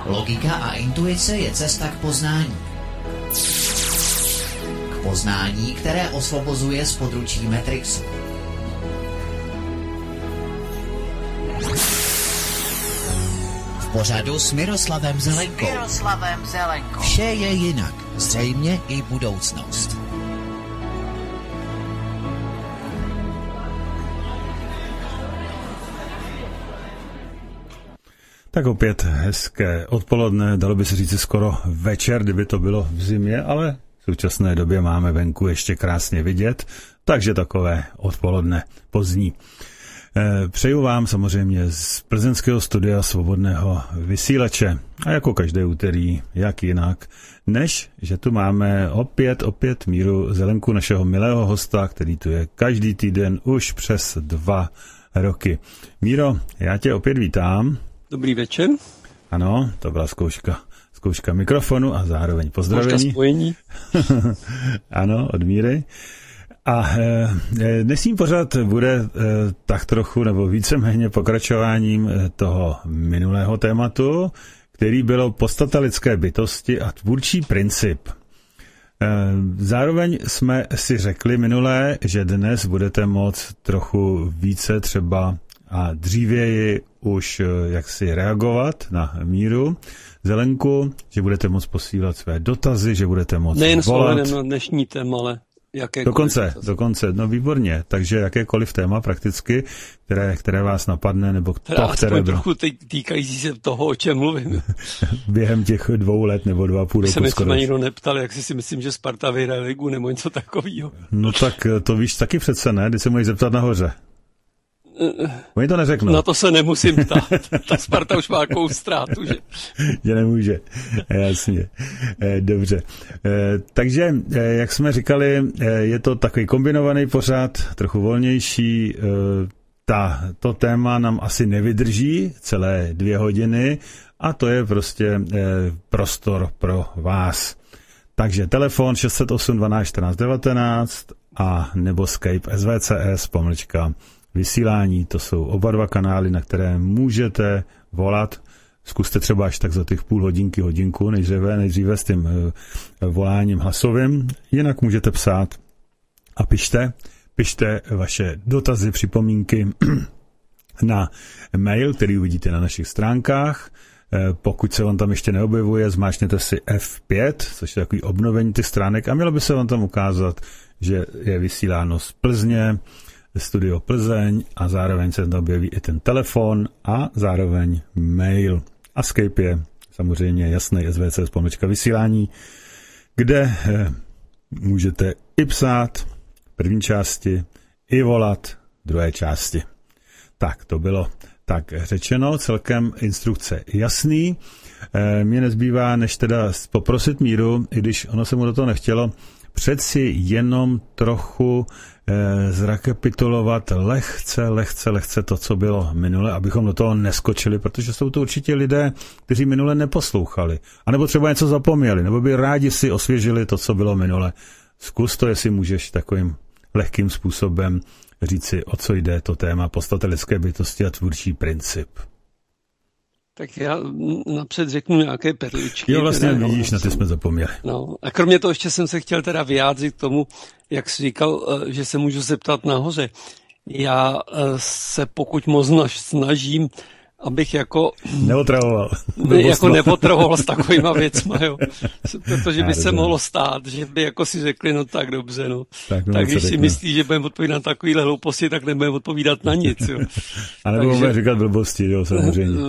Logika a intuice je cesta k poznání. K poznání, které osvobozuje z područí Matrixu. V pořadu s Miroslavem Zelenkou. Vše je jinak, zřejmě i budoucnost. Tak opět hezké odpoledne, dalo by se říct skoro večer, kdyby to bylo v zimě, ale v současné době máme venku ještě krásně vidět, takže takové odpoledne pozdní. Přeju vám samozřejmě z plzeňského studia Svobodného vysílače a jako každé úterý, jak jinak, než že tu máme opět Míru Zelenku, našeho milého hosta, který tu je každý týden už přes 2 roky. Míro, já tě opět vítám. Dobrý večer. Ano, to byla zkouška mikrofonu a zároveň pozdravení. Zkouška spojení. Ano, od Míry. A dnešní pořad bude tak trochu nebo víceméně pokračováním toho minulého tématu, který bylo podstata lidské bytosti a tvůrčí princip. Zároveň jsme si řekli minulé, že dnes budete moct trochu více třeba a dřívěji už jaksi reagovat na Míru Zelenku, že budete moct posílat své dotazy, že budete moct nejen volat. Nejen na dnešní téma, ale jakékoliv. Dokonce, no výborně. Takže jakékoliv téma prakticky, které vás napadne, nebo které bylo. Trochu týkající se toho, o čem mluvím. Během těch 2 let nebo 2,5 roku. Se mi třeba nikdo neptal, jak si myslím, že Sparta vyhraje ligu nebo něco takového. No tak to víš taky přece, ne? Když se můžeš zeptat nahoře. Oni to neřeknou. Na to se nemusím ptát. Ta Sparta už má jakou ztrátu, že? Že nemůže. Jasně. Dobře. Takže, jak jsme říkali, je to takový kombinovaný pořad, trochu volnější. To téma nám asi nevydrží celé 2 hodiny a to je prostě prostor pro vás. Takže telefon 608 12 14 19 a nebo Skype svcs_ vysílání, to jsou oba 2 kanály, na které můžete volat. Zkuste třeba až tak za těch půl hodinku, nejdříve s tím voláním hlasovým. Jinak můžete psát a pište vaše dotazy, připomínky na mail, který uvidíte na našich stránkách. Pokud se vám tam ještě neobjevuje, zmáčkněte si F5, což je takový obnovení těch stránek a mělo by se vám tam ukázat, že je vysíláno z Plzně, Studio Plzeň a zároveň se tam objeví i ten telefon a zároveň mail. A Skype je samozřejmě jasný svcs_ vysílání, kde můžete i psát v první části, i volat v druhé části. Tak, to bylo tak řečeno, celkem instrukce jasný. Mně nezbývá, než teda poprosit Míru, i když ono se mu do toho nechtělo, přeci jenom trochu zrekapitulovat lehce to, co bylo minule, abychom do toho neskočili, protože jsou to určitě lidé, kteří minule neposlouchali, anebo třeba něco zapomněli, nebo by rádi si osvěžili to, co bylo minule. Zkus to, jestli můžeš takovým lehkým způsobem říci, o co jde to téma podstata lidské bytosti a tvůrčí princip. Tak já napřed řeknu nějaké perličky. Jo, vlastně vidíš, na ty jsme zapomněli. No, a kromě toho ještě jsem se chtěl teda vyjádřit k tomu, jak jsi říkal, že se můžu zeptat nahoře. Já se pokud možno snažím, abych jako nepotravoval s takovýma věcma, jo. Protože by se mohlo stát, že by jako si řekli, no tak dobře, no. Tak když si myslí, že budeme odpovídat na takovýhle hlouposti, tak nebudeme odpovídat na nic, jo. A nebo budeme říkat blbosti, jo, samozřejmě.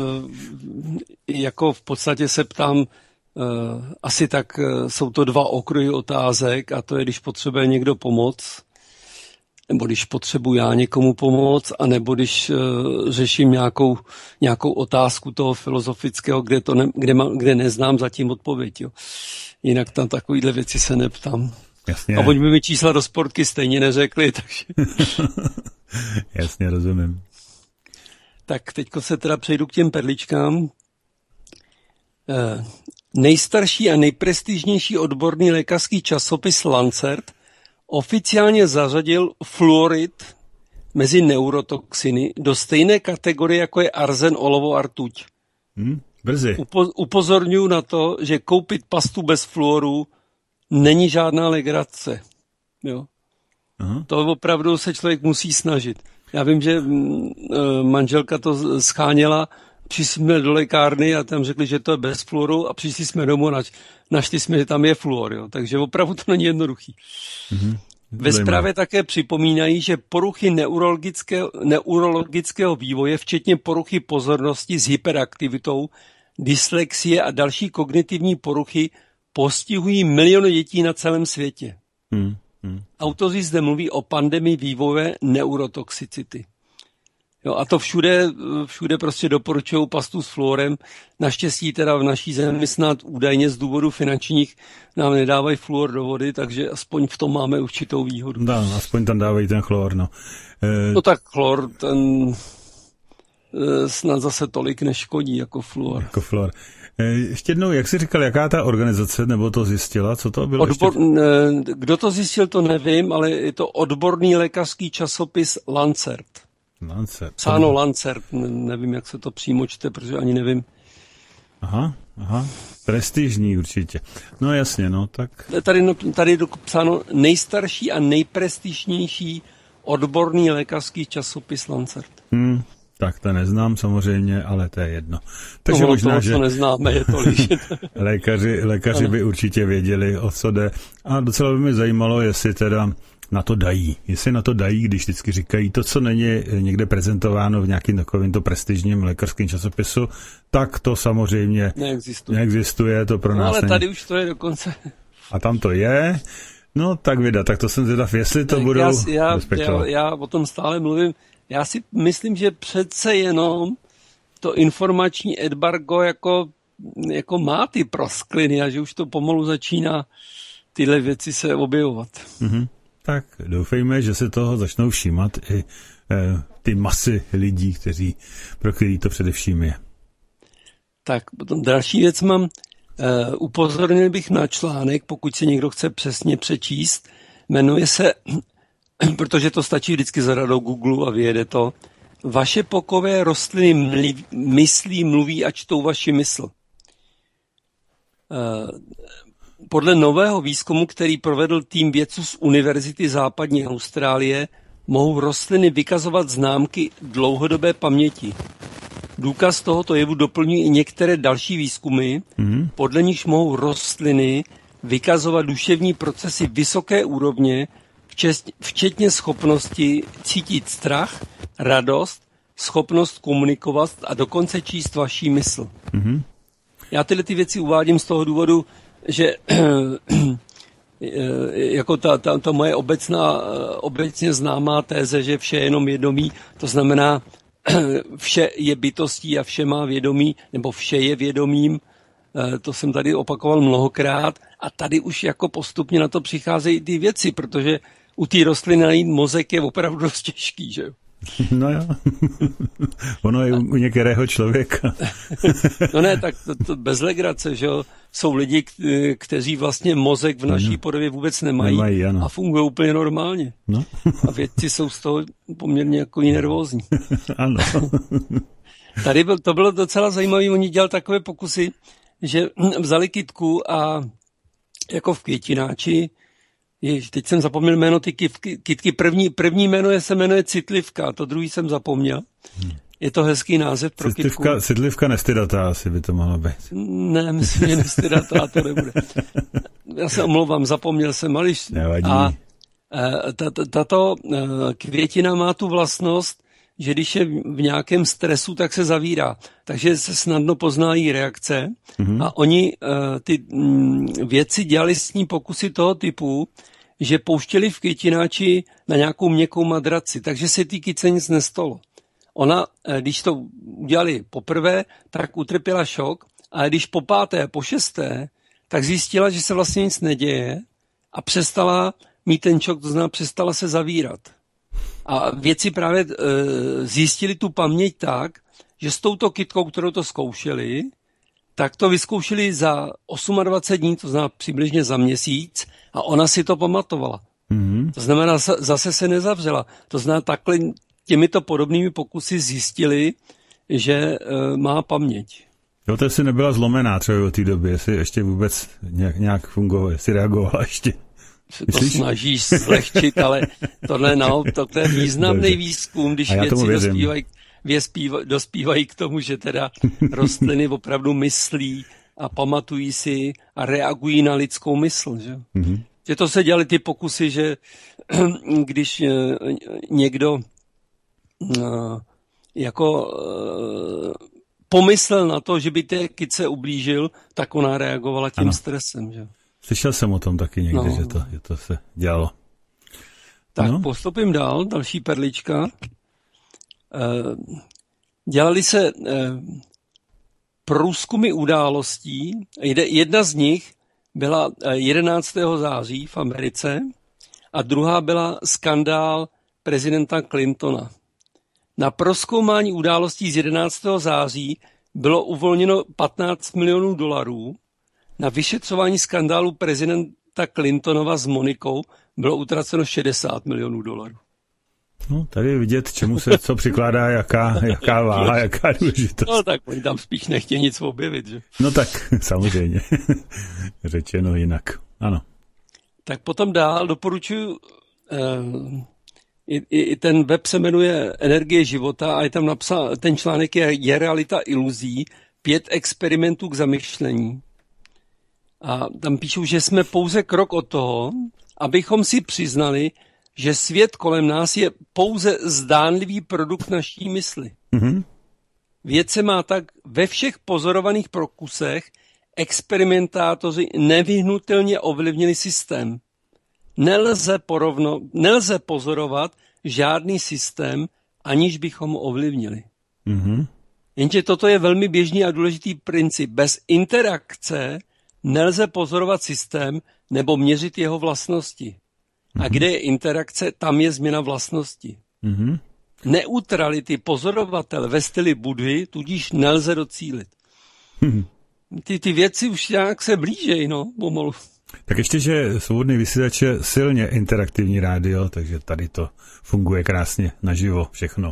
Jako v podstatě se ptám, asi tak jsou to 2 okruhy otázek a to je, když potřebuje někdo pomoc, nebo když potřebuji já někomu pomoct, anebo když řeším nějakou otázku toho filozofického, kde neznám zatím odpověď. Jo. Jinak tam takovýhle věci se neptám. Jasně. A oni by mi čísla do sportky stejně neřekli, takže... Jasně, rozumím. Tak teďko se teda přejdu k těm perličkám. Nejstarší a nejprestižnější odborný lékařský časopis Lancet oficiálně zařadil fluorid mezi neurotoxiny do stejné kategorie, jako je arzen, olovo a rtuť. Brzy. Upozorňuji na to, že koupit pastu bez fluoru není žádná legrace. Jo. Aha. To opravdu se člověk musí snažit. Já vím, že manželka to scháněla, přišli jsme do lékárny a tam řekli, že to je bez fluoru a přišli jsme domů a našli jsme, že tam je fluor. Jo. Takže opravdu to není jednoduchý. Ve zprávě také připomínají, že poruchy neurologického vývoje, včetně poruchy pozornosti s hyperaktivitou, dyslexie a další kognitivní poruchy, postihují miliony dětí na celém světě. Autoři zde mluví o pandemii vývoje neurotoxicity. Jo, a to všude prostě doporučují pastu s fluorem. Naštěstí teda v naší zemi snad údajně z důvodu finančních nám nedávají fluor do vody, takže aspoň v tom máme určitou výhodu. No, aspoň tam dávají ten chlor, no. No tak chlor, ten snad zase tolik neškodí jako fluor. Jako fluor. Ještě jednou, jak jsi říkal, jaká ta organizace, nebo to zjistila, co to bylo? Kdo to zjistil, to nevím, ale je to odborný lékařský časopis Lancet. Psáno Lancet, nevím, jak se to přímo čte, protože ani nevím. Aha, prestižní určitě. No jasně, no tak. Tady je psáno nejstarší a nejprestižnější odborný lékařský časopis Lancet. Tak to neznám samozřejmě, ale to je jedno. Takže možná, toho, že co neznáme, je to líšit. lékaři by určitě věděli, o co jde. A docela by mě zajímalo, jestli teda na to dají. Jestli na to dají, když vždycky říkají to, co není někde prezentováno v nějakým takovýmto prestižním lékařským časopisu, tak to samozřejmě neexistuje. To pro nás ale tady už to je dokonce. A tam to je. No tak vida, tak to jsem zvědav, jestli to budou respektovat. Já o tom stále mluvím. Já si myslím, že přece jenom to informační embargo jako má ty proskliny a že už to pomalu začíná tyhle věci se objevovat. Tak doufejme, že se toho začnou všímat i ty masy lidí, pro který to především je. Tak potom další věc mám. Upozornil bych na článek, pokud se někdo chce přesně přečíst. Jmenuje se, protože to stačí vždycky za radou Google a vyjede to, Vaše pokové rostliny myslí, mluví a čtou vaši mysl. Podle nového výzkumu, který provedl tým vědců z Univerzity západní Austrálie, mohou rostliny vykazovat známky dlouhodobé paměti. Důkaz tohoto jevu doplňují i některé další výzkumy, podle nichž mohou rostliny vykazovat duševní procesy vysoké úrovně, včetně schopnosti cítit strach, radost, schopnost komunikovat a dokonce číst vaší mysl. Já tyhle ty věci uvádím z toho důvodu, že jako ta moje obecně známá téze, že vše je jenom vědomí, to znamená, vše je bytostí a vše má vědomí, nebo vše je vědomím, to jsem tady opakoval mnohokrát a tady už jako postupně na to přicházejí ty věci, protože u té rostliny najít mozek je opravdu dost těžký, že jo? No jo, ono je u některého člověka. No ne, tak to bez legrace, že jo? Jsou lidi, kteří vlastně mozek v naší podobě vůbec nemají a fungují úplně normálně. No. A vědci jsou z toho poměrně jako nervózní. Ano. Tady to bylo docela zajímavé, oni dělali takové pokusy, že vzali kytku a jako v květináči, teď jsem zapomněl jméno ty kytky, první jméno se jmenuje Citlivka, to druhý jsem zapomněl. Je to hezký název pro kytku. Citlivka nestydatá asi by to mohla být. Ne, myslím, že nestydatá to nebude. Já se omlouvám, zapomněl jsem, ale a tato květina má tu vlastnost, že když je v nějakém stresu, tak se zavírá. Takže se snadno poznají reakce a oni ty vědci dělali s ní pokusy toho typu, že pouštěli v květináči na nějakou měkkou madraci, takže se té kytce nic nestalo. Ona, když to udělali poprvé, tak utrpěla šok, ale když po páté, po šesté, tak zjistila, že se vlastně nic neděje a přestala mít ten šok, to znamená přestala se zavírat. A vědci právě zjistili tu paměť tak, že s touto kytkou, kterou to zkoušeli, tak to vyzkoušeli za 28 dní, to znamená přibližně za měsíc, a ona si to pamatovala. To znamená, zase se nezavřela. To znamená, takhle těmito podobnými pokusy zjistili, že má paměť. Jo, to jestli nebyla zlomená třeba od té doby, jestli ještě vůbec nějak fungovala, jestli reagovala ještě. To snažíš zlehčit, ale tohle to je významný výzkum, když věci dospívají k tomu, že teda rostliny opravdu myslí a pamatují si a reagují na lidskou mysl. Že? Mm-hmm. Že to se dělaly ty pokusy, že když někdo pomyslel na to, že by té kytce ublížil, tak ona reagovala tím stresem. Že? Slyšel jsem o tom taky někde, že to se dělalo. Tak postupím dál, další perlička. Dělali se průzkumy událostí. Jedna z nich byla 11. září v Americe a druhá byla skandál prezidenta Clintona. Na prozkoumání událostí z 11. září bylo uvolněno $15 milionů. Na vyšetřování skandálu prezidenta Clintonova s Monikou bylo utraceno $60 milionů. No, tady je vidět, čemu se co přikládá, jaká váha, jaká důležitost. No tak oni tam spíš nechtějí nic objevit, že? No tak, samozřejmě. Řečeno jinak. Ano. Tak potom dál doporučuji, i ten web se jmenuje Energie života a je tam napsán, ten článek je realita iluzí, 5 experimentů k zamyšlení. A tam píšou, že jsme pouze krok od toho, abychom si přiznali, že svět kolem nás je pouze zdánlivý produkt naší mysli. Mm-hmm. Vědce má tak ve všech pozorovaných pokusech experimentátoři nevyhnutelně ovlivnili systém. Nelze pozorovat žádný systém, aniž bychom ho ovlivnili. Mm-hmm. Jenže toto je velmi běžný a důležitý princip. Bez interakce nelze pozorovat systém nebo měřit jeho vlastnosti. A kde je interakce, tam je změna vlastnosti. Mm-hmm. Neutrality pozorovatele ve stylu Buddhy tudíž nelze docílit. Mm-hmm. Ty věci už nějak se blížejí, pomalu. Tak ještě, že Svobodný vysílač je silně interaktivní rádio, takže tady to funguje krásně naživo všechno.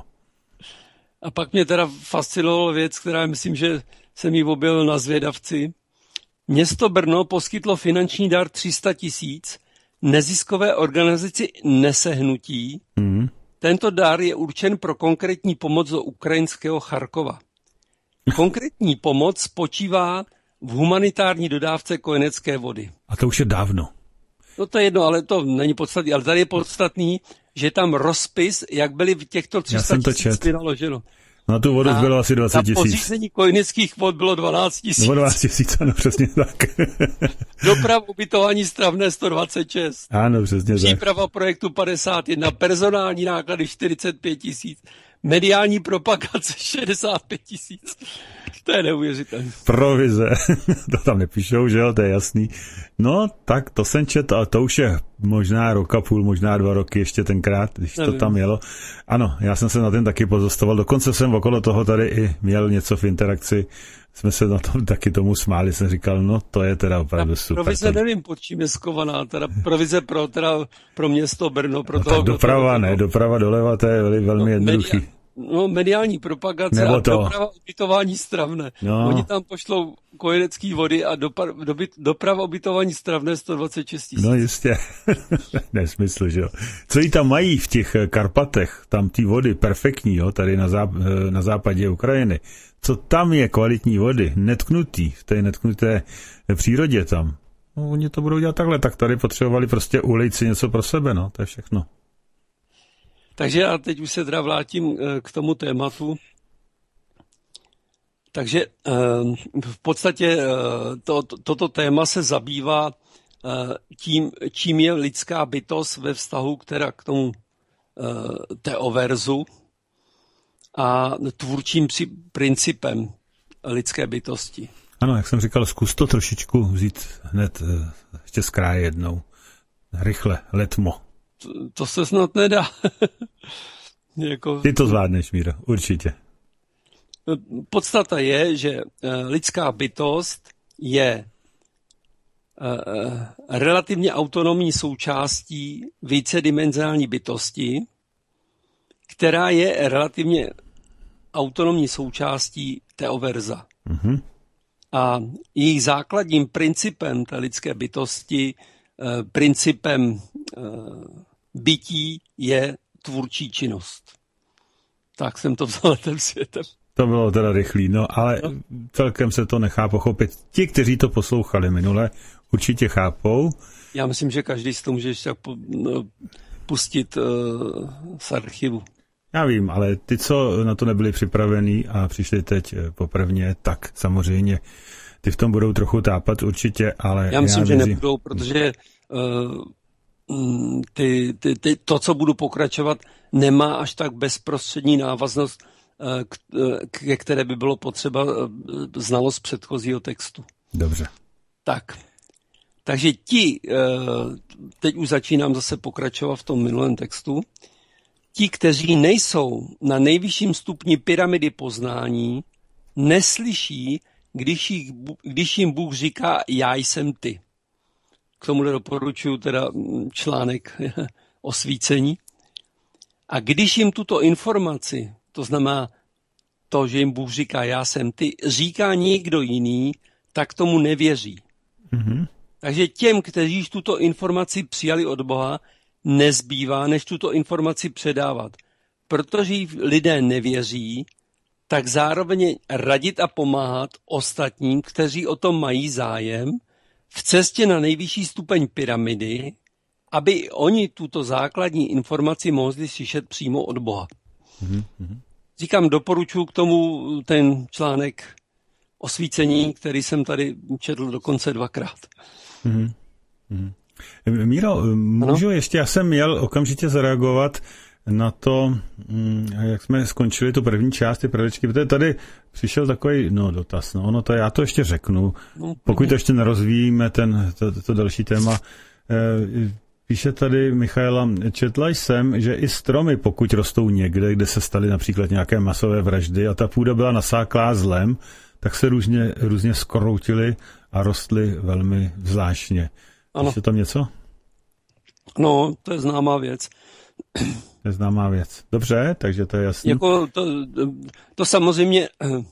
A pak mě teda fascinovala věc, která myslím, že jsem ji objevil na Zvědavci. Město Brno poskytlo finanční dar 300 000 neziskové organizaci Nesehnutí. Mm. Tento dar je určen pro konkrétní pomoc do ukrajinského Charkova. Konkrétní pomoc spočívá v humanitární dodávce kojenecké vody. A to už je dávno. No to je jedno, ale to není podstatný. Ale tady je podstatný, že tam rozpis, jak byly v těchto 300 000 vynaloženo. Na tu vodu bylo asi 20 000. Na pořízení kojeneckých vod bylo 12 000. Bylo 12 000, ano, přesně tak. Doprava, ubytování, stravné 126. Ano, přesně tak. Příprava projektu 51, personální náklady 45 000, mediální propagace 65 000. To je neuvěřitelné. Provize, to tam nepíšou, že jo, to je jasný. No, tak to jsem četl, ale to už je možná rok a půl, možná 2 roky ještě tenkrát, když to tam jelo. Ano, já jsem se na ten taky pozastoval, dokonce jsem okolo toho tady i měl něco v interakci, jsme se na tom taky tomu smáli, jsem říkal, no to je teda opravdu super. Provize nevím, pod čím je skovaná, teda provize pro město Brno, pro toho. Tak doprava ne, doprava doleva, to je velmi jednoduchý. Mediální propagace nebo a doprava, ubytování, stravné. No. Oni tam pošlou kojenecký vody a doprava, ubytování, stravné 126 000. No jistě. Nesmysl, že jo. Co jí tam mají v těch Karpatech, tam ty vody perfektní, jo, tady na západě Ukrajiny. Co tam je kvalitní vody, netknutý, v té netknuté přírodě tam. No, oni to budou dělat takhle, tak tady potřebovali prostě ulejt si něco pro sebe, no, to je všechno. Takže já teď už se teda vrátím k tomu tématu. Takže v podstatě toto téma se zabývá tím, čím je lidská bytost ve vztahu k tomu teoverzu a tvůrčím principem lidské bytosti. Ano, jak jsem říkal, zkus to trošičku vzít hned ještě z kraje jednou. Rychle, letmo. To se snad nedá. Ty to zvládneš, Míro, určitě. Podstata je, že lidská bytost je relativně autonomní součástí vícedimenzionální bytosti, která je relativně autonomní součástí teoverza. Mm-hmm. A jejich základním principem té lidské bytosti, principem bytí je tvůrčí činnost. Tak jsem to vzal tím světem. To bylo teda rychlý, no ale celkem se to nechá pochopit. Ti, kteří to poslouchali minule, určitě chápou. Já myslím, že každý si to může ještě pustit z archivu. Já vím, ale ty, co na to nebyli připravení a přišli teď poprvně, tak samozřejmě ty v tom budou trochu tápat určitě, ale já myslím, že nebudou, protože to, co budu pokračovat, nemá až tak bezprostřední návaznost, ke které by bylo potřeba znalost předchozího textu. Dobře. Takže teď už začínám zase pokračovat v tom minulém textu, ti, kteří nejsou na nejvyšším stupni pyramidy poznání, neslyší, když jim Bůh říká, já jsem ty. K tomu doporučuji teda článek Osvícení. A když jim tuto informaci, to znamená to, že jim Bůh říká, já jsem ty, říká někdo jiný, tak tomu nevěří. Mm-hmm. Takže těm, kteří tuto informaci přijali od Boha, nezbývá, než tuto informaci předávat. Protože lidé nevěří, tak zároveň radit a pomáhat ostatním, kteří o tom mají zájem, v cestě na nejvyšší stupeň pyramidy, aby oni tuto základní informaci mohli slyšet přímo od Boha. Mm-hmm. Říkám, doporučuji k tomu ten článek Osvícení, který jsem tady četl dokonce 2krát. Mm-hmm. Míro, můžu ještě, já jsem měl okamžitě zareagovat na to, jak jsme skončili tu první část, ty prvečky, protože tady přišel takový dotaz, já to ještě řeknu, pokud to ještě nerozvíjíme, to další téma. Píše tady Michaela, četla jsem, že i stromy, pokud rostou někde, kde se staly například nějaké masové vraždy a ta půda byla nasáklá zlem, tak se různě skroutily a rostly velmi zvláštně. Ano. Je tam něco? No, to je známá věc. To je známá věc. Dobře, takže to je jasné. Jako to samozřejmě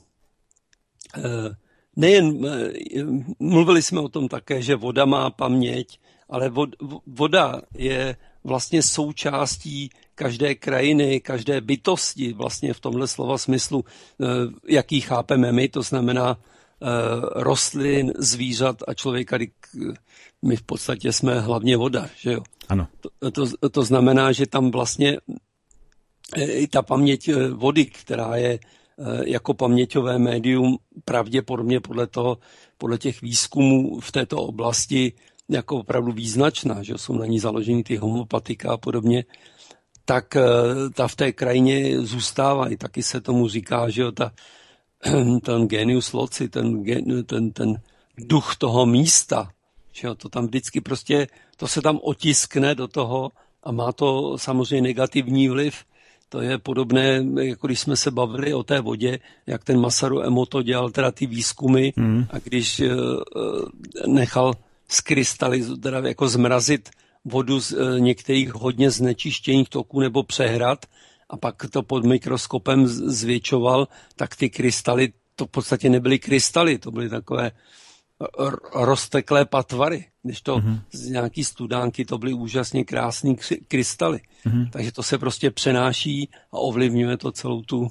nejen, mluvili jsme o tom také, že voda má paměť, ale voda je vlastně součástí každé krajiny, každé bytosti, vlastně v tomhle slova smyslu, jaký chápeme my, to znamená rostlin, zvířat a člověka. My v podstatě jsme hlavně voda, že jo? Ano. To znamená, že tam vlastně i ta paměť vody, která je jako paměťové médium pravděpodobně podle těch výzkumů v této oblasti jako opravdu význačná, že jsou na ní založeny ty homeopatika a podobně, tak ta v té krajině zůstává. I taky se tomu říká, že jo, ten genius loci, ten duch toho místa, že jo, to tam vždycky prostě, to se tam otiskne do toho a má to samozřejmě negativní vliv. To je podobné, jako když jsme se bavili o té vodě, jak ten Masaru Emoto dělal teda ty výzkumy a když nechal teda jako zmrazit vodu z některých hodně znečištěných toků nebo přehrad a pak to pod mikroskopem zvětšoval, tak ty krystaly, to v podstatě nebyly krystaly, to byly takové rozteklé patvary, když to z nějaký studánky to byly úžasně krásný krystaly. Takže to se prostě přenáší a ovlivňuje to celou tu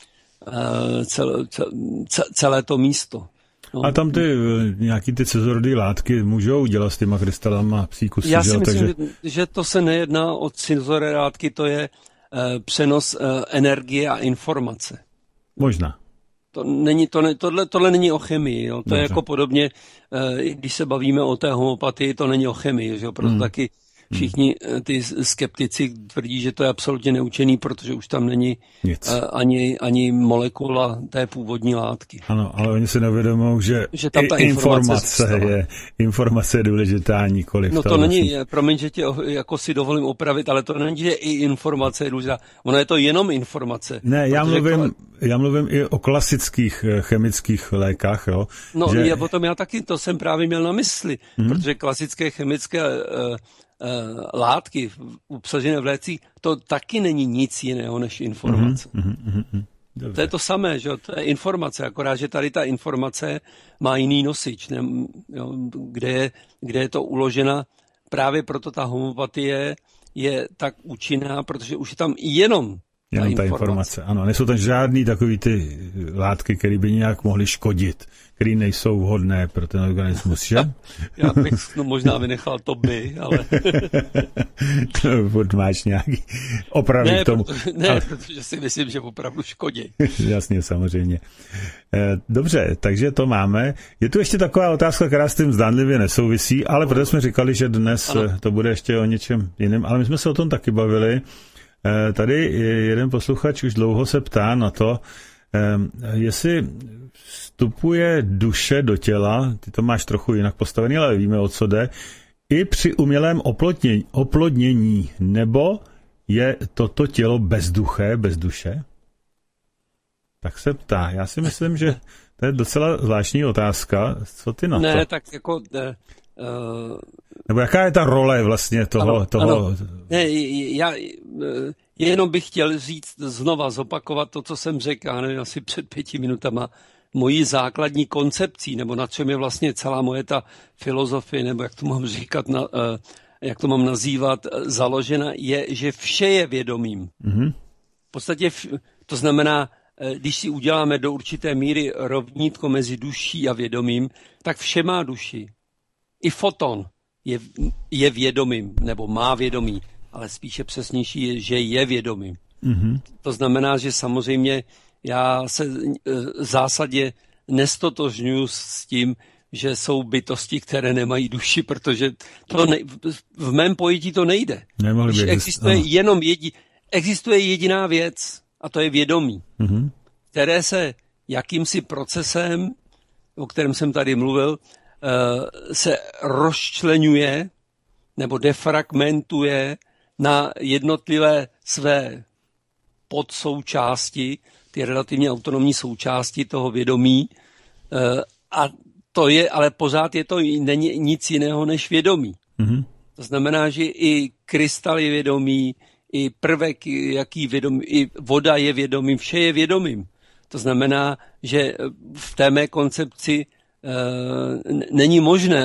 celé to místo. No. A tam ty nějaký ty cizorodé látky můžou dělat s těma krystalama psí kusy? Já si myslím, že to se nejedná o cizorodé látky, to je přenos energie a informace. Možná. Tohle není o chemii. Jo. To je jako podobně, když se bavíme o té homeopatii, to není o chemii. Že jo. Proto taky všichni ty skeptici tvrdí, že to je absolutně neučený, protože už tam není ani molekula té původní látky. Ano, ale oni si neuvědomují, že tam ta informace je důležitá, nikoliv. No to není, promiň, že tě jako si dovolím opravit, ale to není, že i informace je důležitá. Ono je to jenom informace. Ne, já mluvím i o klasických chemických lékách, jo. No, potom já taky, to jsem právě měl na mysli, protože klasické chemické látky obsažené v lécích, to taky není nic jiného než informace. Dobře. To je to samé, že? To je informace, akorát, že tady ta informace má jiný nosič, ne? Jo, kde je to uložena. Právě proto ta homeopatie je tak účinná, protože už je tam jenom ta informace. Ano, nejsou tam žádný takový ty látky, které by nějak mohly škodit, které nejsou vhodné pro ten organismus, že? Já bych možná vynechal to by, ale... Máš nějaký opravy k tomu. Protože si myslím, že opravdu škodí. Jasně, samozřejmě. Dobře, takže to máme. Je tu ještě taková otázka, která s tím zdánlivě nesouvisí, ale protože jsme říkali, že dnes to bude ještě o něčem jiném, ale my jsme se o tom taky bavili. Tady jeden posluchač už dlouho se ptá na to, jestli vstupuje duše do těla, ty to máš trochu jinak postavený, ale víme, o co jde, i při umělém oplodnění, nebo je toto tělo bezduché, bez duše? Tak se ptá. Já si myslím, že to je docela zvláštní otázka. Co ty na to? Ne, tak jako... Nebo jaká je ta role vlastně toho? Ano. Ne, já jenom bych chtěl říct, znova zopakovat to, co jsem řekl, já nevím, asi před 5 minutama, mojí základní koncepcí, nebo na čem je vlastně celá moje ta filozofie, nebo jak to mám říkat, jak to mám nazývat, založena, je, že vše je vědomím. Mm-hmm. V podstatě to znamená, když si uděláme do určité míry rovnítko mezi duší a vědomím, tak vše má duši. I foton je vědomým, nebo má vědomí, ale spíše přesnější je, že je vědomým. Mm-hmm. To znamená, že samozřejmě já se v zásadě nestotožňuji s tím, že jsou bytosti, které nemají duši, protože v mém pojetí to nejde. Existuje jediná věc, a to je vědomí, mm-hmm. které se jakýmsi procesem, o kterém jsem tady mluvil, se rozčleňuje nebo defragmentuje na jednotlivé své podsoučásti, ty relativně autonomní součásti toho vědomí, a to je, ale pořád je to není nic jiného než vědomí. Mm-hmm. To znamená, že i krystal je vědomí, i prvek, jaký vědomí, i voda je vědomím, vše je vědomím. To znamená, že v té mé koncepci není možné,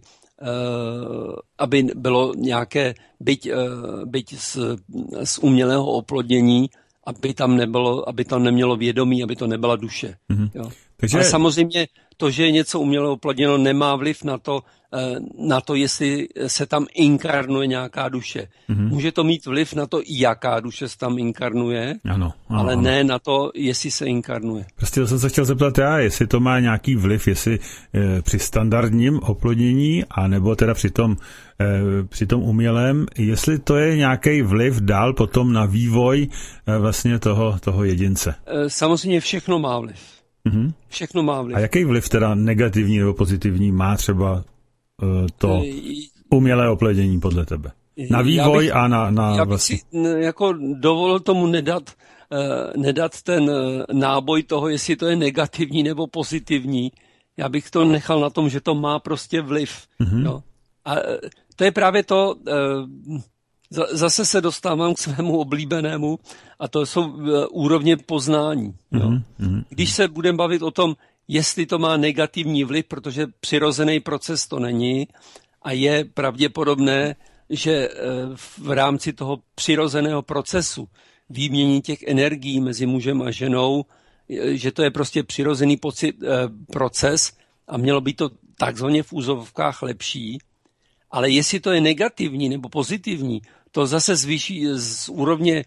aby bylo nějaké, byť z umělého oplodnění, aby tam nemělo vědomí, aby to nebyla duše. Mm-hmm. Jo. Takže... Ale samozřejmě to, že je něco uměle oplodněno, nemá vliv na to, jestli se tam inkarnuje nějaká duše. Mm-hmm. Může to mít vliv na to, jaká duše se tam inkarnuje, ale ne na to, jestli se inkarnuje. Prostě to jsem se chtěl zeptat já, jestli to má nějaký vliv, jestli při standardním oplodnění, anebo teda při tom umělém, jestli to je nějaký vliv dál potom na vývoj vlastně toho jedince. Samozřejmě všechno má vliv. Mm-hmm. Všechno má vliv. A jaký vliv teda negativní nebo pozitivní má třeba to umělé oplodnění podle tebe? Na vývoj a na já bych vlastně... si jako dovolil tomu nedat ten náboj toho, jestli to je negativní nebo pozitivní. Já bych to nechal na tom, že to má prostě vliv. Mm-hmm. Jo. A to je právě to... Zase se dostávám k svému oblíbenému, a to jsou úrovně poznání. Mm-hmm. Když se budeme bavit o tom, jestli to má negativní vliv, protože přirozený proces to není a je pravděpodobné, že v rámci toho přirozeného procesu výmění těch energií mezi mužem a ženou, že to je prostě přirozený proces a mělo by to takzvaně v úzovkách lepší, ale jestli to je negativní nebo pozitivní, to zase z úrovně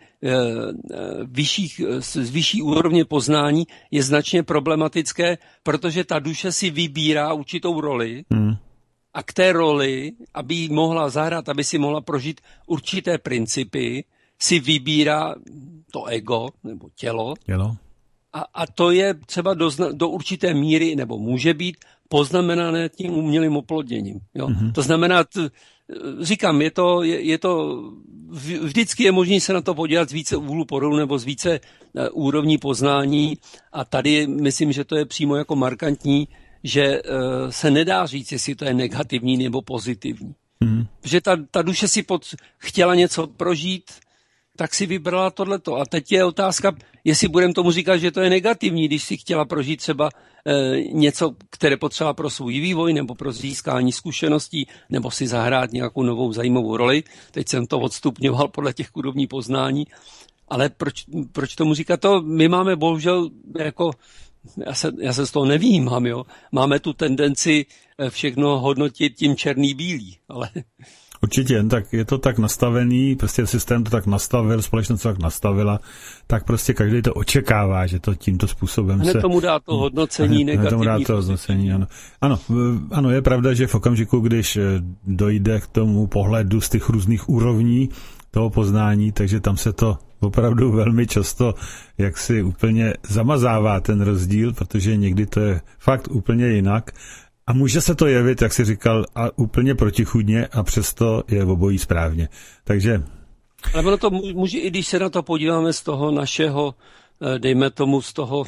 vyšší úrovně poznání je značně problematické, protože ta duše si vybírá určitou roli a k té roli, aby ji mohla zahrát, aby si mohla prožít určité principy, si vybírá to ego nebo tělo. A to je třeba do určité míry, nebo může být poznamenané tím umělým oplodněním. Jo? Mm-hmm. To znamená, říkám, je to vždycky je možné se na to podívat z více úhlu pohledu nebo z více úrovní poznání, a tady myslím, že to je přímo jako markantní, že se nedá říct, jestli to je negativní nebo pozitivní. Mm-hmm. Protože ta duše si chtěla něco prožít, tak si vybrala tohleto. A teď je otázka, jestli budeme tomu říkat, že to je negativní, když si chtěla prožít třeba něco, které potřeba pro svůj vývoj nebo pro získání zkušeností, nebo si zahrát nějakou novou zajímavou roli. Teď jsem to odstupňoval podle těch úrovní poznání. Ale proč tomu říkat to? My máme bohužel jako, já se z toho nevýjímám, jo. Máme tu tendenci všechno hodnotit tím černý-bílý, ale... Určitě, tak je to tak nastavený, prostě systém to tak nastavil, společnost to tak nastavila, tak prostě každý to očekává, že to tímto způsobem hned tomu dá to hodnocení negativní. Tomu dá to hodnocení, ano. Ano, je pravda, že v okamžiku, když dojde k tomu pohledu z těch různých úrovní toho poznání, takže tam se to opravdu velmi často jaksi úplně zamazává ten rozdíl, protože někdy to je fakt úplně jinak. A může se to jevit, jak jsi říkal, a úplně protichůdně a přesto je obojí správně. Takže... Ale ono to může, i když se na to podíváme z toho našeho, dejme tomu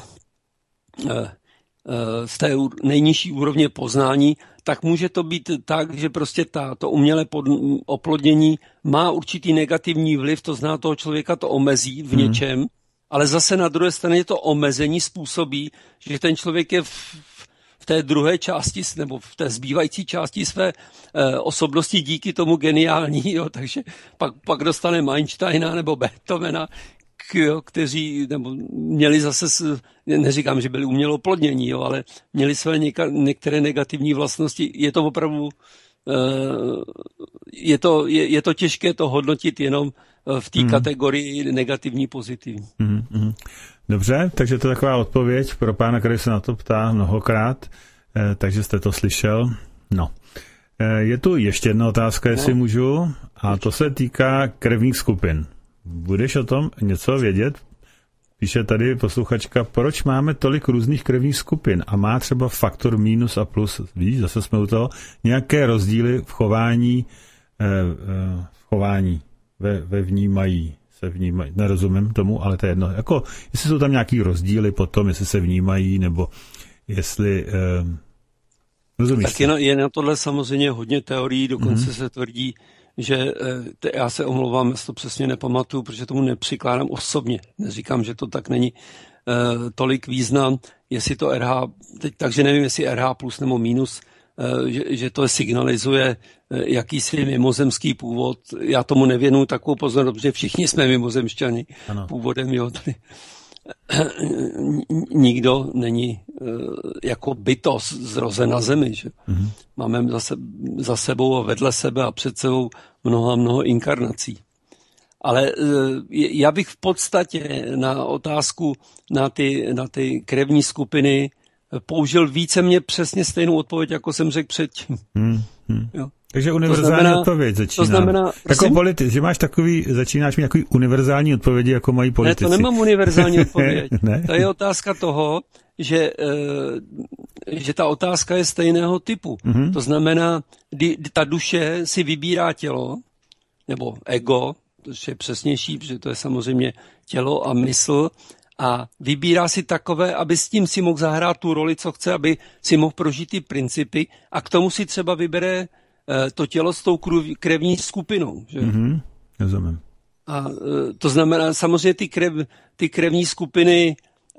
z té nejnižší úrovně poznání, tak může to být tak, že prostě to umělé oplodnění má určitý negativní vliv, to znamená toho člověka to omezí v něčem, ale zase na druhé straně to omezení způsobí, že ten člověk je v té druhé části, nebo v té zbývající části své osobnosti díky tomu geniální, jo, takže pak dostane Einsteina nebo Beethovena, kteří nebo měli zase, neříkám, že byli uměle oplodnění, jo, ale měli své některé negativní vlastnosti. Je to opravdu, je to těžké to hodnotit jenom v té kategorii negativní, pozitivní. Dobře, takže to je taková odpověď pro pána, který se na to ptá mnohokrát, takže jste to slyšel. No. Je tu ještě jedna otázka, jestli můžu, a to se týká krevních skupin. Budeš o tom něco vědět? Píše tady posluchačka, proč máme tolik různých krevních skupin a má třeba faktor minus a plus, víš, zase jsme u toho, nějaké rozdíly v chování, ve vnímají, se vnímají, nerozumím tomu, ale to je jedno, jako, jestli jsou tam nějaký rozdíly potom, jestli se vnímají, nebo jestli, rozumíš? Tak je na tohle samozřejmě hodně teorií, dokonce se tvrdí, že já se omlouvám, já to přesně nepamatuju, protože tomu nepřikládám osobně. Neříkám, že to tak není tolik význam, jestli to RH, takže nevím, jestli RH plus nebo minus, že to signalizuje jakýsi mimozemský původ. Já tomu nevěnuju takovou pozornost, protože všichni jsme mimozemšťani původem, jo, tady. Nikdo není jako bytost zrozen na zemi. Že? Máme za sebou a vedle sebe a před sebou mnoho inkarnací. Ale já bych v podstatě na otázku na ty krevní skupiny použil víceméně přesně stejnou odpověď, jako jsem řekl předtím. Jo. Takže univerzální odpověď začíná. To znamená, jako politik, že máš začínáš mít takový univerzální odpovědi, jako mají politici. Ne, to nemám univerzální odpověď. To je otázka toho, že ta otázka je stejného typu. To znamená, ta duše si vybírá tělo, nebo ego, to je přesnější, protože to je samozřejmě tělo a mysl, a vybírá si takové, aby s tím si mohl zahrát tu roli, co chce, aby si mohl prožít ty principy, a k tomu si třeba vybere to tělo s tou krevní skupinou. Že? Rozumím. A to znamená, samozřejmě ty krevní skupiny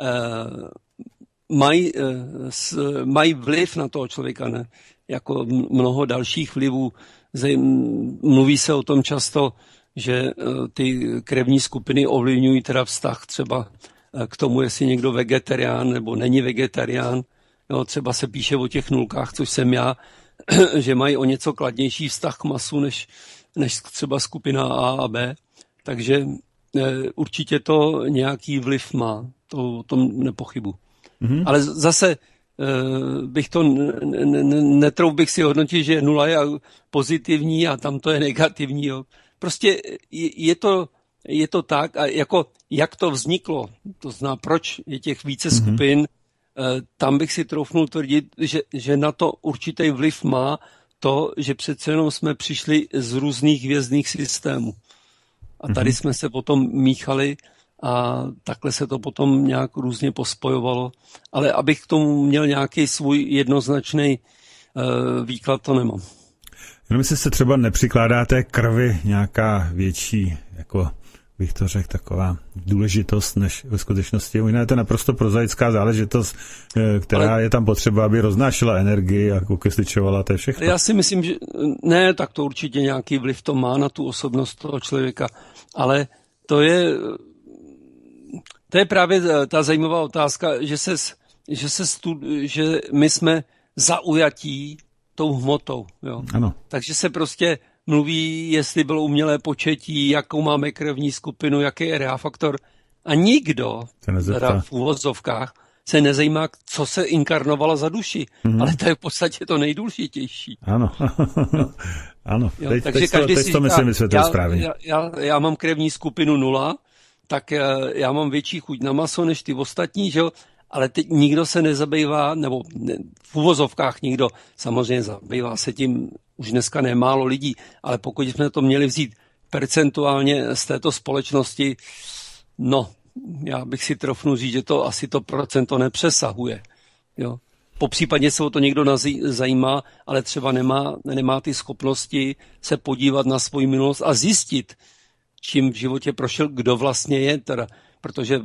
mají vliv na toho člověka, ne? Jako mnoho dalších vlivů. Mluví se o tom často, že ty krevní skupiny ovlivňují teda vztah třeba k tomu, jestli někdo vegetarián nebo není vegetarián. Jo, třeba se píše o těch nulkách, což jsem já, že mají o něco kladnější vztah k masu, než třeba skupina A a B. Takže určitě to nějaký vliv má, to o tom nepochybu. Ale zase bych to netrouf bych si hodnotit, že 0 je pozitivní a tam to je negativní. Jo. Prostě je to tak, a jako jak to vzniklo, to znamená, proč je těch více skupin, tam bych si troufnul tvrdit, že na to určitý vliv má to, že přece jenom jsme přišli z různých hvězdných systémů. A tady jsme se potom míchali a takhle se to potom nějak různě pospojovalo. Ale abych k tomu měl nějaký svůj jednoznačný výklad, to nemám. Jenom jestli se třeba nepřikládá té krvi nějaká větší jako bych to řekl, taková důležitost, než ve skutečnosti. Možná je to naprosto prozaická záležitost, která je tam potřeba, aby roznášela energii a okysličovala, to je všechno. Já si myslím, že ne, tak to určitě nějaký vliv to má na tu osobnost toho člověka, ale to je právě ta zajímavá otázka, že my jsme zaujatí tou hmotou. Jo. Ano. Takže se prostě mluví, jestli bylo umělé početí, jakou máme krevní skupinu, jaký je RH faktor. A nikdo, teda v úvozovkách, se nezajímá, co se inkarnovalo za duši. Ale to je v podstatě to nejdůležitější. Ano. Ano. Jo, teď to myslím vysvětlil správně. Já mám krevní skupinu 0, tak já mám větší chuť na maso než ty ostatní, že jo? Ale teď nikdo se nezabývá, nebo v uvozovkách nikdo samozřejmě zabývá se tím, už dneska nemálo lidí, ale pokud jsme to měli vzít percentuálně z této společnosti, no, já bych si trofnul říct, že to asi to procento nepřesahuje. Jo. Popřípadně se o to někdo zajímá, ale třeba nemá ty schopnosti se podívat na svou minulost a zjistit, čím v životě prošel, kdo vlastně je, teda, protože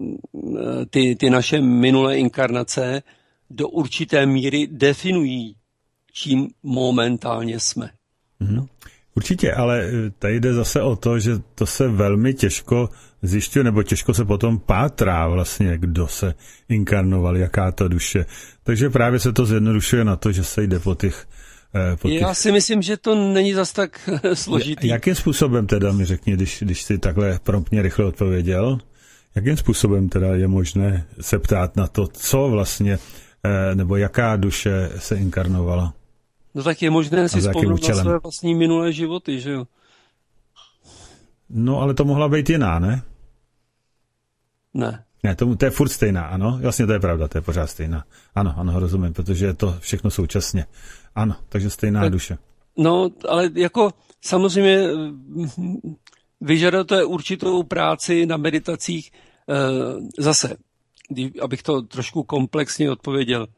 ty naše minulé inkarnace do určité míry definují, čím momentálně jsme. No. Určitě, ale tady jde zase o to, že to se velmi těžko zjišťuje, nebo těžko se potom pátrá vlastně, kdo se inkarnoval, jaká to duše. Takže právě se to zjednodušuje na to, že se jde po těch... Já si myslím, že to není zas tak složitý. Jakým způsobem teda mi řekni, když jsi takhle promptně rychle odpověděl, jakým způsobem teda je možné se ptát na to, co vlastně, nebo jaká duše se inkarnovala? No tak je možné si vzpomenout na své vlastní minulé životy, že jo? No, ale to mohla být jiná, ne? Ne. Ne, to je furt stejná, ano? Vlastně to je pravda, to je pořád stejná. Ano, rozumím, protože je to všechno současně. Ano, takže stejná duše. No, ale jako samozřejmě vyžaduje to určitou práci na meditacích. Zase, abych to trošku komplexně odpověděl,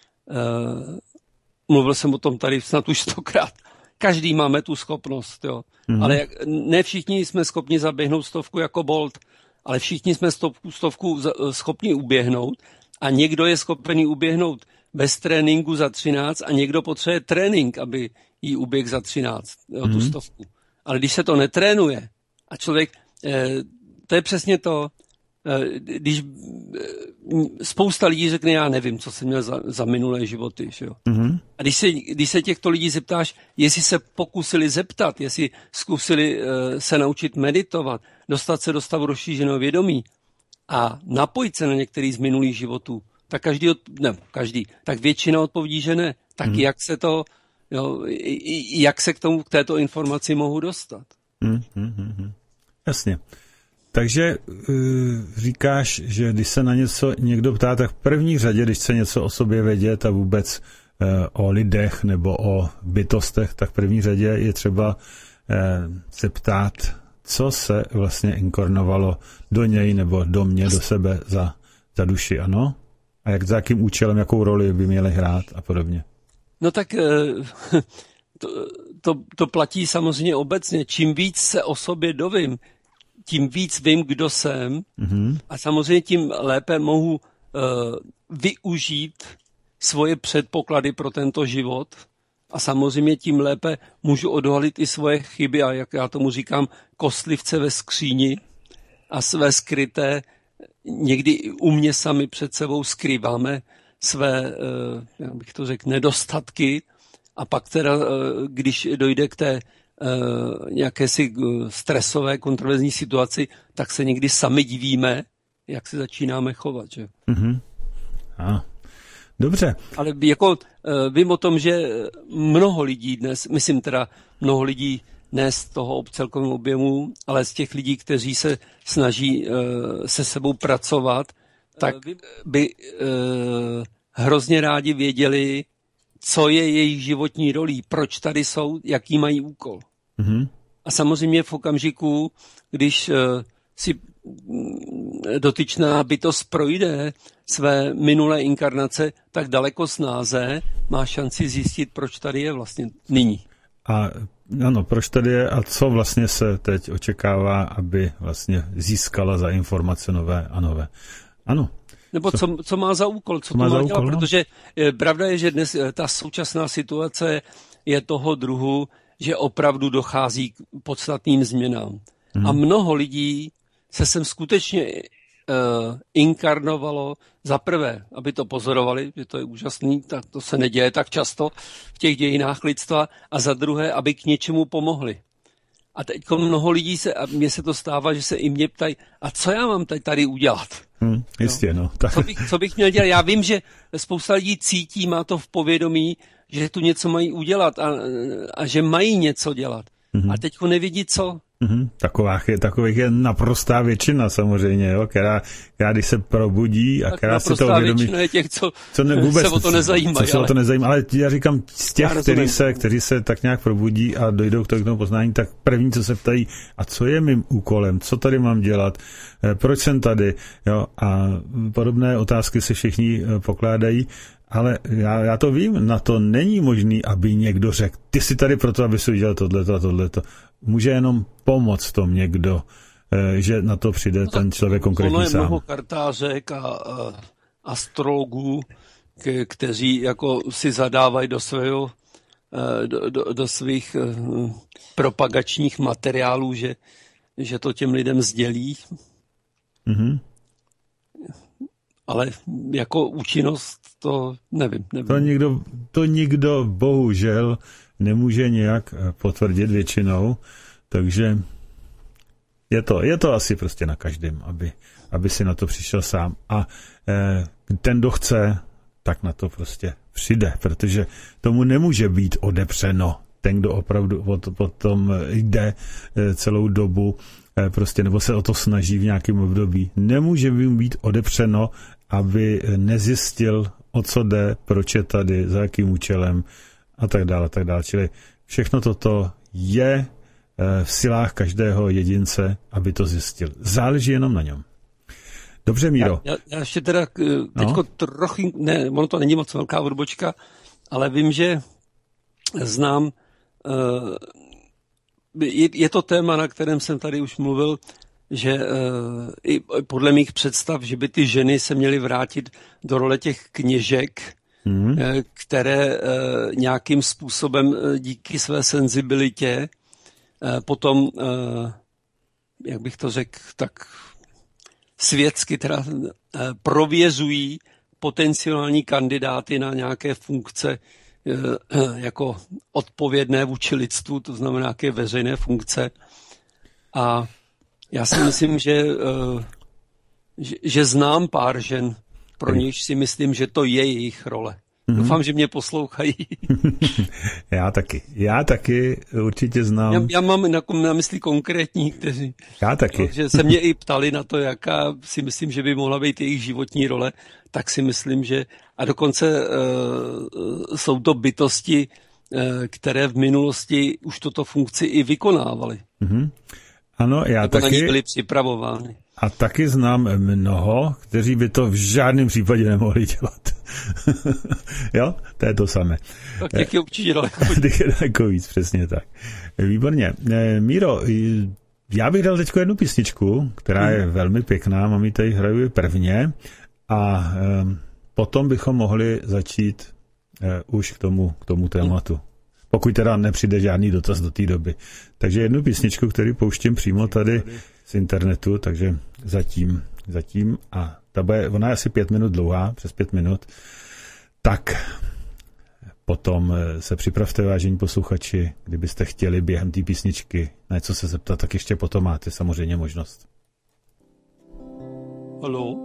mluvil jsem o tom tady snad už 100krát. Každý máme tu schopnost, jo. Ale ne všichni jsme schopni zaběhnout 100 jako Bolt, ale všichni jsme 100 schopni uběhnout a někdo je schopený uběhnout bez tréninku za 13 a někdo potřebuje trénink, aby jí uběh za 13, jo, tu 100. Ale když se to netrénuje a člověk, to je přesně to, když spousta lidí řekne, já nevím, co jsem měl za minulé životy. Že jo? A když se těchto lidí zeptáš, jestli se pokusili zeptat, jestli zkusili se naučit meditovat, dostat se do stavu rozšířeného vědomí a napojit se na některý z minulých životů, tak tak většina odpovědí, že ne. Tak jak se to, jo, jak se k této informaci mohu dostat? Jasně. Takže říkáš, že když se na něco někdo ptá, tak v první řadě, když chce něco o sobě vědět a vůbec o lidech nebo o bytostech, tak v první řadě je třeba se ptát, co se vlastně inkarnovalo do něj nebo do mě, do sebe za duši, ano? A za jakým účelem, jakou roli by měly hrát a podobně. No tak to platí samozřejmě obecně. Čím víc se o sobě dovím, tím víc vím, kdo jsem a samozřejmě tím lépe mohu využít svoje předpoklady pro tento život a samozřejmě tím lépe můžu odhalit i svoje chyby a jak já tomu říkám, kostlivce ve skříni a své skryté, někdy u mě sami před sebou skrýváme své, jak bych to řekl, nedostatky a pak teda, když dojde k té nějaké si stresové, kontroverzní situaci, tak se někdy sami divíme, jak se začínáme chovat. Že? Dobře. Ale jako vím o tom, že mnoho lidí dnes, myslím teda mnoho lidí ne z toho celkového objemu, ale z těch lidí, kteří se snaží se sebou pracovat, tak by hrozně rádi věděli, co je jejich životní rolí, proč tady jsou, jaký mají úkol. A samozřejmě v okamžiku, když si dotyčná bytost projde své minulé inkarnace, tak daleko snáze má šanci zjistit, proč tady je vlastně nyní. A ano, proč tady je a co vlastně se teď očekává, aby vlastně získala za informace nové a nové. Ano. Nebo co má za úkol, co to má dělat, protože pravda je, že dnes ta současná situace je toho druhu, že opravdu dochází k podstatným změnám. A mnoho lidí se sem skutečně inkarnovalo za prvé, aby to pozorovali, že to je úžasný, tak to se neděje tak často v těch dějinách lidstva, a za druhé, aby k něčemu pomohli. A teď mnoho lidí a mně se to stává, že se i mě ptají, a co já mám tady udělat? Jistě, no. Tak. Co bych měl dělat? Já vím, že spousta lidí cítí, má to v povědomí, že tu něco mají udělat a že mají něco dělat. A teďko nevidí co. Takových je naprostá většina samozřejmě, jo, která když se probudí a tak která si to uvědomí. Naprostá většina je těch, co vůbec se o to nezajímají. Ale já říkám, z těch, kteří se tak nějak probudí a dojdou k tomu poznání, tak první, co se ptají, a co je mým úkolem, co tady mám dělat, proč jsem tady, jo, a podobné otázky si všichni pokládají. Ale já to vím, na to není možný, aby někdo řekl, ty jsi tady proto, aby si udělal tohleto a tohleto. Může jenom pomoct tom někdo, že na to přijde ten člověk konkrétně sám. Ono je mnoho kartářek a astrologů, kteří jako si zadávají do svých propagačních materiálů, že to těm lidem sdělí. Ale jako účinnost to nevím. To nikdo bohužel nemůže nějak potvrdit většinou, takže je to asi prostě na každém, aby si na to přišel sám. A ten, kdo chce, tak na to prostě přijde, protože tomu nemůže být odepřeno. Ten, kdo opravdu potom jde celou dobu, prostě, nebo se o to snaží v nějakém období, nemůže mu být odepřeno, aby nezjistil, o co jde, proč je tady, za jakým účelem a tak dále, tak dále. Čili všechno toto je v silách každého jedince, aby to zjistil. Záleží jenom na něm. Dobře, Míro. Já ještě teda teďko trochu, ne, ono to není moc velká odbočka, ale vím, že znám, je to téma, na kterém jsem tady už mluvil, že i podle mých představ, že by ty ženy se měly vrátit do role těch kněžek, které nějakým způsobem díky své senzibilitě potom, jak bych to řekl, tak světsky teda prověřují potenciální kandidáty na nějaké funkce jako odpovědné vůči lidstvu, to znamená nějaké veřejné funkce. A já si myslím, že znám pár žen, pro něž si myslím, že to je jejich role. Doufám, že mě poslouchají. Já taky určitě znám. Já mám na mysli konkrétní, kteří. Já taky. Že se mě i ptali na to, jaká si myslím, že by mohla být jejich životní role, tak si myslím, že a dokonce jsou to bytosti, které v minulosti už toto funkci i vykonávaly. Ano, já taky. Na ní byli připravovány. A taky znám mnoho, kteří by to v žádném případě nemohli dělat. Jo, to je to samé. Tak těch je určitě daleko. Těch je daleko víc, přesně tak. Výborně. Míro, já bych dal teďko jednu písničku, která je velmi pěkná, mám ji tady hraju prvně a potom bychom mohli začít už k tomu tématu. Pokud teda nepřijde žádný dotaz do té doby. Takže jednu písničku, kterou pouštím přímo tady z internetu, takže zatím a ona je asi 5 minut dlouhá, přes 5 minut, tak potom se připravte, vážení posluchači, kdybyste chtěli během té písničky na něco se zeptat, tak ještě potom máte samozřejmě možnost. Haló?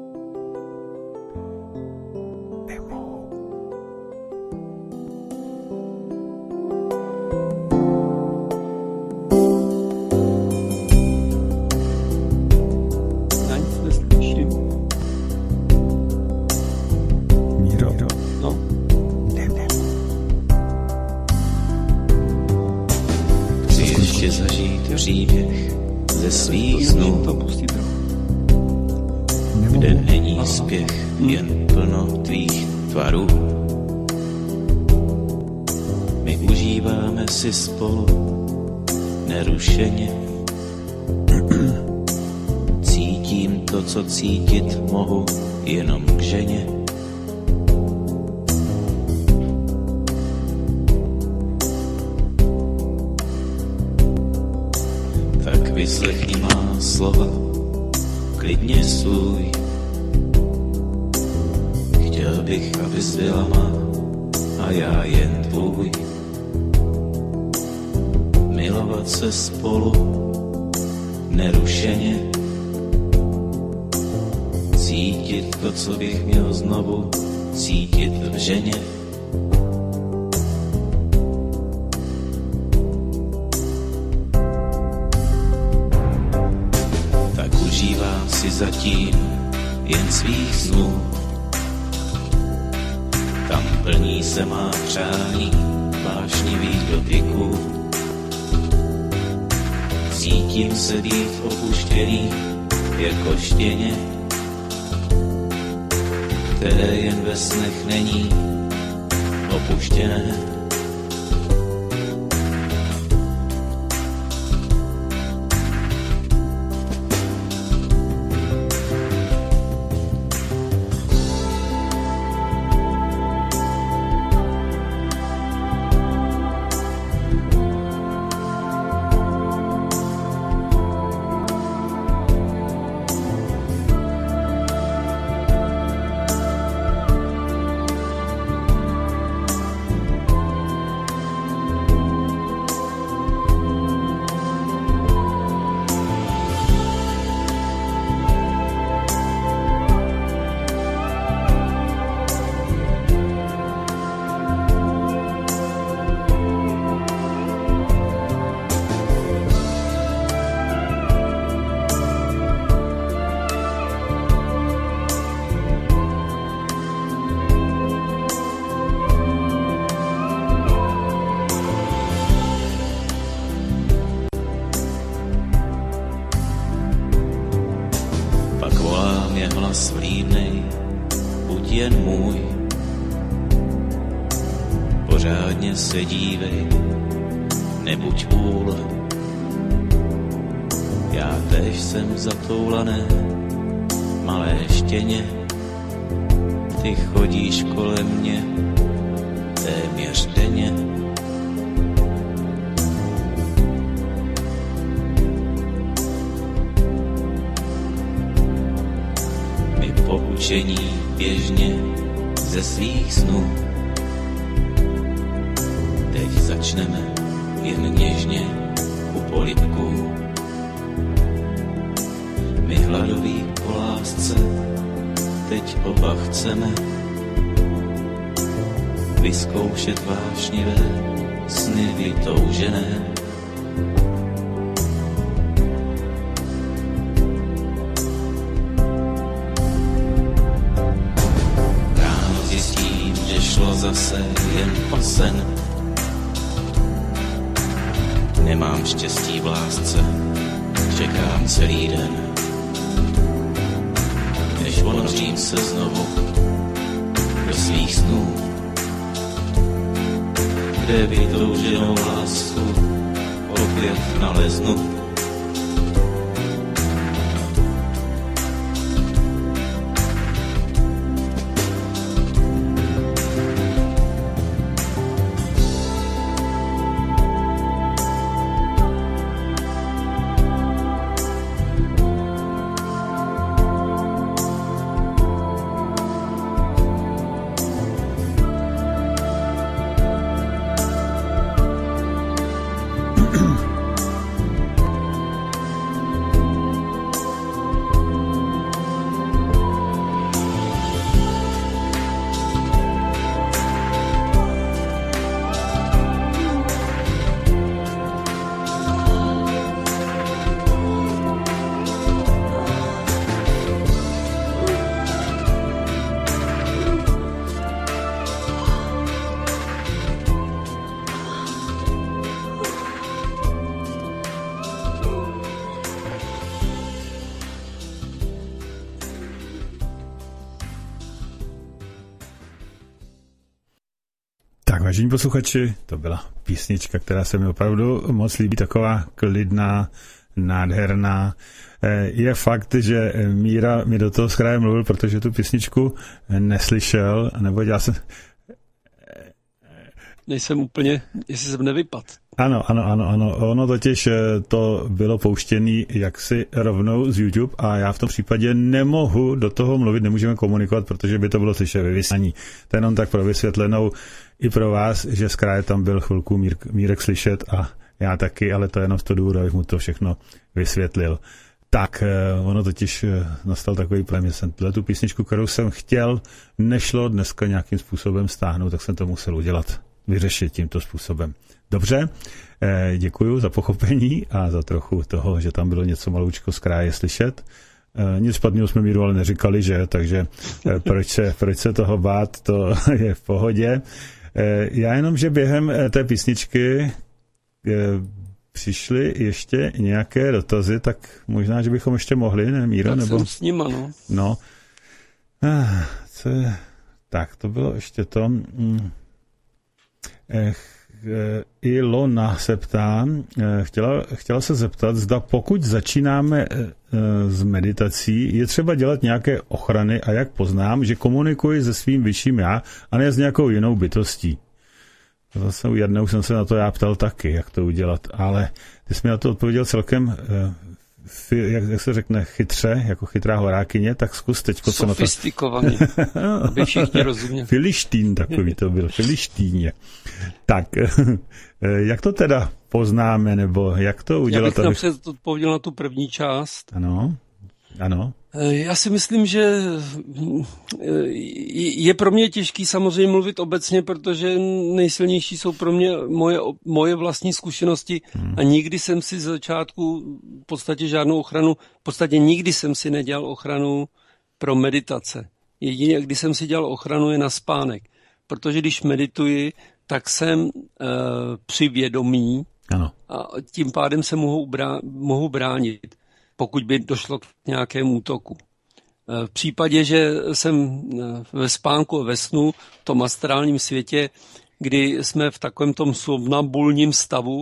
Příběh ze svých snů, kde není spěch, jen plno tvých tvarů. My užíváme si spolu nerušeně. Cítím to, co cítit mohu jenom k ženě. Tak vyslechni má slova, klidně stůj. Chtěl bych, abys byla má a já jen tvůj. Milovat se spolu nerušeně. Cítit to, co bych měl znovu cítit v ženě. Tak užívám si zatím jen svých snů. Tam plní se má přání vášnivých dotyků. Cítím se být opuštěný jako štěně, které jen ve snech není opuštěné. Se dívej, nebuď vůl. Já též jsem zatoulané malé štěně. Ty chodíš kolem mě téměř denně. My poučení běžně ze svých snů. Začneme jen něžně u polibků. My hladoví po lásce teď oba chceme vyzkoušet vášnivé sny vytoužené. Ráno zjistím, že šlo zase jen o sen. Nemám štěstí v lásce, čekám celý den. Než ponořím se znovu do svých snů, kde vytouženou lásku opět naleznu. Tak, vážení posluchači, to byla písnička, která se mi opravdu moc líbí, taková klidná, nádherná. Je fakt, že Míra mi do toho z kraje mluvil, protože tu písničku neslyšel, nebo já jsem... Nejsem úplně, jestli jsem nevypad. Ano. Ono totiž to bylo pouštěný jaksi rovnou z YouTube a já v tom případě nemohu do toho mluvit, nemůžeme komunikovat, protože by to bylo slyšet ve vysílání. To jenom tak pro vysvětlenou i pro vás, že z kraje tam byl chvilku Mírek slyšet a já taky, ale to je jenom z toho důvodu, abych mu to všechno vysvětlil. Tak, ono totiž nastal takový problém, že jsem tu písničku, kterou jsem chtěl, nešlo dneska nějakým způsobem stáhnout, tak jsem to musel udělat, vyřešit tímto způsobem. Dobře, děkuju za pochopení a za trochu toho, že tam bylo něco maloučko z kraje slyšet. Nic špatného jsme Míru ale neříkali, že? Takže proč se toho bát, to je v pohodě. Já jenom, že během té písničky přišly ještě nějaké dotazy, tak možná, že bychom ještě mohli, ne Míro? Tak nebo... jsem s nima, no. No. Tak, to bylo ještě to... Ilona se ptá, chtěla se zeptat, zda pokud začínáme s meditací, je třeba dělat nějaké ochrany a jak poznám, že komunikuji se svým vyšším já a ne s nějakou jinou bytostí. Zase jednou jsem se na to já ptal taky, jak to udělat, ale ty jsi mi na to odpověděl celkem, jak se řekne, chytře, jako chytrá horákyně, tak zkus teďko co na to... Sofistikovaně, aby všichni rozuměli. Filištín takový to byl, Filištíně. Tak, jak to teda poznáme, nebo jak to udělat? Já bych napřed odpověděl na tu první část. Ano. Já si myslím, že je pro mě těžký samozřejmě mluvit obecně, protože nejsilnější jsou pro mě moje vlastní zkušenosti a nikdy jsem si z začátku v podstatě žádnou ochranu, v podstatě nikdy jsem si nedělal ochranu pro meditace. Jedině, když jsem si dělal ochranu, je na spánek. Protože když medituji, tak jsem při vědomí a tím pádem se mohu bránit, pokud by došlo k nějakému útoku. V případě, že jsem ve spánku a ve snu, v tom astrálním světě, kdy jsme v takovém tom somnambulním stavu,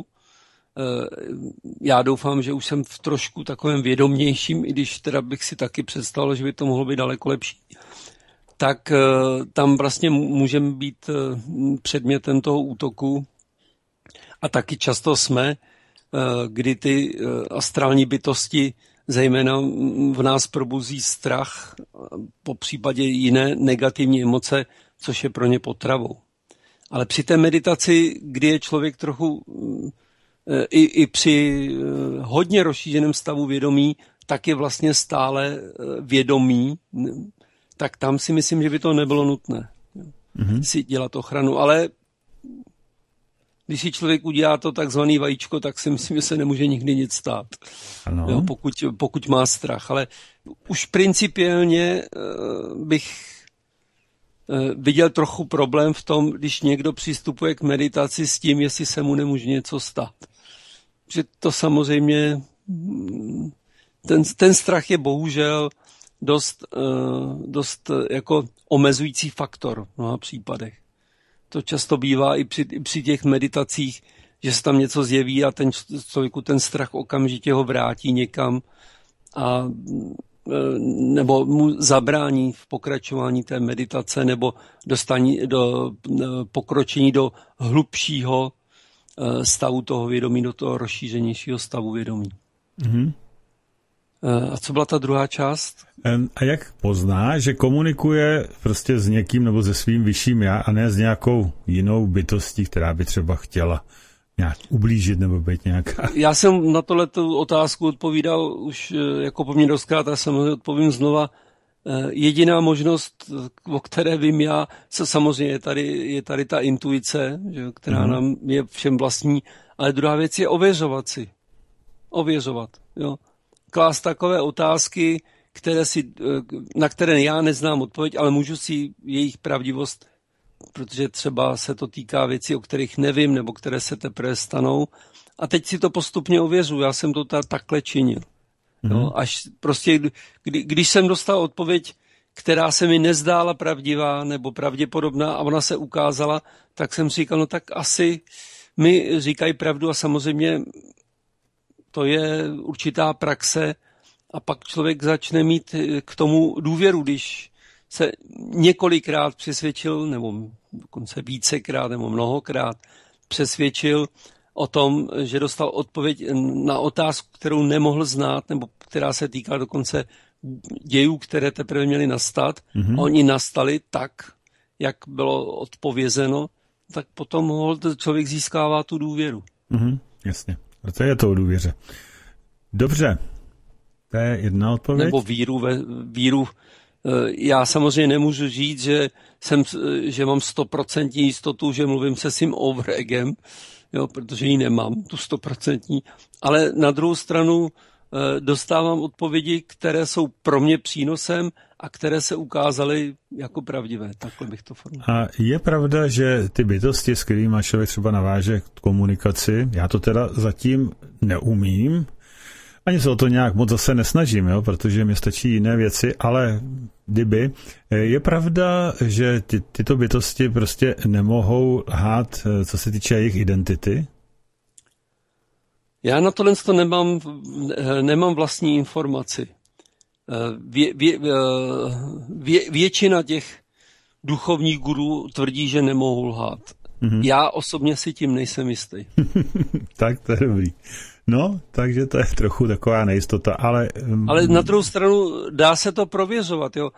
já doufám, že už jsem v trošku takovém vědomějším, i když teda bych si taky představil, že by to mohlo být daleko lepší, tak tam vlastně můžeme být předmětem toho útoku a taky často jsme, kdy ty astrální bytosti zejména v nás probuzí strach, po případě jiné negativní emoce, což je pro ně potravou. Ale při té meditaci, kdy je člověk trochu i při hodně rozšířeném stavu vědomí, tak je vlastně stále vědomí, tak tam si myslím, že by to nebylo nutné si dělat ochranu. Ale když si člověk udělá to takzvaný vajíčko, tak si myslím, že se nemůže nikdy nic stát, jo, pokud má strach. Ale už principiálně bych viděl trochu problém v tom, když někdo přistupuje k meditaci s tím, jestli se mu nemůže něco stát. Protože to samozřejmě, ten strach je bohužel dost jako omezující faktor v mnoha případech. To často bývá i při těch meditacích, že se tam něco zjeví a ten člověku ten strach okamžitě ho vrátí někam a nebo mu zabrání v pokračování té meditace nebo pokročení do hlubšího stavu toho vědomí, do toho rozšířenějšího stavu vědomí. Mm-hmm. A co byla ta druhá část? A jak pozná, že komunikuje prostě s někým nebo se svým vyšším já a ne s nějakou jinou bytostí, která by třeba chtěla nějak ublížit nebo být nějaká? Já jsem na tohletu otázku odpovídal už jako poměrně dostkrát a samozřejmě odpovím znova. Jediná možnost, o které vím já, samozřejmě je tady ta intuice, že, která nám je všem vlastní, ale druhá věc je ověřovat si. Ověřovat, jo. Klást takové otázky, na které já neznám odpověď, ale můžu si jejich pravdivost, protože třeba se to týká věcí, o kterých nevím, nebo které se teprve stanou. A teď si to postupně ověřuji. Já jsem to takhle činil. No, až prostě, když jsem dostal odpověď, která se mi nezdála pravdivá nebo pravděpodobná a ona se ukázala, tak jsem si říkal, no tak asi mi říkají pravdu a samozřejmě to je určitá praxe a pak člověk začne mít k tomu důvěru, když se několikrát přesvědčil, nebo dokonce vícekrát nebo mnohokrát přesvědčil o tom, že dostal odpověď na otázku, kterou nemohl znát, nebo která se týkala dokonce dějů, které teprve měly nastat. A oni nastali tak, jak bylo odpovězeno, tak potom člověk získává tu důvěru. Jasně. To je to o důvěře. Dobře. To je jedna odpověď. Nebo víru. Já samozřejmě nemůžu říct, že mám 100% jistotu, že mluvím se svým overegem, jo, protože ji nemám, tu 100%. Ale na druhou stranu dostávám odpovědi, které jsou pro mě přínosem a které se ukázaly jako pravdivé. Takhle bych to formuloval. A je pravda, že ty bytosti, s kterými člověk třeba naváže komunikaci, já to teda zatím neumím, ani se o to nějak moc zase nesnažím, jo, protože mi stačí jiné věci, ale kdyby, je pravda, že tyto bytosti prostě nemohou lhát, co se týče jejich identity? Já na tohle nemám vlastní informaci. Většina těch duchovních gurů tvrdí, že nemohou lhát. Já osobně si tím nejsem jistý. Tak to je dobrý. No, takže to je trochu taková nejistota, ale... Ale na druhou stranu dá se to prověřovat, jo.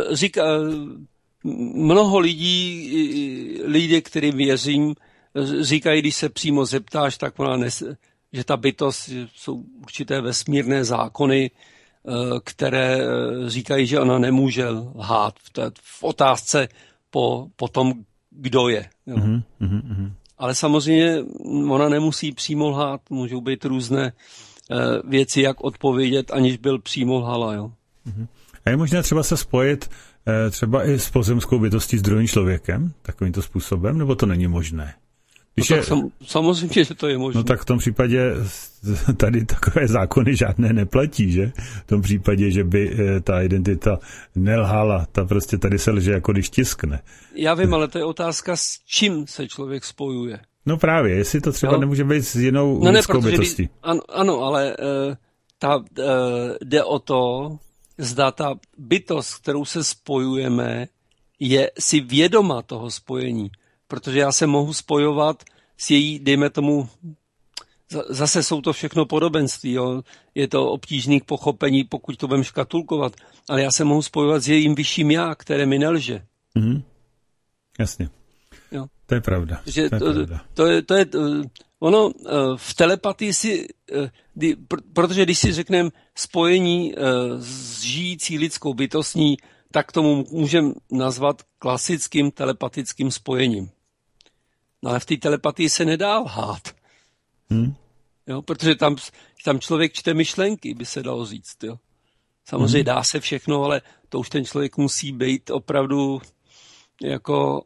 Mnoho lidí, kterým věřím, říkají, když se přímo zeptáš, tak že ta bytost, jsou určité vesmírné zákony, které říkají, že ona nemůže lhát v otázce po tom, kdo je. Jo. Ale samozřejmě ona nemusí přímo lhát, můžou být různé věci, jak odpovědět, aniž byl přímo lhala. Jo. A je možné třeba se spojit třeba i s pozemskou bytostí s druhým člověkem takovýmto způsobem, nebo to není možné? Samozřejmě, že to je možné. No tak v tom případě tady takové zákony žádné neplatí, že? V tom případě, že by ta identita nelhala, ta prostě tady se lže, jako když tiskne. Já vím, ale to je otázka, s čím se člověk spojuje. No právě, jestli to třeba nemůže být s jinou lidskou bytostí. Ano, ale jde o to, zda ta bytost, kterou se spojujeme, je si vědoma toho spojení. Protože já se mohu spojovat s její, dejme tomu, zase jsou to všechno podobenství, jo? Je to obtížný k pochopení, pokud to budeme škatulkovat, ale já se mohu spojovat s jejím vyšším já, které mi nelže. Jasně. Jo. To je pravda. Ono v telepatii protože když si řekneme spojení s žijící lidskou bytostní, tak tomu můžeme nazvat klasickým telepatickým spojením. No ale v té telepatii se nedá lhát. Jo, protože tam člověk čte myšlenky, by se dalo říct. Jo. Samozřejmě dá se všechno, ale to už ten člověk musí být opravdu jako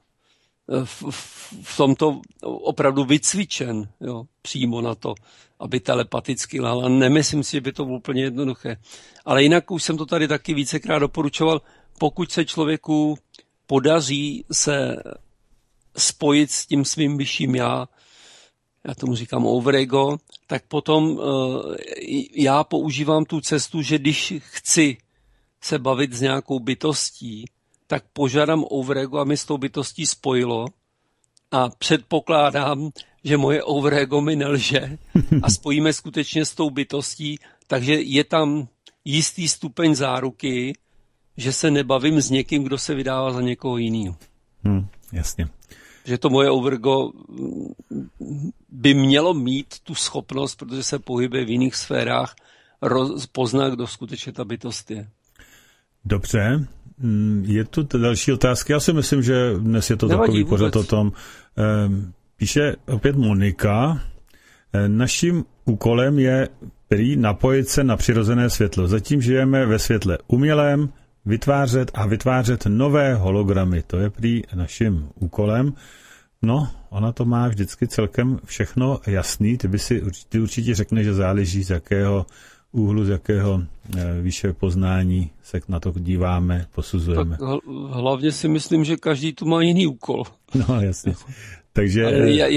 v tomto opravdu vycvičen, jo, přímo na to, aby telepaticky lhal. A nemyslím si, že by to bylo úplně jednoduché. Ale jinak už jsem to tady taky vícekrát doporučoval, pokud se člověku podaří se spojit s tím svým vyšším já tomu říkám overego, tak potom já používám tu cestu, že když chci se bavit s nějakou bytostí, tak požádám overego, aby s tou bytostí spojilo a předpokládám, že moje overego mi nelže a spojíme skutečně s tou bytostí, takže je tam jistý stupeň záruky, že se nebavím s někým, kdo se vydává za někoho jiného. Jasně. Že to moje overgo by mělo mít tu schopnost, protože se pohybuje v jiných sférách, poznat, kdo skutečně ta bytost je. Dobře. Je tu další otázky. Já si myslím, že dnes je to takový pořad o tom. Píše opět Monika. Naším úkolem je prý napojit se na přirozené světlo. Zatím žijeme ve světle umělém, vytvářet nové hologramy. To je prý naším úkolem. No, ona to má vždycky celkem všechno jasný. Ty určitě řekne, že záleží, z jakého úhlu, z jakého výše poznání se na to díváme, posuzujeme. Tak hlavně si myslím, že každý tu má jiný úkol. No, jasně. Takže...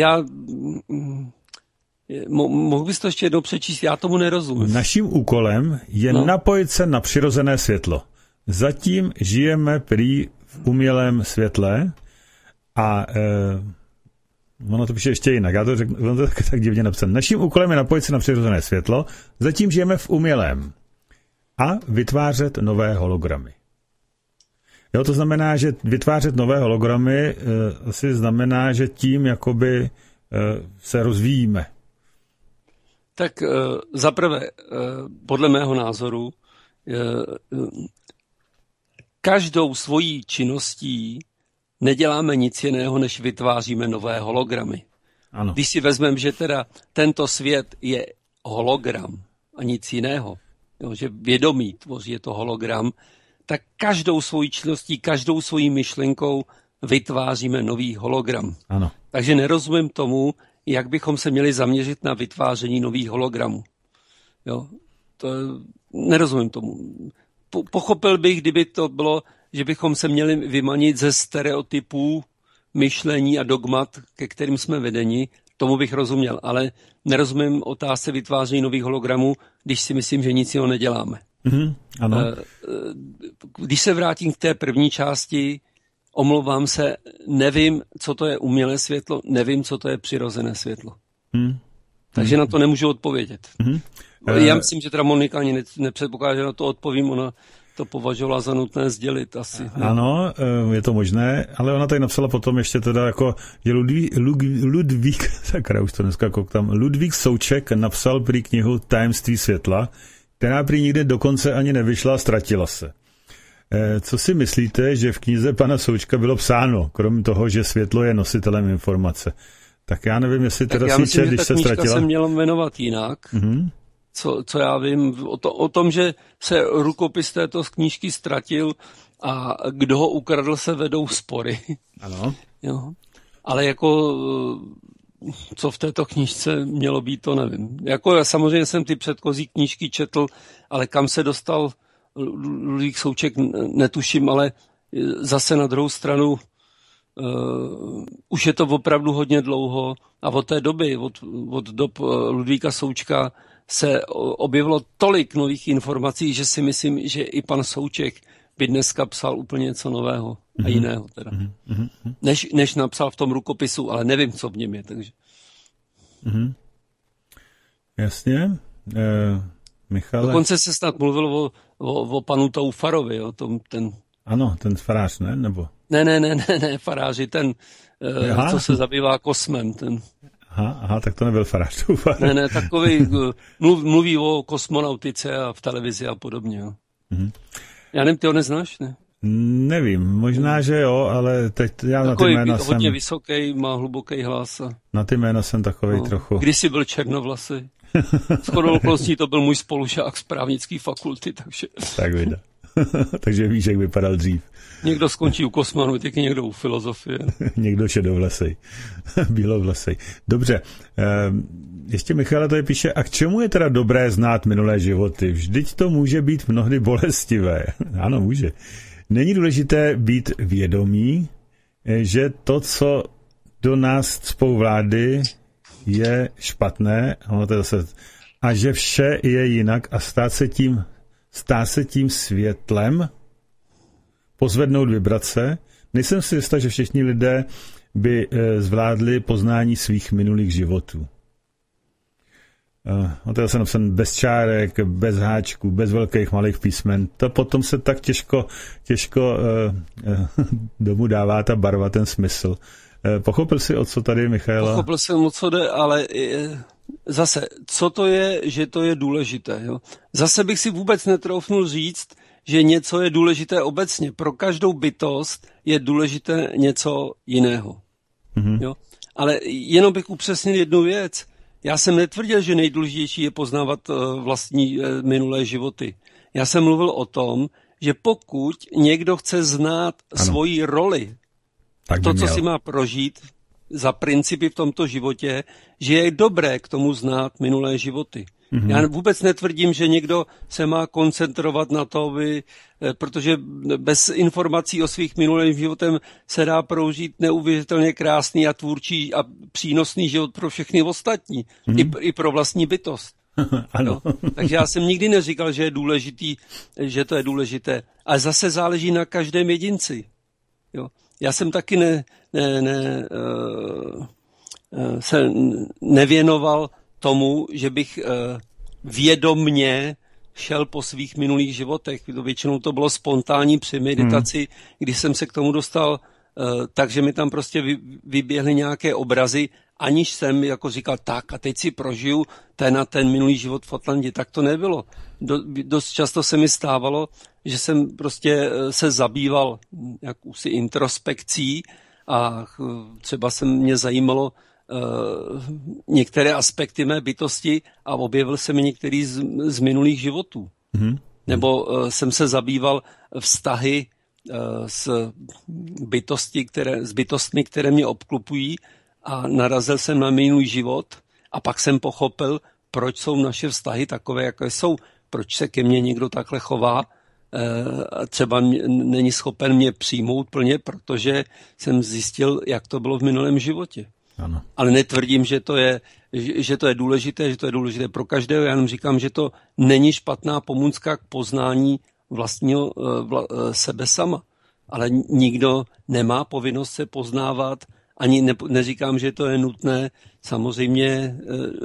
Mohl bys to ještě jednou přečíst? Já tomu nerozumím. Naším úkolem je napojit se na přirozené světlo. Zatím žijeme prý v umělém světle a ono to píše ještě jinak. Já to řeknu, ono to tak divně napsané. Naším úkolem je napojit se na přirozené světlo. Zatím žijeme v umělém a vytvářet nové hologramy. Jo, to znamená, že vytvářet nové hologramy asi znamená, že tím jakoby se rozvíjíme. Tak zaprvé, podle mého názoru, každou svojí činností neděláme nic jiného, než vytváříme nové hologramy. Ano. Když si vezmeme, že teda tento svět je hologram a nic jiného, jo, že vědomí tvoří je to hologram, tak každou svojí činností, každou svojí myšlenkou vytváříme nový hologram. Ano. Takže nerozumím tomu, jak bychom se měli zaměřit na vytváření nových hologramů. Jo, nerozumím tomu. Pochopil bych, kdyby to bylo, že bychom se měli vymanit ze stereotypů, myšlení a dogmat, ke kterým jsme vedeni, tomu bych rozuměl, ale nerozumím otázce vytváření nových hologramů, když si myslím, že nic jiného neděláme. Ano. Když se vrátím k té první části, omlouvám se, nevím, co to je umělé světlo, nevím, co to je přirozené světlo. Takže na to nemůžu odpovědět. Já myslím, že teda Monika ani nepředpokládá, že na to odpovím, ona to považovala za nutné sdělit asi. Ne? Ano, je to možné, ale ona tady napsala potom ještě teda jako, že Ludvík, sakra, už to dneska koukám, Ludvík Souček napsal prý knihu Tajemství světla, která prý nikdy dokonce ani nevyšla a ztratila se. Co si myslíte, že v knize pana Součka bylo psáno, kromě toho, že světlo je nositelem informace? Tak já nevím, jestli teda já myslím, když se ztratila. Já myslím, že ta knížka se měla jmenovat jinak. Co já vím, o tom, že se rukopis této knížky ztratil a kdo ho ukradl, se vedou spory. Ano. Jo. Ale jako co v této knížce mělo být, to nevím. Jako samozřejmě jsem ty předchozí knížky četl, ale kam se dostal Ludvík Souček, netuším, ale zase na druhou stranu už je to opravdu hodně dlouho a od té doby, od dob Ludvíka Součka se objevilo tolik nových informací, že si myslím, že i pan Souček by dneska psal úplně něco nového a jiného teda. Než napsal v tom rukopisu, ale nevím, co v něm je, takže. Jasně. Michale. Dokonce se snad mluvilo o panu Toufarovi, jo, Ano, ten farář, ne? Nebo? Ne, faráři, ten, co se zabývá kosmem, ten. Aha, tak to nebyl farář. Ne, takový, mluví o kosmonautice a v televizi a podobně. Jo. Já nevím, ty ho neznáš, ne? Nevím, možná, že jo, ale teď já na ty jména jsem... hodně vysoký, má hluboký hlas. Na ty jména jsem takovej trochu... Kdysi byl černovlasý. Shodou okolností to byl můj spolužák z právnické fakulty, takže... Tak vida. Takže víš, jak vypadal dřív. Někdo skončí u kosmonautiky, někdo u filozofie. Někdo šedovlasej, bílovlasej. Dobře, ještě Michale tady píše, a k čemu je teda dobré znát minulé životy? Vždyť to může být mnohdy bolestivé. Ano, může. Není důležité být vědomí, že to, co do nás cpou vlády, je špatné, a že vše je jinak a stát se tím světlem, pozvednout vibrace. Nejsem si jistá, že všichni lidé by zvládli poznání svých minulých životů. To je napsané bez čárek, bez háčků, bez velkých malých písmen. To potom se tak těžko domů dává ta barva, ten smysl. Pochopil jsi, o co tady, Michaela? Pochopil jsem, o co jde, ale zase, co to je, že to je důležité. Jo? Zase bych si vůbec netroufnul říct, že něco je důležité obecně. Pro každou bytost je důležité něco jiného. Jo? Ale jenom bych upřesnil jednu věc. Já jsem netvrdil, že nejdůležitější je poznávat vlastní minulé životy. Já jsem mluvil o tom, že pokud někdo chce znát svoji roli, to, co si má prožít za principy v tomto životě, že je dobré k tomu znát minulé životy. Já vůbec netvrdím, že někdo se má koncentrovat na to, protože bez informací o svých minulým životem se dá prožít neuvěřitelně krásný a tvůrčí a přínosný život pro všechny ostatní, i pro vlastní bytost. Ano. Takže já jsem nikdy neříkal, že to je důležité, ale zase záleží na každém jedinci. Jo. Já jsem taky se nevěnoval tomu, že bych vědomně šel po svých minulých životech. Většinou to bylo spontánní při meditaci, když jsem se k tomu dostal, takže mi tam prostě vyběhly nějaké obrazy, aniž jsem jako říkal, tak a teď si prožiju ten minulý život v Atlandě. Tak to nebylo. Dost často se mi stávalo, že jsem prostě se zabýval jakousi introspekcí a třeba mě zajímalo některé aspekty mé bytosti a objevil se mi některý z minulých životů. Nebo jsem se zabýval vztahy s bytostmi, které mě obklopují a narazil jsem na minulý život a pak jsem pochopil, proč jsou naše vztahy takové, jaké jsou, proč se ke mně někdo takhle chová, třeba není schopen mě přijmout plně, protože jsem zjistil, jak to bylo v minulém životě. Ano. Ale netvrdím, že to je důležité, že to je důležité pro každého. Já jenom říkám, že to není špatná pomůcka k poznání vlastního sebe sama. Ale nikdo nemá povinnost se poznávat, ani neříkám, že to je nutné. Samozřejmě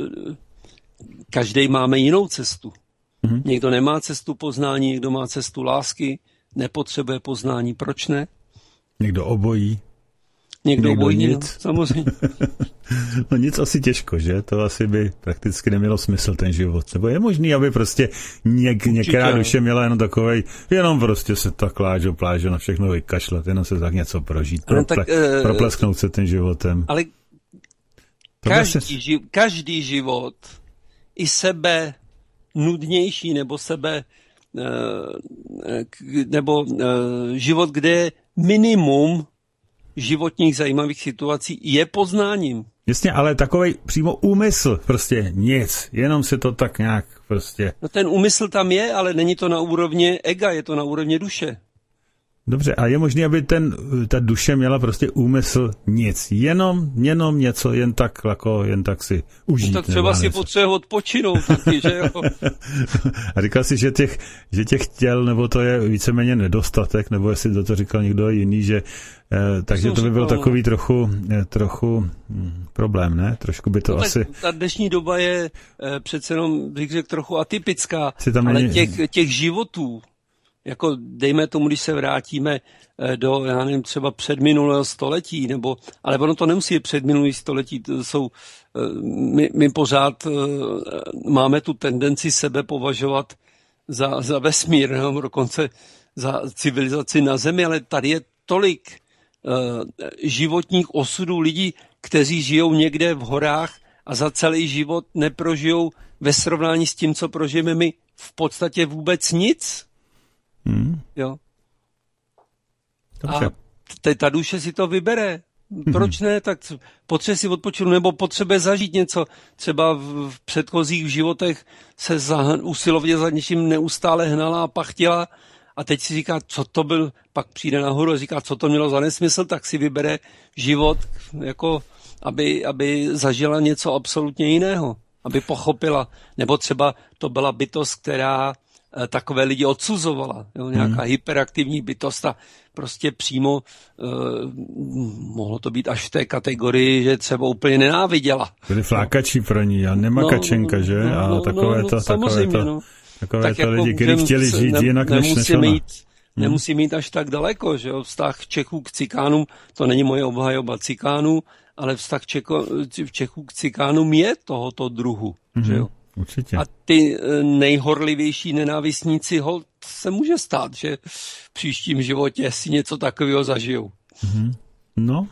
každý máme jinou cestu. Někdo nemá cestu poznání, někdo má cestu lásky, nepotřebuje poznání. Proč ne? Někdo obojí. Někdo obojí, nic. No, samozřejmě. No nic asi těžko, že? To asi by prakticky nemělo smysl ten život. Nebo je možný, aby prostě některá duše měla jenom takovej, jenom prostě se tak plážo na všechno vykašlat, jenom se tak něco prožít, proplesknout se tím životem. Ale každý život, i sebe nudnější, nebo život, kde je minimum životních zajímavých situací, je poznáním. Jasně, ale takovej přímo úmysl, prostě nic, jenom si to tak nějak prostě... No ten úmysl tam je, ale není to na úrovni ega, je to na úrovni duše. Dobře, a je možné, aby ta duše měla prostě úmysl nic, jenom něco, jen tak si užít. No tak třeba si potřebuje odpočinout taky, že jo? A říkal jsi, že těch těl, nebo to je víceméně nedostatek, nebo jestli to říkal někdo jiný, že takže to by byl takový trochu problém, ne? Trošku by to no asi... Ta dnešní doba je přece jenom, bych řekl, trochu atypická, ale těch životů, jako dejme tomu, když se vrátíme do, já nevím, třeba předminulého století, ale ono to nemusí být předminulý století, to jsou, my pořád máme tu tendenci sebe považovat za vesmír, nebo dokonce za civilizaci na Zemi, ale tady je tolik životních osudů lidí, kteří žijou někde v horách a za celý život neprožijou ve srovnání s tím, co prožijeme my, v podstatě vůbec nic. Jo. Dobře. A ta duše si to vybere. Proč ne? Tak potřebuje si odpočinout nebo potřebuje zažít něco. Třeba v předchozích životech se usilovně za něčím neustále hnala a pachtila a teď si říká, co to byl, pak přijde nahoru a říká, co to mělo za nesmysl, tak si vybere život, jako aby zažila něco absolutně jiného, aby pochopila. Nebo třeba to byla bytost, která takové lidi odsuzovala. Jo, nějaká hyperaktivní bytost a prostě přímo mohlo to být až v té kategorii, že třeba úplně nenáviděla. Byli flákači pro ní a nemakačenka, že? A takové to lidi, kteří chtěli žít jinak než ona. Nemusí mít až tak daleko, že jo? Vztah Čechů k Cikánům, to není moje obhajoba Cikánů, ale vztah Čechů k Cikánům je tohoto druhu, že jo? Určitě. A ty nejhorlivější nenávistníci se může stát, že v příštím životě si něco takového zažijou. No,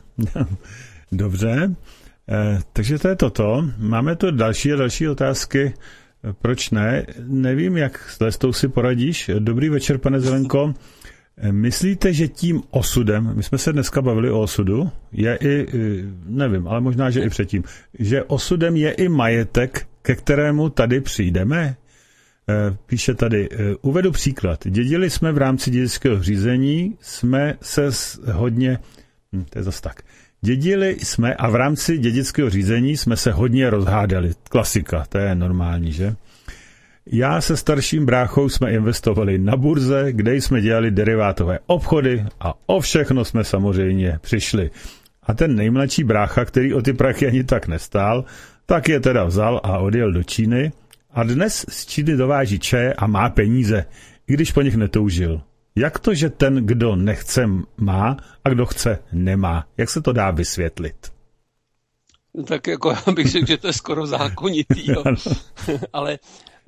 dobře. Takže to je toto. Máme tu další otázky. Proč ne? Nevím, jak s Lestou si poradíš. Dobrý večer, pane Zelenko. Myslíte, že tím osudem, my jsme se dneska bavili o osudu, je i, nevím, ale možná, že i předtím, že osudem je i majetek, ke kterému tady přijdeme? Píše tady, uvedu příklad. Dědili jsme v rámci dědického řízení, jsme se hodně, to je zase tak. Dědili jsme a v rámci dědického řízení jsme se hodně rozhádali. Klasika, to je normální, že? Já se starším bráchou jsme investovali na burze, kde jsme dělali derivátové obchody a o všechno jsme samozřejmě přišli. A ten nejmladší brácha, který o ty prachy ani tak nestál, tak je teda vzal a odjel do Číny a dnes z Číny dováží čaje a má peníze, i když po nich netoužil. Jak to, že ten, kdo nechce, má a kdo chce, nemá? Jak se to dá vysvětlit? No tak jako já bych řekl, že to je skoro zákonitý, jo. Ale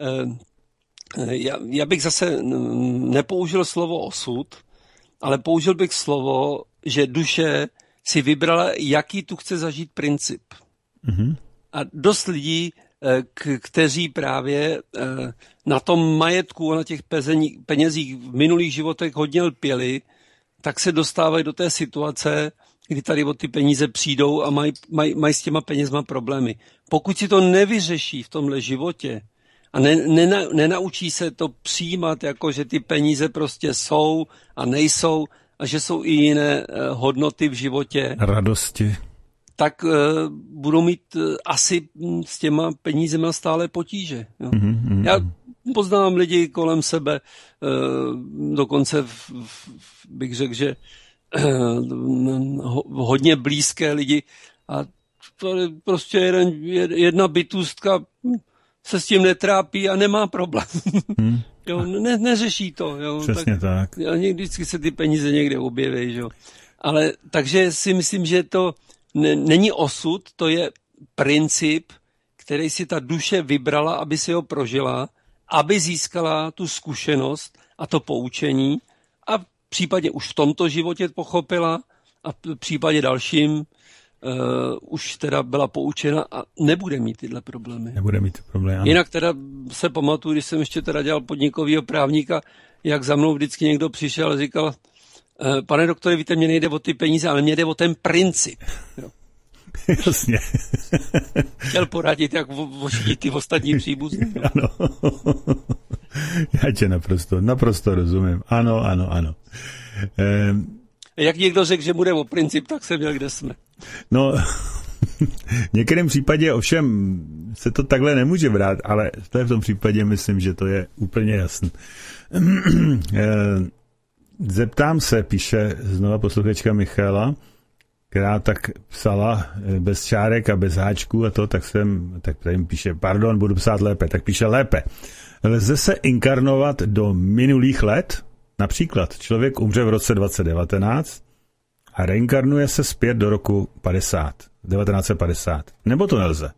já bych zase nepoužil slovo osud, ale použil bych slovo, že duše si vybrala, jaký tu chce zažít princip. Mm-hmm. A dost lidí, kteří právě na tom majetku a na těch penězích v minulých životech hodně lpěli, tak se dostávají do té situace, kdy tady o ty peníze přijdou a mají s těma penězma problémy. Pokud si to nevyřeší v tomhle životě a nenaučí se to přijímat, jako že ty peníze prostě jsou a nejsou a že jsou i jiné hodnoty v životě. Radosti. Tak budou mít asi s těma penízema stále potíže. Jo. Já poznám lidi kolem sebe, dokonce bych řekl, že hodně blízké lidi a to je prostě jedna bytůstka se s tím netrápí a nemá problém. Jo, neřeší to. Jo. Přesně tak. A vždycky se ty peníze někde objeví. Jo. Ale takže si myslím, že to není osud, to je princip, který si ta duše vybrala, aby si ho prožila, aby získala tu zkušenost a to poučení a v případě už v tomto životě pochopila a v případě dalším už teda byla poučena a nebude mít tyhle problémy. Nebude mít problémy. Jinak teda se pamatuju, když jsem ještě teda dělal podnikovýho právníka, jak za mnou vždycky někdo přišel a říkal, pane doktore, víte, mě nejde o ty peníze, ale mě jde o ten princip. Jo. Jasně. Chtěl poradit, jak ošidit ty ostatní příbuzní. Ano. Já tě naprosto rozumím. Ano. Jak někdo řekl, že bude o princip, tak jsem měl, kde jsme. No, v některém případě ovšem se to takhle nemůže brát, ale v tom případě myslím, že to je úplně jasné. Zeptám se, píše znova posluchačka Michála, která tak psala bez čárek a bez háčků a to, tak tady píše, pardon, budu psát lépe, tak píše lépe. Lze se inkarnovat do minulých let? Například člověk umře v roce 2019 a reinkarnuje se zpět do roku 1950. Nebo to nelze?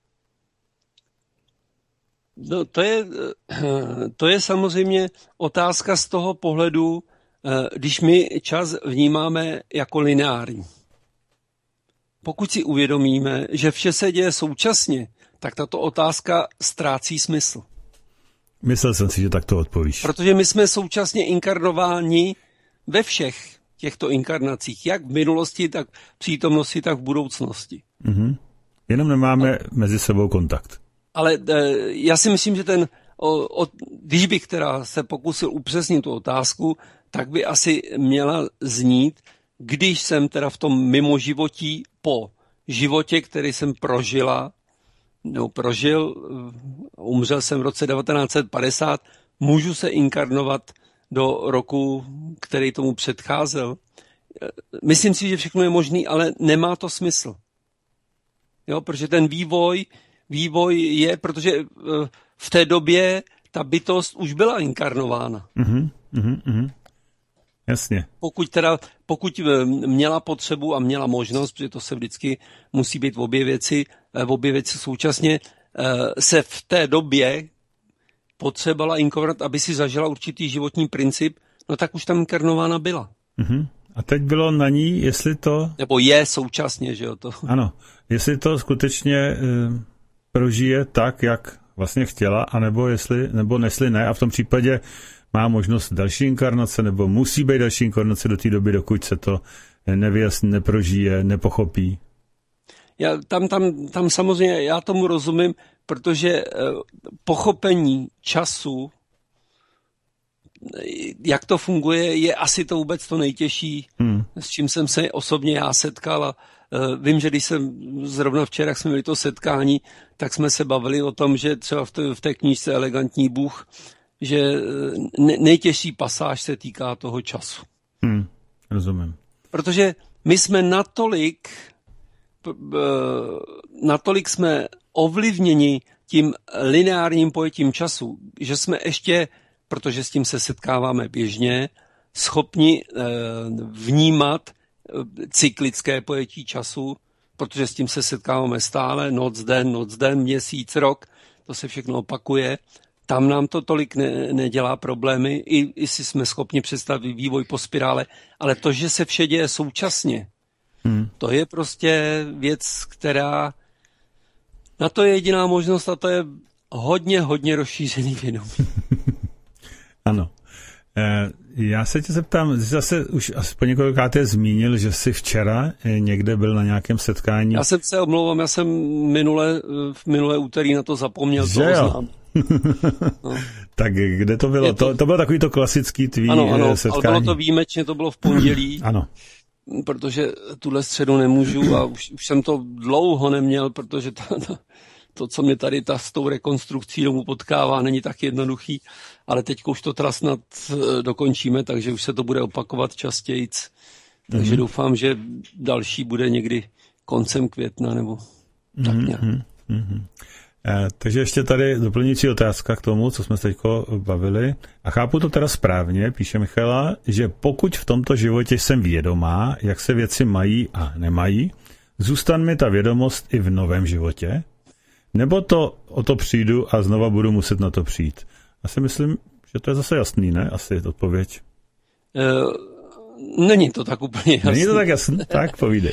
No, to je samozřejmě otázka z toho pohledu, když my čas vnímáme jako lineární. Pokud si uvědomíme, že vše se děje současně, tak tato otázka ztrácí smysl. Myslel jsem si, že tak to odpovíš. Protože my jsme současně inkarnováni ve všech těchto inkarnacích, jak v minulosti, tak v přítomnosti, tak v budoucnosti. Mm-hmm. Jenom nemáme mezi sebou kontakt. Ale já si myslím, že když bych teda se pokusil upřesnit tu otázku, tak by asi měla znít, když jsem teda v tom mimoživotí po životě, který jsem prožil, umřel jsem v roce 1950, můžu se inkarnovat do roku, který tomu předcházel. Myslím si, že všechno je možný, ale nemá to smysl. Jo, protože ten vývoj je, protože v té době ta bytost už byla inkarnována. Jasně. Pokud měla potřebu a měla možnost, protože to se vždycky musí být v obě věci současně, se v té době potřebovala inkarnovat, aby si zažila určitý životní princip, no tak už tam inkarnována byla. A teď bylo na ní, jestli to... Nebo je současně, že jo to. Ano, jestli to skutečně prožije tak, jak vlastně chtěla, nebo jestli ne, a v tom případě má možnost další inkarnace, nebo musí být další inkarnace do té doby, dokud se to nevyjasní, neprožije, nepochopí. Tam samozřejmě, já tomu rozumím, protože pochopení času, jak to funguje, je asi to vůbec to nejtěžší, s čím jsem se osobně já setkal. A vím, že když jsem zrovna včera, jak jsme měli to setkání, tak jsme se bavili o tom, že třeba v té knížce Elegantní Bůh, že nejtěžší pasáž se týká toho času. Rozumím. Protože my jsme natolik jsme ovlivněni tím lineárním pojetím času, že jsme ještě, protože s tím se setkáváme běžně, schopni vnímat cyklické pojetí času, protože s tím se setkáváme stále, noc, den, měsíc, rok, to se všechno opakuje. Tam nám to tolik nedělá problémy, i si jsme schopni představit vývoj po spirále, ale to, že se vše děje současně, to je prostě věc, která, na to je jediná možnost a to je hodně rozšířený vědomí. Ano. Já se tě zeptám, jsi zase už po několikáté zmínil, že jsi včera někde byl na nějakém setkání. Já jsem se omlouvám, já jsem minulé úterý na to zapomněl, to znám. No. Tak kde to bylo? To bylo takový to klasický tvý setkání. Ale bylo to výjimečně, to bylo v pondělí. Ano. Protože tuhle středu nemůžu a už jsem to dlouho neměl, protože to, co mě tady s tou rekonstrukcí domů potkává, není tak jednoduchý, ale teď už to teda snad dokončíme, takže už se to bude opakovat častějc. Takže doufám, že další bude někdy koncem května nebo tak nějak. Takže ještě tady doplňující otázka k tomu, co jsme se teď bavili. A chápu to teda správně, píše Michala, že pokud v tomto životě jsem vědomá, jak se věci mají a nemají, zůstane mi ta vědomost i v novém životě? Nebo o to přijdu a znova budu muset na to přijít? Já si myslím, že to je zase jasný, ne? Asi je to odpověď. Není to tak úplně jasný. Není to tak jasný? Tak povídej.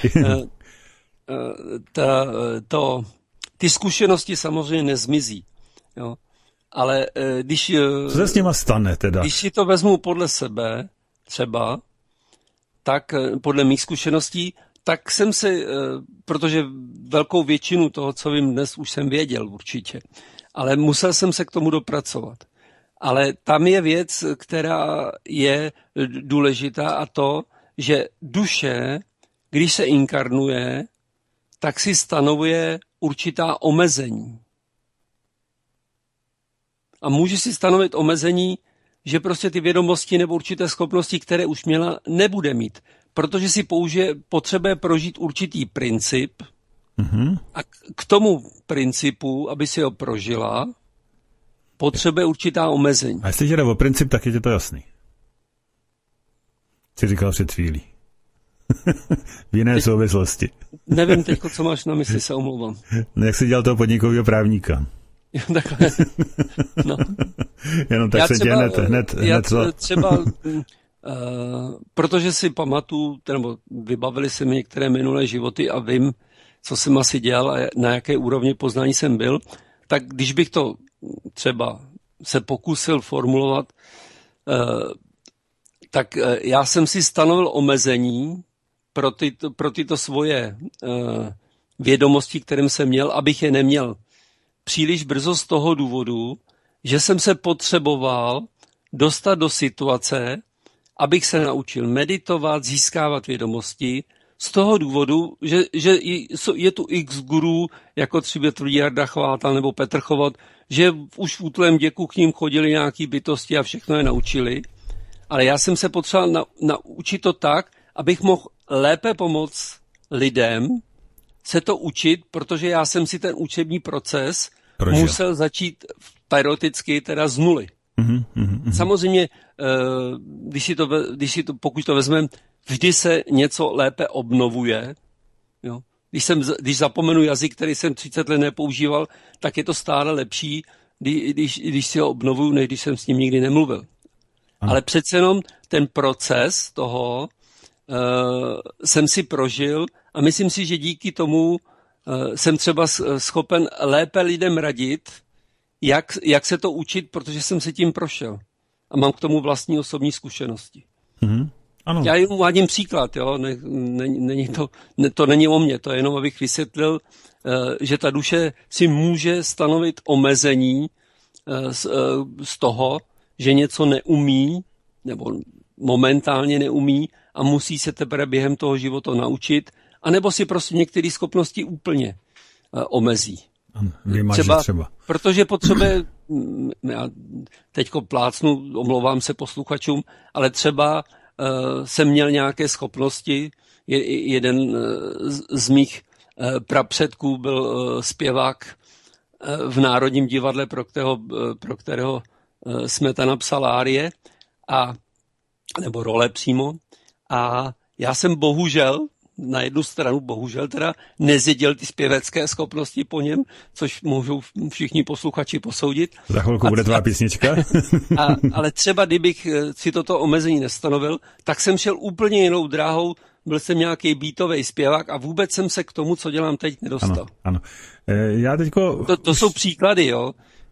Ty zkušenosti samozřejmě nezmizí. Jo? Ale když... Co se s nima stane teda? Když si to vezmu podle sebe, třeba, tak podle mých zkušeností, tak jsem si, protože velkou většinu toho, co vím dnes, už jsem věděl určitě, ale musel jsem se k tomu dopracovat. Ale tam je věc, která je důležitá a to, že duše, když se inkarnuje, tak si stanovuje určitá omezení. A může si stanovit omezení, že prostě ty vědomosti nebo určité schopnosti, které už měla, nebude mít. Protože si potřebuje prožít určitý princip a k tomu principu, aby si ho prožila, potřebuje určitá omezení. A jestli jde o princip, tak je ti to jasný. Jsi říkal před chvílí. V jiné souvislosti. Nevím teď, co máš na mysli, se omlouvám. Jak jsi dělal toho podnikového právníka? Takhle. No. Jenom tak se hned třeba protože si pamatuju, nebo vybavili se mi některé minulé životy a vím, co jsem asi dělal a na jaké úrovni poznání jsem byl, tak když bych to třeba se pokusil formulovat, tak já jsem si stanovil omezení pro tyto svoje vědomosti, kterým jsem měl, abych je neměl příliš brzo z toho důvodu, že jsem se potřeboval dostat do situace, abych se naučil meditovat, získávat vědomosti, z toho důvodu, že je tu x gurů, jako třeba tvrdí Jarda Chvátal nebo Petr Chovat, že už v útlém děku k ním chodili nějaký bytosti a všechno je naučili. Ale já jsem se potřeboval naučit to tak, abych mohl lépe pomoct lidem se to učit, protože já jsem si ten učební proces musel začít teoreticky teda z nuly. Samozřejmě, pokud to vezmeme, vždy se něco lépe obnovuje. Jo? Když zapomenu jazyk, který jsem 30 let nepoužíval, tak je to stále lepší, když si ho obnovuju, než když jsem s ním nikdy nemluvil. Ale přece jenom ten proces toho jsem si prožil a myslím si, že díky tomu jsem třeba schopen lépe lidem radit, jak se to učit, protože jsem se tím prošel. A mám k tomu vlastní osobní zkušenosti. Ano. Já jim uvádím příklad, jo? To není o mně, to je jenom, abych vysvětlil, že ta duše si může stanovit omezení z toho, že něco neumí, nebo momentálně neumí a musí se teprve během toho života naučit, anebo si prostě některé schopnosti úplně omezí. Třeba. Protože potřebuje, já teďko plácnu, omlouvám se posluchačům, ale třeba jsem měl nějaké schopnosti, jeden z mých prapředků byl zpěvák v Národním divadle, pro kterého Smetana psal árie, nebo role přímo. A já jsem bohužel, na jednu stranu bohužel teda nezdědil ty zpěvecké schopnosti po něm, což můžou všichni posluchači posoudit. Za chvilku bude tvá písnička. Ale třeba kdybych si toto omezení nestanovil, tak jsem šel úplně jinou dráhou, byl jsem nějaký beatový zpěvák a vůbec jsem se k tomu, co dělám teď, nedostal. Ano. Já teďko... To jsou příklady, jo.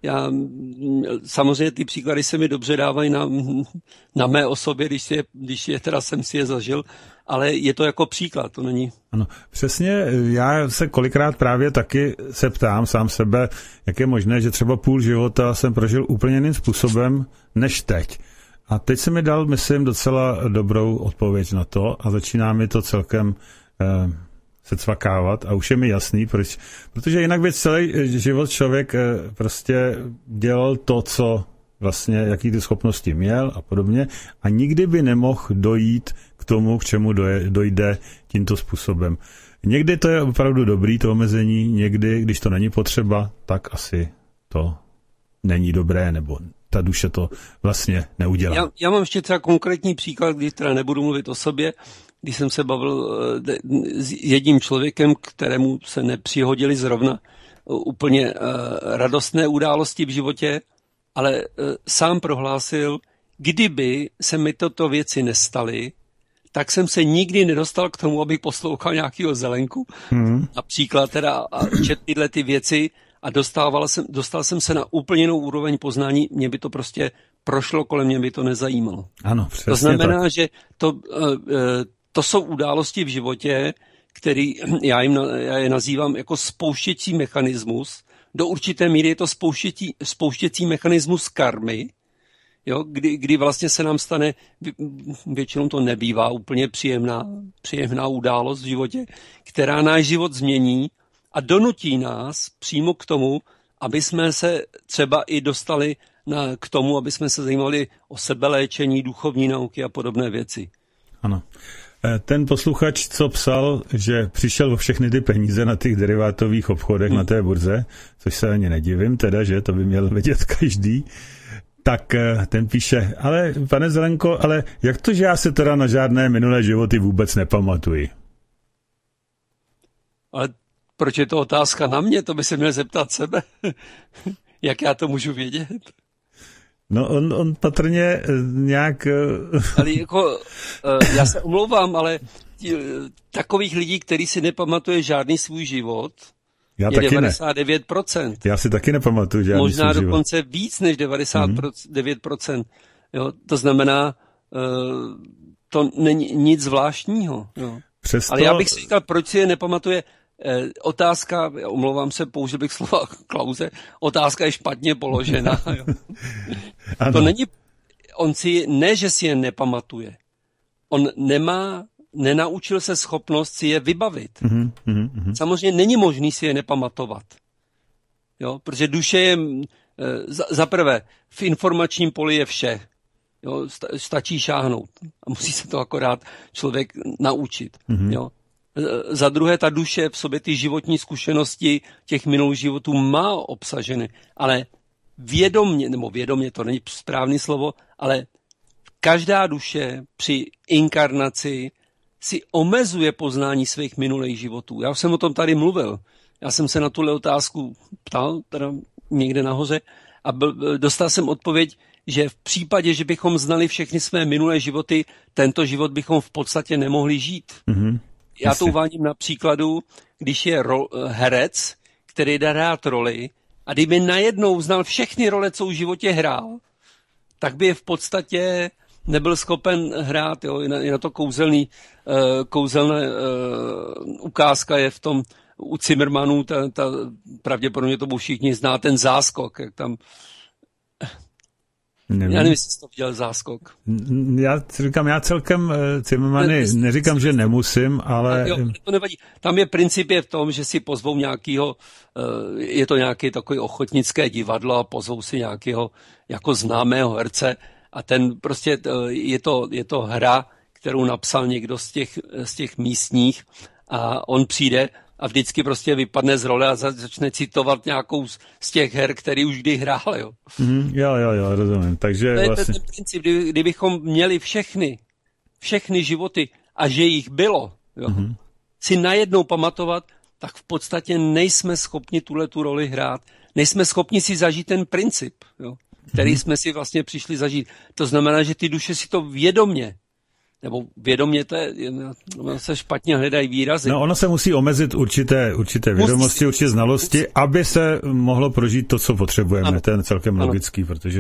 Samozřejmě ty příklady se mi dobře dávají na mé osobě, když je teda jsem si je zažil, ale je to jako příklad, to není. Ano, přesně, já se kolikrát právě taky se ptám sám sebe, jak je možné, že třeba půl života jsem prožil úplně jiným způsobem než teď. A teď se mi dal, myslím, docela dobrou odpověď na to a začíná mi to celkem se cvakávat a už je mi jasný, proč. Protože jinak by celý život člověk prostě dělal to, co vlastně, jaký ty schopnosti měl a podobně a nikdy by nemohl dojít k tomu, k čemu dojde tímto způsobem. Někdy to je opravdu dobrý, to omezení, někdy, když to není potřeba, tak asi to není dobré, nebo ta duše to vlastně neudělá. Já mám ještě třeba konkrétní příklad, když teda nebudu mluvit o sobě, když jsem se bavil s jedním člověkem, kterému se nepřihodili zrovna úplně radostné události v životě, ale sám prohlásil, kdyby se mi toto věci nestaly, tak jsem se nikdy nedostal k tomu, abych poslouchal nějakého Zelenku. Například teda a četl tyhle ty věci a dostal jsem se na úplně jinou úroveň poznání, mě by to prostě prošlo, kolem mě by to nezajímalo. Ano, přesně to znamená, tak. Že to jsou události v životě, který já je nazývám jako spouštěcí mechanismus. Do určité míry je to spouštěcí mechanismus karmy, jo, kdy vlastně se nám stane, většinou to nebývá úplně příjemná událost v životě, která náš život změní a donutí nás přímo k tomu, aby jsme se třeba i dostali k tomu, aby jsme se zajímali o sebeléčení, duchovní nauky a podobné věci. Ano. Ten posluchač, co psal, že přišel o všechny ty peníze na těch derivátových obchodech na té burze, což se ani nedivím, teda, že to by měl vědět každý, tak ten píše, ale pane Zelenko, ale jak to, že já se teda na žádné minulé životy vůbec nepamatuji? Ale proč je to otázka na mě? To by se měl zeptat sebe. Jak já to můžu vědět? No on patrně nějak... Ale jako, já se omlouvám, ale takových lidí, kteří si nepamatuje žádný svůj život, já je taky 99%. Ne. Já si taky nepamatuju žádný možná svůj dokonce život. Víc než 99%. Jo, to znamená, to není nic zvláštního. Jo. Přesto... Ale já bych si říkal, proč si je nepamatuje. Otázka, omlouvám se, použil bych slova Klause, otázka je špatně položena. Jo. To není, že si je nepamatuje. On nenaučil se schopnost si je vybavit. Samozřejmě není možný si je nepamatovat. Jo, protože duše je, za prvé, v informačním poli je vše. Jo, stačí šáhnout a musí se to akorát člověk naučit. Jo. Za druhé, ta duše v sobě ty životní zkušenosti těch minulých životů má obsaženy, ale vědomě, to není správné slovo, ale každá duše při inkarnaci si omezuje poznání svých minulých životů. Já už jsem o tom tady mluvil. Já jsem se na tuhle otázku ptal, teda někde nahoře, a dostal jsem odpověď, že v případě, že bychom znali všechny své minulé životy, tento život bychom v podstatě nemohli žít. Já to uvádím na příkladu, když je herec, který dá hrát roli, a kdyby najednou znal všechny role, co v životě hrál, tak by je v podstatě nebyl schopen hrát. Jo. Je na to kouzelná ukázka je v tom u Zimmermanů, pravděpodobně to všichni zná, ten záskok, jak tam... Nevím. Já nevím, jestli jsi to viděl záskok. Já celkem Zimmermany neříkám, že nemusím, ale... Jo, to nevadí. Tam je princip v tom, že si pozvou nějakýho, je to nějaké takové ochotnické divadlo a pozvou si nějakého jako známého herce a ten prostě, je to hra, kterou napsal někdo z těch místních a on přijde a vždycky prostě vypadne z role a začne citovat nějakou z těch her, který už kdy hrál, jo. Jo, rozumím. Takže to vlastně... je ten princip, kdybychom měli všechny životy a že jich bylo, jo, si najednou pamatovat, tak v podstatě nejsme schopni tu roli hrát. Nejsme schopni si zažít ten princip, jo, který jsme si vlastně přišli zažít. To znamená, že ty duše si to vědomě, ono se špatně hledají výrazy. No, ono se musí omezit určité vědomosti, určité znalosti, aby se mohlo prožít to, co potřebujeme. Ano. To je celkem logický, protože...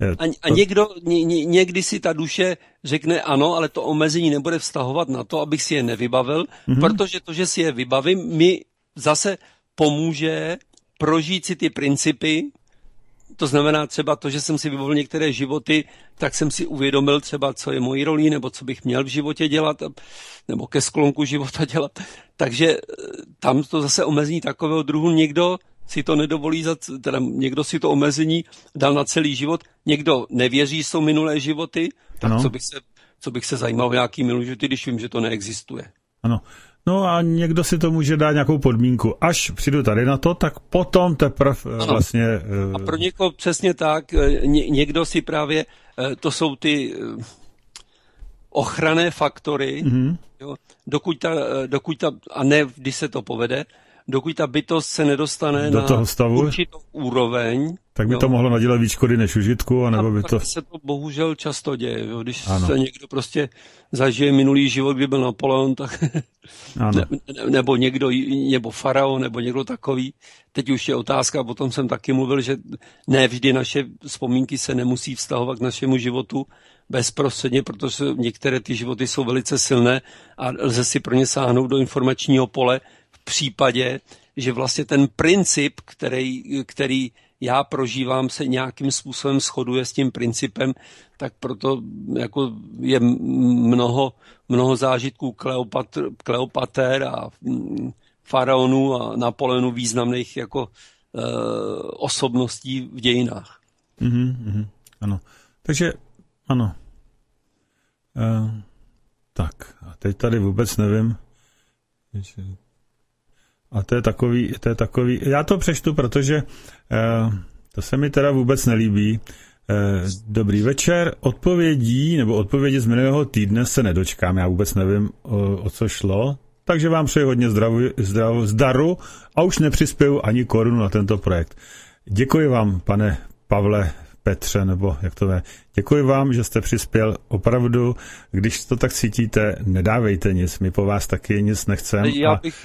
Někdy si ta duše řekne ano, ale to omezení nebude vztahovat na to, abych si je nevybavil, protože to, že si je vybavím, mi zase pomůže prožít si ty principy. To znamená třeba to, že jsem si vybavil některé životy, tak jsem si uvědomil třeba, co je mojí rolí, nebo co bych měl v životě dělat, nebo ke sklonku života dělat. Takže tam to zase omezení takového druhu. Někdo si to nedovolí, někdo si to omezení dal na celý život, někdo nevěří, jsou minulé životy, tak co bych se zajímal o nějaký minulý životy, když vím, že to neexistuje. Ano. No a někdo si to může dát nějakou podmínku. Až přijdu tady na to, tak potom teprve vlastně... A pro někoho přesně tak. Někdo si právě, to jsou ty ochranné faktory, jo, dokud ta, a ne když se to povede, dokud ta bytost se nedostane do toho stavu, určitou úroveň. Tak by to mohlo nadělat víc škody než užitku, anebo by to... se to bohužel často děje, jo. Když se někdo prostě zažije minulý život, kdy byl Napoleon, tak nebo někdo, nebo faraon, nebo někdo takový. Teď už je otázka, potom jsem taky mluvil, že ne vždy naše vzpomínky se nemusí vztahovat k našemu životu bezprostředně, protože některé ty životy jsou velice silné a lze si pro ně sáhnout do informačního pole v případě, že vlastně ten princip, který já prožívám, se nějakým způsobem shoduje s tím principem, tak proto jako je mnoho zážitků Kleopater a faraonů a Napoleonů významných jako osobností v dějinách. Ano. Takže ano. Tak, a teď tady vůbec nevím. A to je takový, já to přečtu, protože to se mi teda vůbec nelíbí. Dobrý večer, odpovědi z minulého týdne se nedočkám, já vůbec nevím, o co šlo, takže vám přeji hodně zdaru a už nepřispěju ani korunu na tento projekt. Děkuji vám, pane Pavle Petře, nebo jak to je. Děkuji vám, že jste přispěl opravdu. Když to tak cítíte, nedávejte nic, my po vás taky nic nechceme. Já bych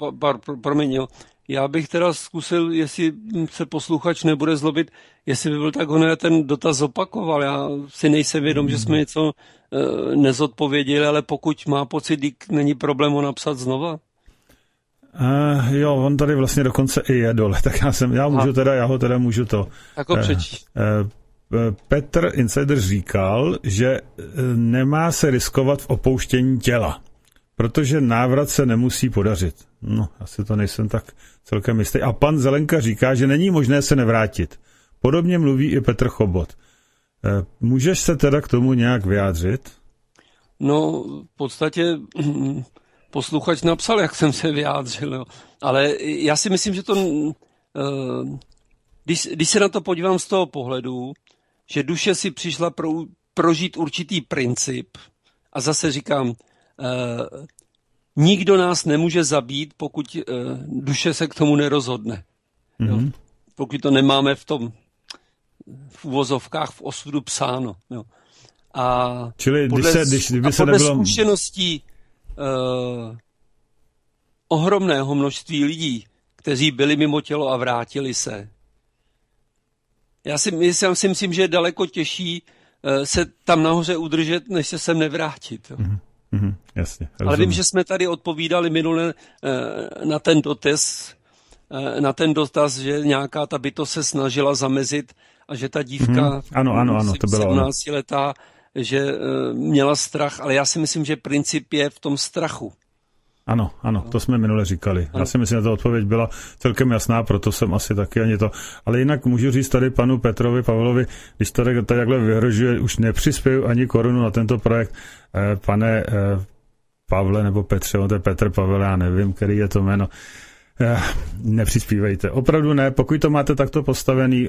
já bych teda zkusil, jestli se posluchač nebude zlobit, jestli by byl tak honem, ten dotaz zopakoval. Já si nejsem vědom, že jsme něco nezodpověděli, ale pokud má pocit, není problém ho napsat znova. Jo, on tady vlastně dokonce i je dole, tak já ho teda můžu to. Tak ho přečíst. Petr Insider říkal, že nemá se riskovat v opouštění těla, protože návrat se nemusí podařit. No, asi to nejsem tak celkem jistý. A pan Zelenka říká, že není možné se nevrátit. Podobně mluví i Petr Chobot. Můžeš se teda k tomu nějak vyjádřit? No, v podstatě posluchač napsal, jak jsem se vyjádřil. Jo. Ale já si myslím, že to... Když se na to podívám z toho pohledu, že duše si přišla prožít určitý princip a zase říkám, nikdo nás nemůže zabít, pokud duše se k tomu nerozhodne. Jo. Pokud to nemáme v uvozovkách v osudu psáno. Jo. A čili podle zkušeností ohromného množství lidí, kteří byli mimo tělo a vrátili se. Já si myslím, že je daleko těžší se tam nahoře udržet, než se sem nevrátit. Jasně. Rozumím. Ale vím, že jsme tady odpovídali minule na ten dotaz, že nějaká ta bytost se snažila zamezit a že ta dívka ano, to bylo 17letá, že měla strach, ale já si myslím, že princip je v tom strachu. Ano, to jsme minule říkali. Já si myslím, že ta odpověď byla celkem jasná, proto jsem asi taky ani to. Ale jinak můžu říct tady panu Petrovi Pavlovi, když tady takhle vyhrožuje, už nepřispěju ani korunu na tento projekt. Pane Pavle nebo Petře, to je Petr Pavel, já nevím, který je to jméno. Nepřispívejte. Opravdu ne, pokud to máte takto postavený,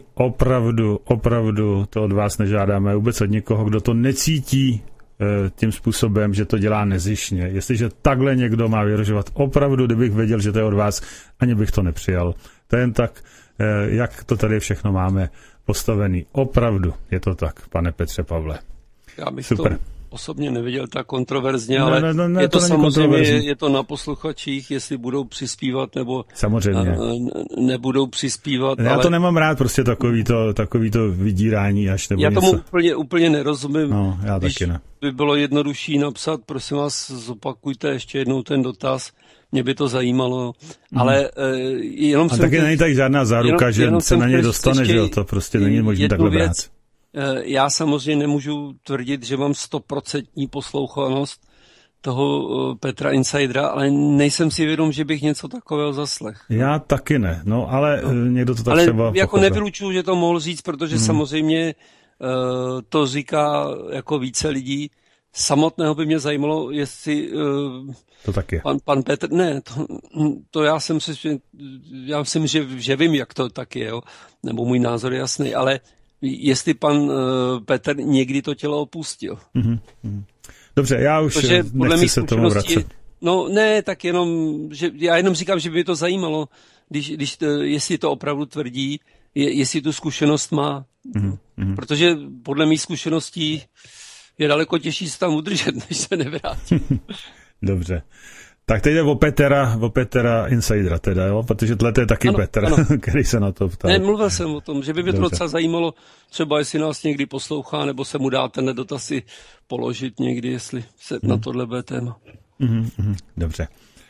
opravdu to od vás nežádáme, vůbec od nikoho, kdo to necítí tím způsobem, že to dělá nezištně. Jestliže takhle někdo má vyhrožovat, opravdu, kdybych věděl, že to je od vás, ani bych to nepřijal. To je jen tak, jak to tady všechno máme postavený. Opravdu je to tak, pane Petře Pavle. Já bych Super. To osobně neviděl tak kontroverzně, ale je to samozřejmě je to na posluchačích, jestli budou přispívat nebo samozřejmě. Nebudou přispívat. Já to nemám rád, prostě takovýto vydírání až nebo já něco. Tomu úplně nerozumím. No, já taky ne. By bylo jednodušší napsat, prosím vás, zopakujte ještě jednou ten dotaz, mě by to zajímalo, ale jenom a taky není tak žádná záruka, že se na něj dostane, že jo, to prostě není možné takhle brát. Já samozřejmě nemůžu tvrdit, že mám 100% poslouchanost toho Petra Insidera, ale nejsem si vědom, že bych něco takového zaslech. Já taky ne, no ale někdo to tak třeba jako pochopil. Nevylučuju, že to mohl říct, protože samozřejmě to říká jako více lidí. Samotného by mě zajímalo, jestli to tak je. Pan Petr, ne, to já myslím, že vím, jak to tak je, jo? Nebo můj názor je jasný, ale jestli pan Petr někdy to tělo opustil. Dobře, já už nechci se tomu vracet. No ne, tak já jenom říkám, že by mě to zajímalo, jestli to opravdu tvrdí, jestli tu zkušenost má. Protože podle mých zkušeností je daleko těžší se tam udržet, než se nevrátí. Dobře. Tak teď jde o Petra Insidera teda, jo? Protože tohle je taky Petr, který se na to ptal. Ne, mluvil jsem o tom, že by mě to docela zajímalo, třeba jestli nás někdy poslouchá, nebo se mu dá ten dotaz si položit někdy, jestli se na tohle bude téma. Dobře.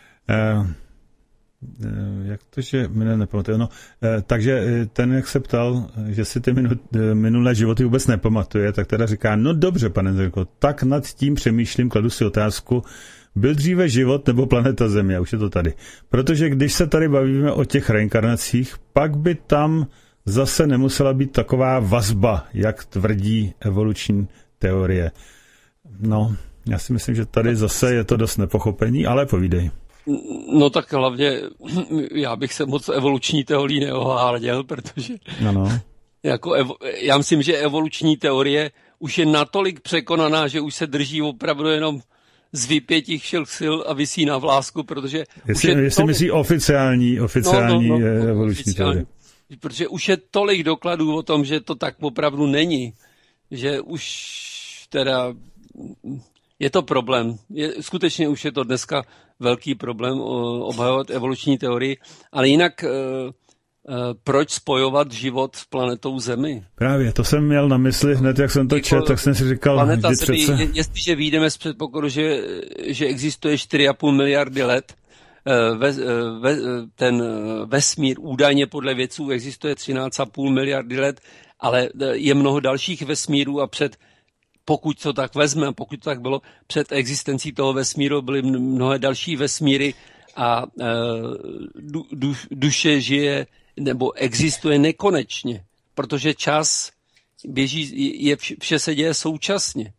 Jak to, že mě nepamatuju? No, takže ten, jak se ptal, že si ty minulé životy vůbec nepamatuje, tak teda říká, no dobře, pane Zrko, tak nad tím přemýšlím, kladu si otázku, byl dříve život nebo planeta Země, už je to tady. Protože když se tady bavíme o těch reinkarnacích, pak by tam zase nemusela být taková vazba, jak tvrdí evoluční teorie. No, já si myslím, že tady zase je to dost nepochopení, ale povídej. No tak hlavně já bych se moc evoluční teorií neoháděl, protože já myslím, že evoluční teorie už je natolik překonaná, že už se drží opravdu jenom z vypětích všech sil a visí na vlásku, protože... Jestli myslí oficiální evoluční teorie. Protože už je tolik dokladů o tom, že to tak opravdu není, že už teda je to problém. Skutečně už je to dneska velký problém obhajovat evoluční teorii, ale jinak proč spojovat život s planetou Zemi? Právě, to jsem měl na mysli hned, jak jsem to četl, tak jsem si říkal... Planeta Zemi, jestliže vyjdeme z předpokladu, že existuje 4,5 miliardy let, ten vesmír údajně podle vědců existuje 13,5 miliardy let, ale je mnoho dalších vesmírů a pokud to tak vezme, pokud to tak bylo, před existencí toho vesmíru byly mnohé další vesmíry a duše žije nebo existuje nekonečně, protože čas běží, vše se děje současně.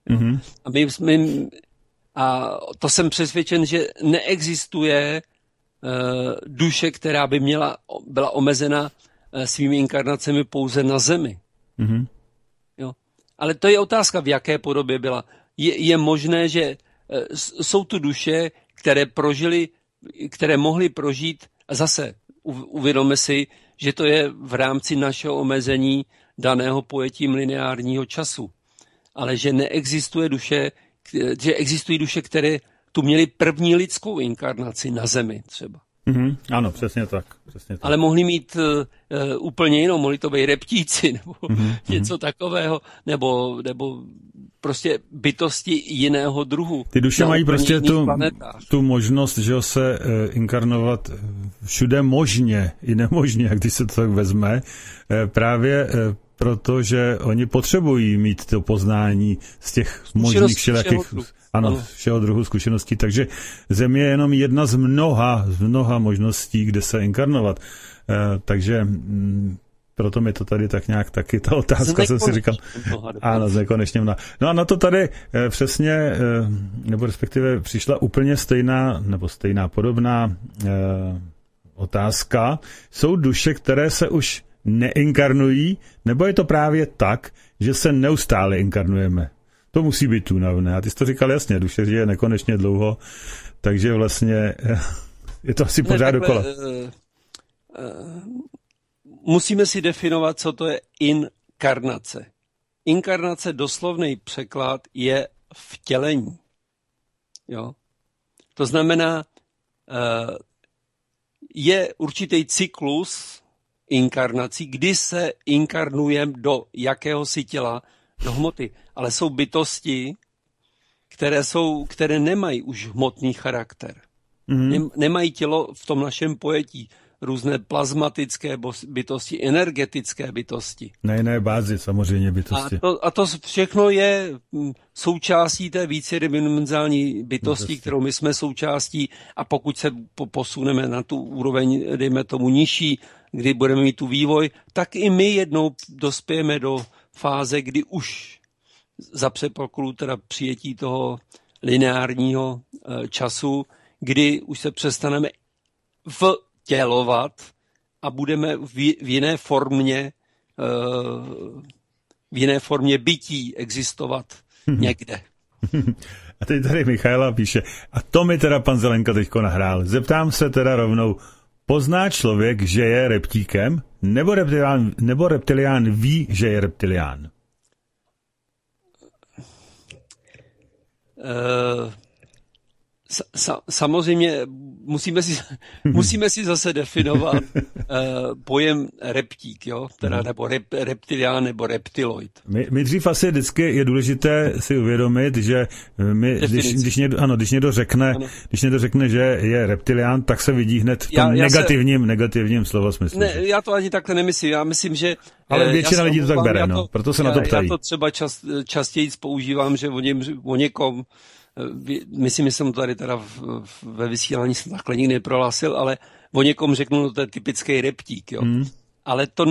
A to jsem přesvědčen, že neexistuje duše, která by byla omezena svými inkarnacemi pouze na Zemi. Jo. Ale to je otázka, v jaké podobě byla. Je možné, že jsou tu duše, které mohly prožít, a zase uvědomme si, že to je v rámci našeho omezení daného pojetím lineárního času. Ale že neexistuje že existují duše, které tu měly první lidskou inkarnaci na Zemi třeba. Ano, přesně tak. Ale mohli mít úplně jinou, mohli to být reptíci nebo něco takového, nebo prostě bytosti jiného druhu. Ty duše mají prostě tu možnost, že se inkarnovat všude možně i nemožně, jak když se to tak vezme, právě protože oni potřebují mít to poznání z těch možných všelakých, všeho druhu zkušeností, takže Země je jenom jedna z mnoha možností, kde se inkarnovat. Takže proto mi to tady tak nějak taky ta otázka, jsem si říkal. Ano, nekonečně mnoha. No a na to tady přesně, nebo respektive přišla úplně stejná podobná otázka. Jsou duše, které se už neinkarnují, nebo je to právě tak, že se neustále inkarnujeme? To musí být únavné. A ty jsi to říkal jasně, duše žije nekonečně dlouho, takže vlastně je to asi pořád dokola. Musíme si definovat, co to je inkarnace. Inkarnace, doslovný překlad, je vtělení. Jo? To znamená, je určitý cyklus inkarnací, kdy se inkarnujeme do jakéhosi těla, do hmoty. Ale jsou bytosti, které nemají už hmotný charakter. Nemají tělo v tom našem pojetí. Různé plazmatické bytosti, energetické bytosti. Na jiné bázi samozřejmě bytosti. A to všechno je součástí té vícedimenziální bytosti, kterou my jsme součástí, a pokud se posuneme na tu úroveň, dejme tomu nižší, kdy budeme mít tu vývoj, tak i my jednou dospějeme do fáze, kdy už za předpokladu teda přijetí toho lineárního času, kdy už se přestaneme vtělovat a budeme v jiné formě bytí existovat někde. A teď tady Michaela píše, a to mi teda pan Zelenka teďko nahrál. Zeptám se teda rovnou, pozná člověk, že je reptíkem, nebo reptilián ví, že je reptilián? Samozřejmě musíme si zase definovat pojem reptík, jo? Teda, nebo reptilián nebo reptiloid. My dřív asi vždycky je důležité si uvědomit, že když někdo řekne, že je reptilián, tak se vidí hned v tom negativním slova smyslu. Ne, já to ani takhle nemyslím. Já myslím, že ale většina lidí to tak bere, proto se na to ptají. Já to třeba častěji používám, že o někom, myslím, že jsem to tady teda ve vysílání jsem takhle nikdy neprohlásil, ale o někom řeknu, no to je typický reptík, jo. Ale to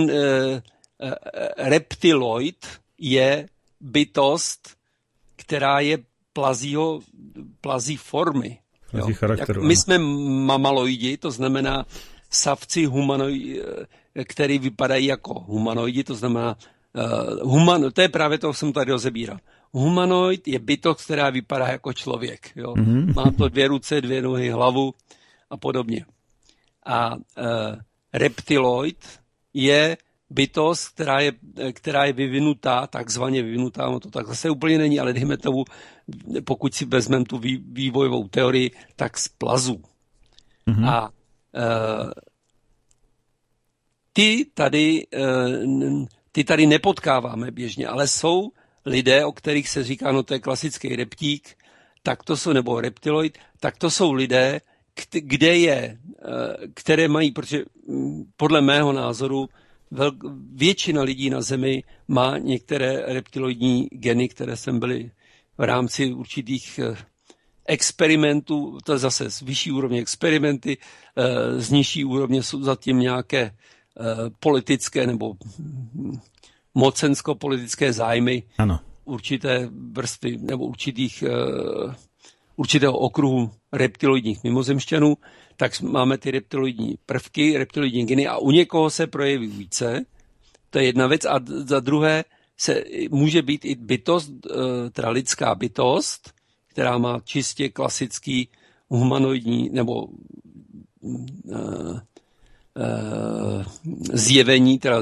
reptiloid je bytost, která je plazí formy. Plazí charakteru. My jsme mamaloidi, to znamená savci humanoidi, který vypadají jako humanoidi, to znamená to je právě to, co jsem tady rozebíral. Humanoid je bytost, která vypadá jako člověk. Jo? Má to 2 ruce, 2 nohy, hlavu a podobně. A reptiloid je bytost, která je vyvinutá, takzvaně vyvinutá, no to tak zase úplně není, ale dejme tomu, pokud si vezmeme tu vývojovou teorii, tak z plazu. A ty tady nepotkáváme běžně, ale jsou lidé, o kterých se říká, no to je klasický reptík, tak to jsou, nebo reptiloid, tak to jsou lidé, které mají, protože podle mého názoru většina lidí na Zemi má některé reptiloidní geny, které sem byly v rámci určitých experimentů, to je zase z vyšší úrovně experimenty, z nižší úrovně jsou zatím nějaké politické nebo mocensko-politické zájmy určité vrstvy nebo určitého okruhu reptiloidních mimozemšťanů, tak máme ty reptiloidní prvky, reptiloidní geny a u někoho se projeví více. To je jedna věc. A za druhé může být i bytost, teda lidská bytost, která má čistě klasický humanoidní nebo zjevení, teda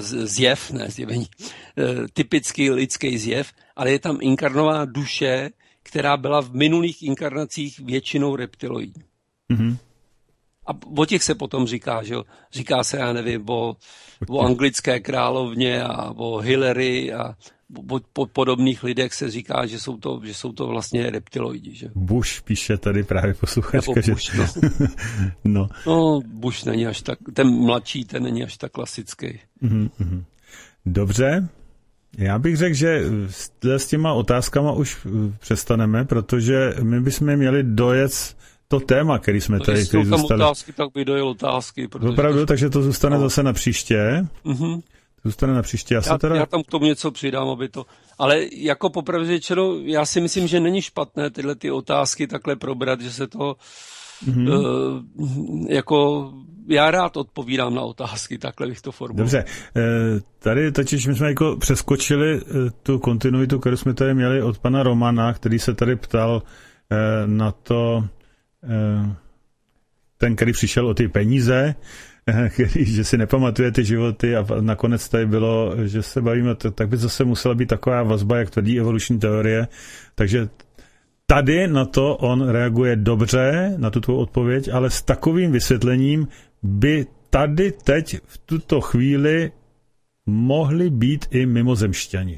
typický lidský zjev, ale je tam inkarnovaná duše, která byla v minulých inkarnacích většinou reptiloidní. A o těch se potom říká, že jo? Říká se, já nevím, o anglické královně a o Hillary a po podobných lidech se říká, že jsou to vlastně reptiloidi. Že? Bush píše tady právě posluchačka. Bush, no. No, Bush není až tak, ten mladší, ten není až tak klasický. Dobře. Já bych řekl, že s těma otázkama už přestaneme, protože my bychom měli dojet to téma, který jsme tady zůstali. Otázky, tak by dojel otázky. Opravdu, takže to zůstane zase na příště. Zůstane na příště. Já tam k tomu něco přidám, aby to... Ale jako popravdě řečeno, já si myslím, že není špatné tyhle ty otázky takhle probrat, že se to jako... Já rád odpovídám na otázky, takhle bych to formuloval. Dobře, tady totiž my jsme jako přeskočili tu kontinuitu, kterou jsme tady měli od pana Romana, který se tady ptal na to, ten, který přišel o ty peníze, že si nepamatuje ty životy a nakonec tady bylo, že se bavíme, tak by zase musela být taková vazba, jak tvrdí evoluční teorie, takže tady na to on reaguje dobře, na tu tvou odpověď, ale s takovým vysvětlením by tady teď v tuto chvíli mohli být i mimozemšťani.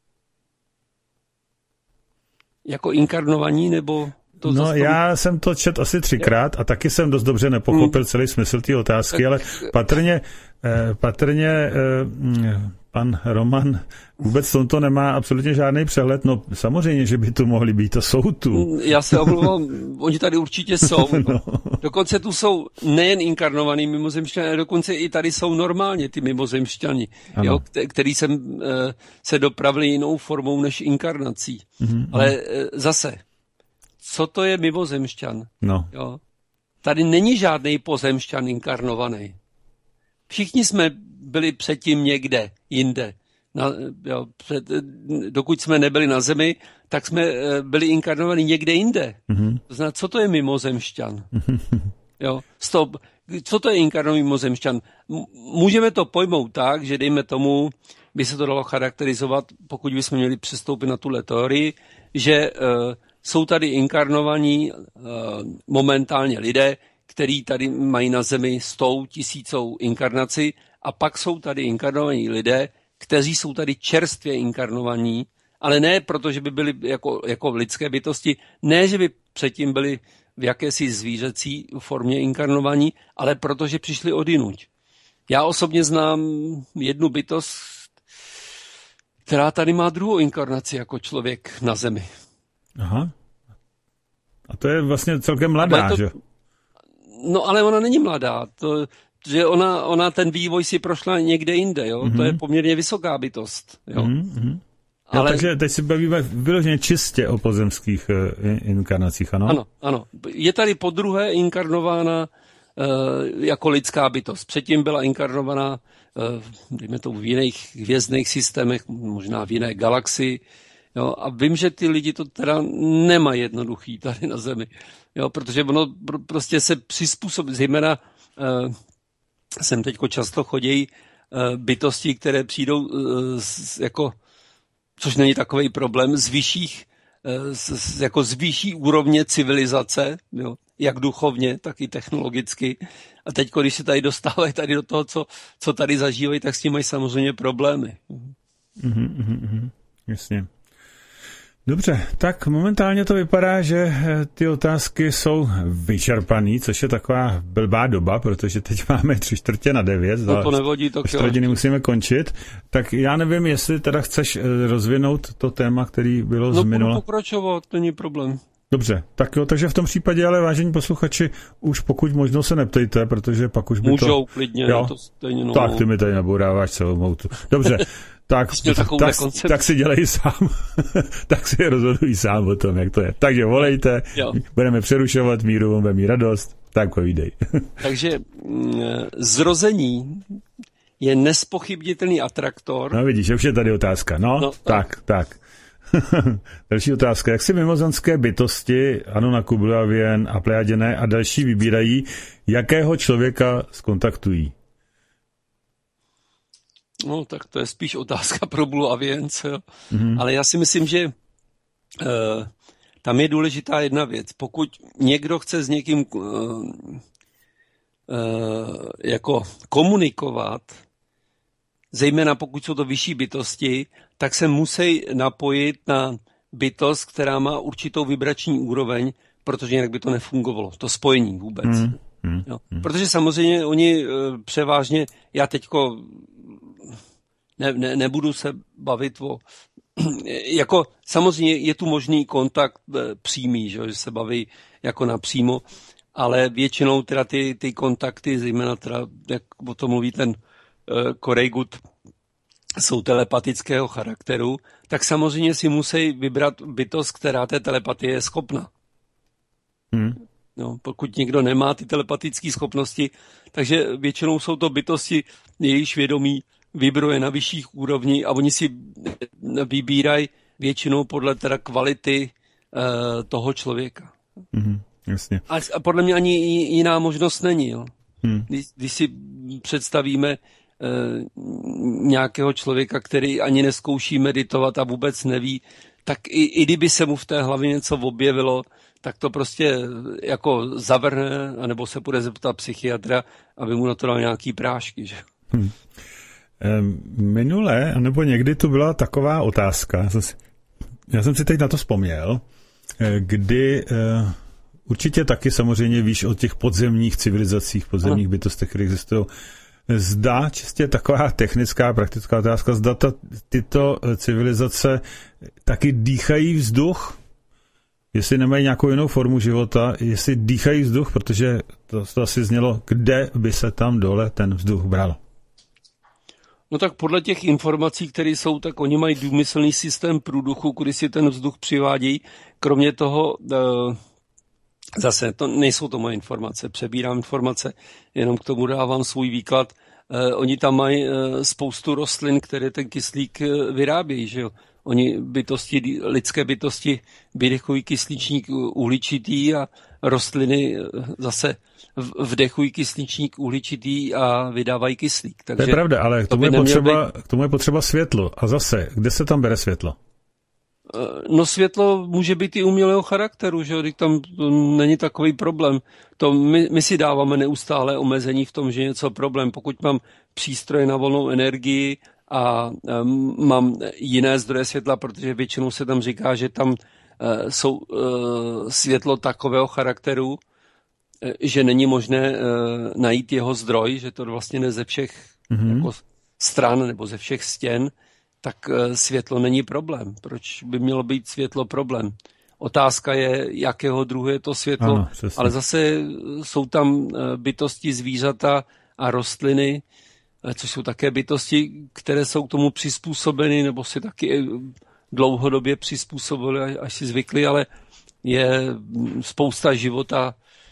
Jako inkarnovaní, nebo... No, já jsem to četl asi 3krát a taky jsem dost dobře nepochopil celý smysl té otázky, ale patrně pan Roman vůbec tomto nemá absolutně žádný přehled. No samozřejmě, že by tu mohli být a jsou tu. Já se omlouvám, oni tady určitě jsou. No. Dokonce tu jsou nejen inkarnovaní mimozemšťané, ale dokonce i tady jsou normálně ty mimozemšťani, který se dopravili jinou formou než inkarnací. Ale zase, co to je mimozemšťan? No. Jo? Tady není žádný pozemšťan inkarnovaný. Všichni jsme byli předtím někde, jinde. Dokud jsme nebyli na Zemi, tak jsme byli inkarnovaní někde jinde. To znamená, co to je mimozemšťan? Jo? Stop. Co to je inkarnovaný mimozemšťan? Můžeme to pojmout tak, že dejme tomu, by se to dalo charakterizovat, pokud bychom měli přistoupit na tuhle teorii, že jsou tady inkarnovaní momentálně lidé, kteří tady mají na Zemi 100 000 inkarnaci, a pak jsou tady inkarnovaní lidé, kteří jsou tady čerstvě inkarnovaní, ale ne proto, že by byli jako lidské bytosti, ne, že by předtím byli v jakési zvířecí formě inkarnovaní, ale protože přišli odjinuť. Já osobně znám jednu bytost, která tady má druhou inkarnaci jako člověk na Zemi. Aha. A to je vlastně celkem mladá, že? No, ale ona není mladá. Že ona ten vývoj si prošla někde jinde, jo? To je poměrně vysoká bytost, jo? Ale... takže teď si bavíme vyloženě čistě o pozemských inkarnacích, ano? Ano. Je tady podruhé inkarnována jako lidská bytost. Předtím byla inkarnovaná dejme to v jiných hvězdných systémech, možná v jiné galaxii. Jo, a vím, že ty lidi to teda nemají jednoduchý tady na Zemi, jo, protože ono prostě se přizpůsobí, zejména sem teďko často chodí bytosti, které přijdou jako, což není takový problém, z vyšší úrovně civilizace, jo, jak duchovně, tak i technologicky. A teď, když se tady dostávají tady do toho, co tady zažívají, tak s tím mají samozřejmě problémy. Jasně. Dobře, tak momentálně to vypadá, že ty otázky jsou vyčerpaný, což je taková blbá doba, protože teď máme 8:45. No to nevodí, to 4 hodiny musíme končit. Tak já nevím, jestli teda chceš rozvinout to téma, který bylo z minula. No budu pokračovat, to není problém. Dobře, tak jo, takže v tom případě, ale vážení posluchači, už pokud možno se neptejte, protože pak už by můžou klidně, jo? To stejně no. Tak ty mi tady nabouráváš celou moutu. Dobře, tak si dělej sám, tak si rozhoduj sám o tom, jak to je. Takže volejte, budeme přerušovat míru, bude mít radost, tak povídej. Takže zrození je nespochybnitelný atraktor. No vidíš, už je tady otázka, no tak. Další otázka. Jak si mimozemské bytosti, Anunnaki, Blue Avian a Plejaděné a další vybírají, jakého člověka skontaktují? No, tak to je spíš otázka pro Blue Avians, jo. Ale já si myslím, že tam je důležitá jedna věc. Pokud někdo chce s někým jako komunikovat zejména pokud jsou to vyšší bytosti, tak se musí napojit na bytost, která má určitou vibrační úroveň, protože jinak by to nefungovalo, to spojení vůbec. Jo. Protože samozřejmě oni převážně, já teďko nebudu se bavit o, jako samozřejmě je tu možný kontakt přímý, že se baví jako napřímo, ale většinou teda ty kontakty, zejména teda, jak o tom mluví ten Corey Goode, jsou telepatického charakteru, tak samozřejmě si musí vybrat bytost, která té telepatie je schopna. No, pokud někdo nemá ty telepatické schopnosti, takže většinou jsou to bytosti, jejichž vědomí vibruje na vyšších úrovní a oni si vybírají většinou podle teda kvality toho člověka. Jasně. A podle mě ani jiná možnost není. Jo. Když si představíme nějakého člověka, který ani neskouší meditovat a vůbec neví, tak i kdyby se mu v té hlavě něco objevilo, tak to prostě jako zavrhne, anebo se bude zeptat psychiatra, aby mu na to dal nějaký prášky. Že? Minule, nebo někdy tu byla taková otázka, já jsem si teď na to vzpomněl, kdy určitě taky samozřejmě víš o těch podzemních civilizacích, podzemních bytostech, které existují. Zda, čistě taková technická, praktická otázka, zda tyto civilizace taky dýchají vzduch, jestli nemají nějakou jinou formu života, jestli dýchají vzduch, protože to asi znělo, kde by se tam dole ten vzduch bral. No tak podle těch informací, které jsou, tak oni mají důmyslný systém průduchu, kudy si ten vzduch přivádějí. Kromě toho, zase to nejsou to moje informace, přebírám informace, jenom k tomu dávám svůj výklad. Oni tam mají spoustu rostlin, které ten kyslík vyrábějí, že jo. Oni lidské bytosti vydechují kyslíčník uhličitý a rostliny zase vdechují kyslíčník uhličitý a vydávají kyslík. Takže to je pravda, ale k tomu je potřeba světlo. A zase, kde se tam bere světlo? No světlo může být i umělého charakteru, že jo, tam není takový problém. To my si dáváme neustále omezení v tom, že je něco problém. Pokud mám přístroje na volnou energii a mám jiné zdroje světla, protože většinou se tam říká, že tam jsou světlo takového charakteru, že není možné najít jeho zdroj, že to vlastně ne ze všech jako stran nebo ze všech stěn, tak světlo není problém. Proč by mělo být světlo problém? Otázka je, jakého druhu je to světlo, ano, ale zase jsou tam bytosti, zvířata a rostliny, což jsou také bytosti, které jsou k tomu přizpůsobeny, nebo si taky dlouhodobě přizpůsobily, až si zvykli, ale je spousta života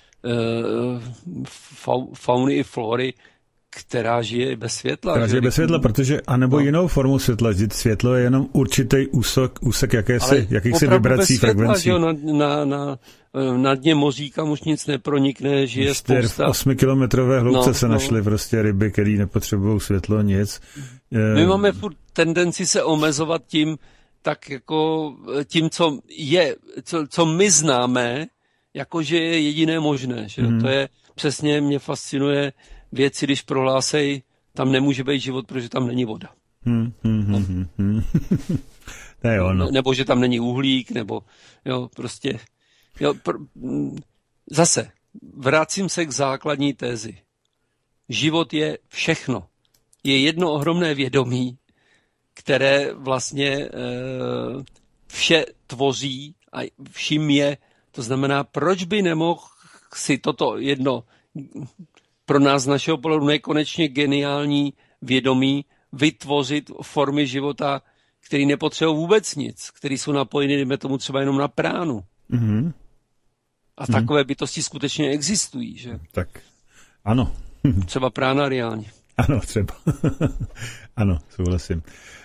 fauny i flory, která žije i bez světla. Která žije bez světla, protože, anebo jinou formu světla. Světlo je jenom určitý úsek jakýchsi vibrací, frekvencí. Na dně moří, kam už nic nepronikne, žije spousta. V 8kilometrové hloubce se našly prostě ryby, které nepotřebují světlo, nic. My máme furt tendenci se omezovat tím, tak jako tím, co my známe, jakože je jediné možné. Že? To je přesně, mě fascinuje věci, když prohlásej, tam nemůže být život, protože tam není voda. Nebo že tam není uhlík, nebo jo, prostě. Jo, zase, vracím se k základní tézi. Život je všechno. Je jedno ohromné vědomí, které vlastně vše tvoří a vším je. To znamená, proč by nemohl si toto jedno pro nás z našeho pohledu nekonečně geniální vědomí vytvořit formy života, které nepotřebují vůbec nic, které jsou napojeny, dejme tomu třeba jenom na pránu. A takové bytosti skutečně existují, že? Tak, ano. Třeba pránariáni. Ano, třeba. Ano, souhlasím.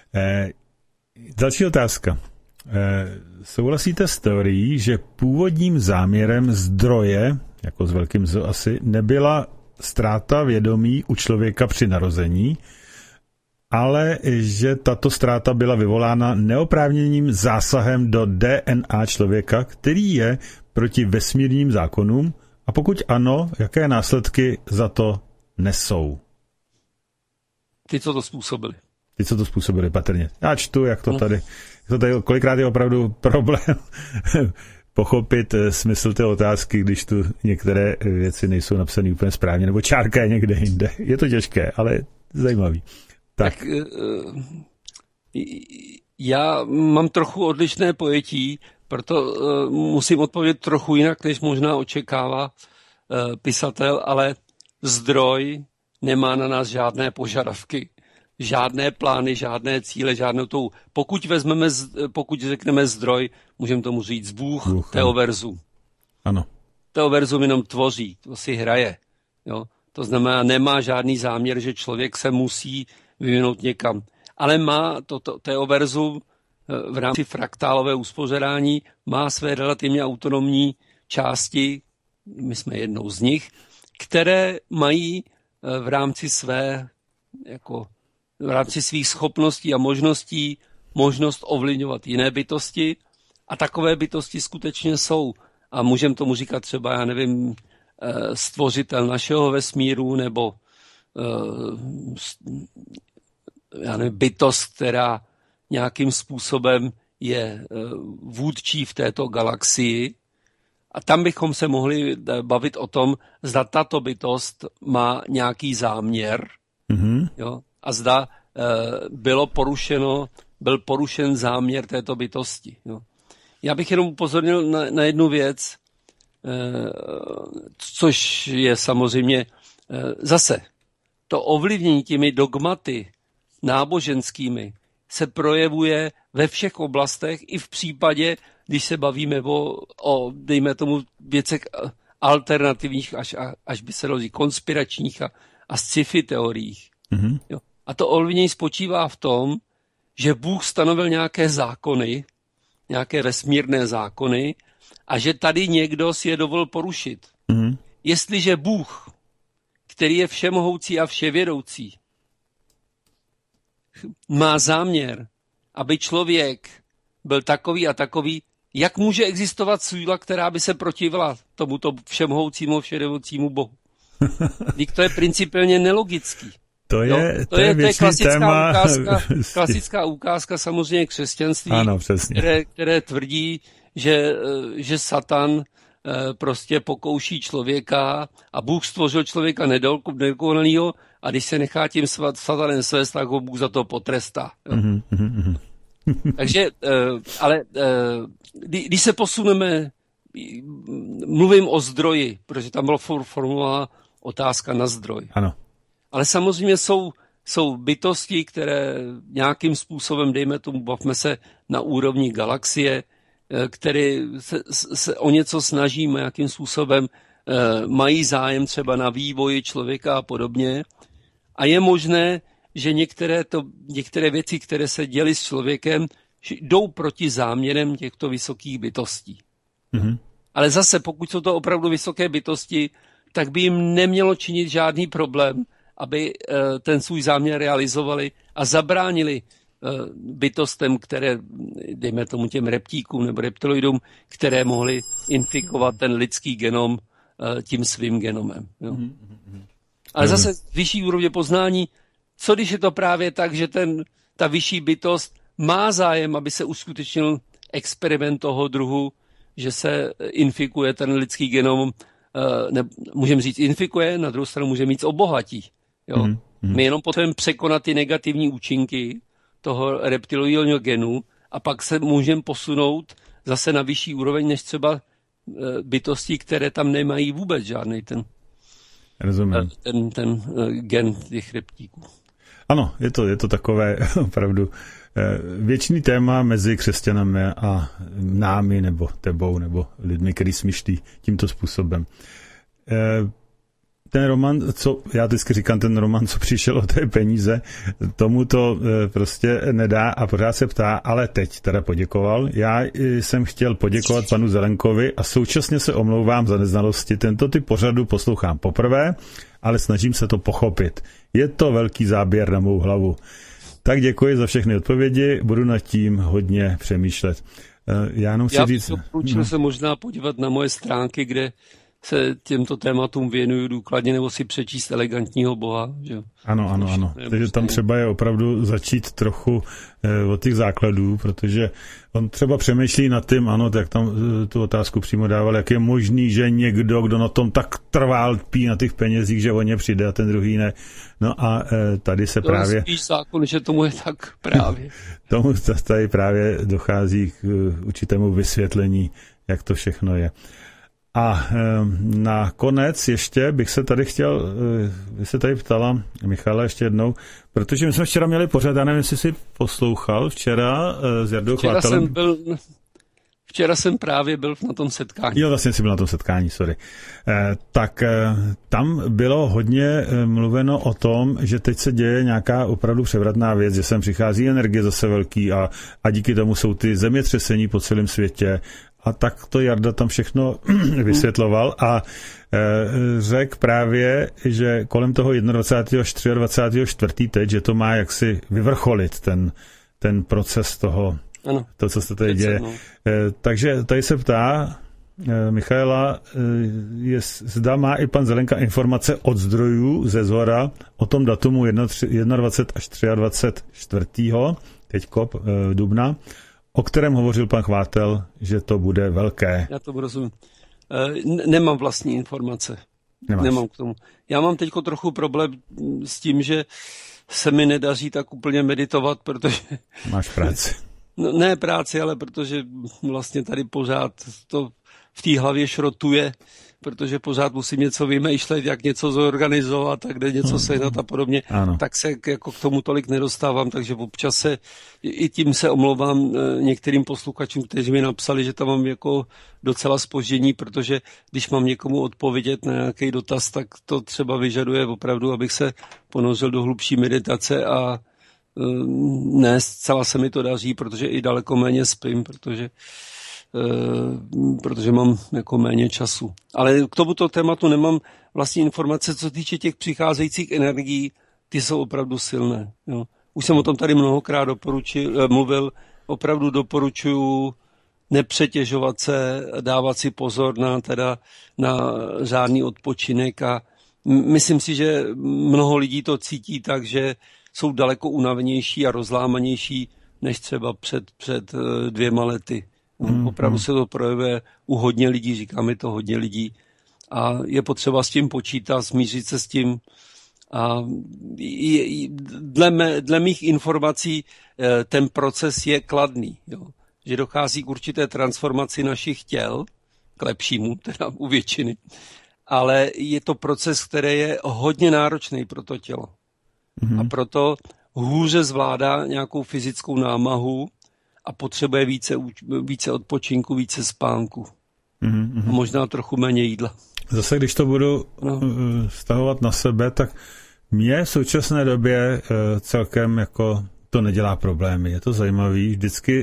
Další otázka. Souhlasíte s teorií, že původním záměrem zdroje, jako s velkým Z asi, nebyla ztráta vědomí u člověka při narození, ale že tato ztráta byla vyvolána neoprávněným zásahem do DNA člověka, který je proti vesmírným zákonům, a pokud ano, jaké následky za to nesou? Ty, co to způsobili. Ty, co to způsobili patrně. Já čtu, jak to tady kolikrát je opravdu problém pochopit smysl té otázky, když tu některé věci nejsou napsané úplně správně, nebo čárka je někde jinde. Je to těžké, ale zajímavý. Tak já mám trochu odlišné pojetí, proto musím odpovědět trochu jinak, než možná očekává pisatel, ale zdroj nemá na nás žádné požadavky, žádné plány, žádné cíle, žádnou tou. Pokud řekneme zdroj, můžeme tomu říct Bůh, Theoversum. Ano. Theoversum jenom tvoří, to si hraje. Jo? To znamená, nemá žádný záměr, že člověk se musí vyvinout někam. Ale má toto Theoversum v rámci fraktálové uspořádání, má své relativně autonomní části, my jsme jednou z nich, které mají v rámci v rámci svých schopností a možností možnost ovlivňovat jiné bytosti a takové bytosti skutečně jsou. A můžeme tomu říkat třeba, já nevím, stvořitel našeho vesmíru nebo já nevím, bytost, která nějakým způsobem je vůdčí v této galaxii. A tam bychom se mohli bavit o tom, zda tato bytost má nějaký záměr, jo? A zda byl porušen záměr této bytosti. Jo? Já bych jenom upozornil na jednu věc, což je samozřejmě zase to ovlivnění těmi dogmaty náboženskými se projevuje ve všech oblastech i v případě, když se bavíme o dejme tomu, věcech alternativních, až by se dalo říct, konspiračních a sci-fi teoriích. Mm-hmm. Jo. A to ovlivnění spočívá v tom, že Bůh stanovil nějaké zákony, nějaké vesmírné zákony a že tady někdo si je dovolil porušit. Mm-hmm. Jestliže Bůh, který je všemohoucí a vševědoucí, má záměr, aby člověk byl takový a takový, jak může existovat síla, která by se protivila tomuto všemohoucímu, vševědoucímu Bohu? Dík to je principiálně nelogický. To je klasická ukázka samozřejmě křesťanství, ano, které tvrdí, že Satan prostě pokouší člověka a Bůh stvořil člověka nedokonalýho a když se nechá tím Satanem svést, tak ho Bůh za to potrestá. Takže, ale když se posuneme, mluvím o zdroji, protože tam byla formulována otázka na zdroj. Ano. Ale samozřejmě jsou bytosti, které nějakým způsobem, dejme tomu, bavme se na úrovni galaxie, které se o něco snaží, nějakým způsobem mají zájem třeba na vývoji člověka a podobně. A je možné, že některé věci, které se děly s člověkem, jdou proti záměrem těchto vysokých bytostí. Mm-hmm. Ale zase, pokud jsou to opravdu vysoké bytosti, tak by jim nemělo činit žádný problém, aby ten svůj záměr realizovali a zabránili bytostem, které, dejme tomu těm reptíkům nebo reptiloidům, které mohly infikovat ten lidský genom tím svým genomem. Jo. Ale zase z vyšší úrovně poznání, co když je to právě tak, že ta vyšší bytost má zájem, aby se uskutečnil experiment toho druhu, že se infikuje ten lidský genom, můžeme říct infikuje, na druhou stranu můžeme říct obohatí. Jo? My jenom potřebujeme překonat ty negativní účinky toho reptiloidního genu a pak se můžeme posunout zase na vyšší úroveň, než třeba bytosti, které tam nemají vůbec žádný ten gen těch reptíků. Ano, je to takové opravdu věčný téma mezi křesťanami a námi, nebo tebou, nebo lidmi, kteří smýšlí tímto způsobem. Ten román, já vždycky říkám, ten román, co přišel o té peníze, tomu to prostě nedá a pořád se ptá, ale teď teda poděkoval. Já jsem chtěl poděkovat panu Zelenkovi a současně se omlouvám za neznalosti. Tento typ pořadu poslouchám poprvé, ale snažím se to pochopit. Je to velký záběr na mou hlavu. Tak děkuji za všechny odpovědi, budu nad tím hodně přemýšlet. Já bych doporučil se možná podívat na moje stránky, kde se těmto tématům věnuju důkladně, nebo si přečíst Elegantního boha. Že? Ano. Takže tam třeba je opravdu začít trochu od těch základů, protože on třeba přemýšlí nad tím, ano, tak tam tu otázku přímo dával, jak je možný, že někdo, kdo na tom tak trvá, lpí na těch penězích, že o ně přijde a ten druhý ne. No a tady se to právě... je spíš zákon, že tomu je tak právě. Tomu tady právě dochází k určitému vysvětlení, jak to všechno je. A nakonec ještě bych se tady chtěl, vy se tady ptala, Michala, ještě jednou, protože my jsme včera měli pořád, já nevím, jestli jsi poslouchal včera s Jardou Chvátelem. Včera jsem právě byl na tom setkání. Jo, vlastně jsi byl na tom setkání, sorry. Tak tam bylo hodně mluveno o tom, že teď se děje nějaká opravdu převratná věc, že sem přichází energie zase velký a díky tomu jsou ty zemětřesení po celém světě. A tak to Jarda tam všechno vysvětloval a řekl právě, že kolem toho 21. až 23. teď, že to má jaksi vyvrcholit ten proces toho, ano, to, co se tady děje. No. Takže tady se ptá Michaela, zda má i pan Zelenka informace od zdrojů ze zhora o tom datumu 21. až 23. teďko dubna, o kterém hovořil pan Chvátel, že to bude velké. Já to rozumím. Nemám vlastní informace. Nemáš. Nemám k tomu. Já mám teď trochu problém s tím, že se mi nedaří tak úplně meditovat, protože... Máš práci. No, ne práci, ale protože vlastně tady pořád to v té hlavě šrotuje, protože pořád musím něco vymýšlet, jak něco zorganizovat a kde něco sehnat a podobně, ano. Tak se jako k tomu tolik nedostávám, takže občas se i tím se omlouvám některým posluchačům, kteří mi napsali, že tam mám jako docela zpoždění, protože když mám někomu odpovědět na nějaký dotaz, tak to třeba vyžaduje opravdu, abych se ponořil do hlubší meditace a ne, zcela se mi to daří, protože i daleko méně spím, protože mám jako méně času. Ale k tomuto tématu nemám vlastní informace, co týče těch přicházejících energií, ty jsou opravdu silné. Jo. Už jsem o tom tady mnohokrát mluvil, opravdu doporučuji nepřetěžovat se, dávat si pozor na řádný odpočinek a myslím si, že mnoho lidí to cítí tak, že jsou daleko unavenější a rozlámanější než třeba před 2 lety. Opravdu se to projevuje u hodně lidí, říká mi to hodně lidí a je potřeba s tím počítat, smířit se s tím a dle mých informací ten proces je kladný, jo? Že dochází k určité transformaci našich těl, k lepšímu, teda u většiny, ale je to proces, který je hodně náročný pro to tělo a proto hůře zvládá nějakou fyzickou námahu a potřebuje více odpočinku, více spánku. A možná trochu méně jídla. Zase, když to budu stahovat na sebe, tak mně v současné době celkem jako to nedělá problémy. Je to zajímavý. Vždycky,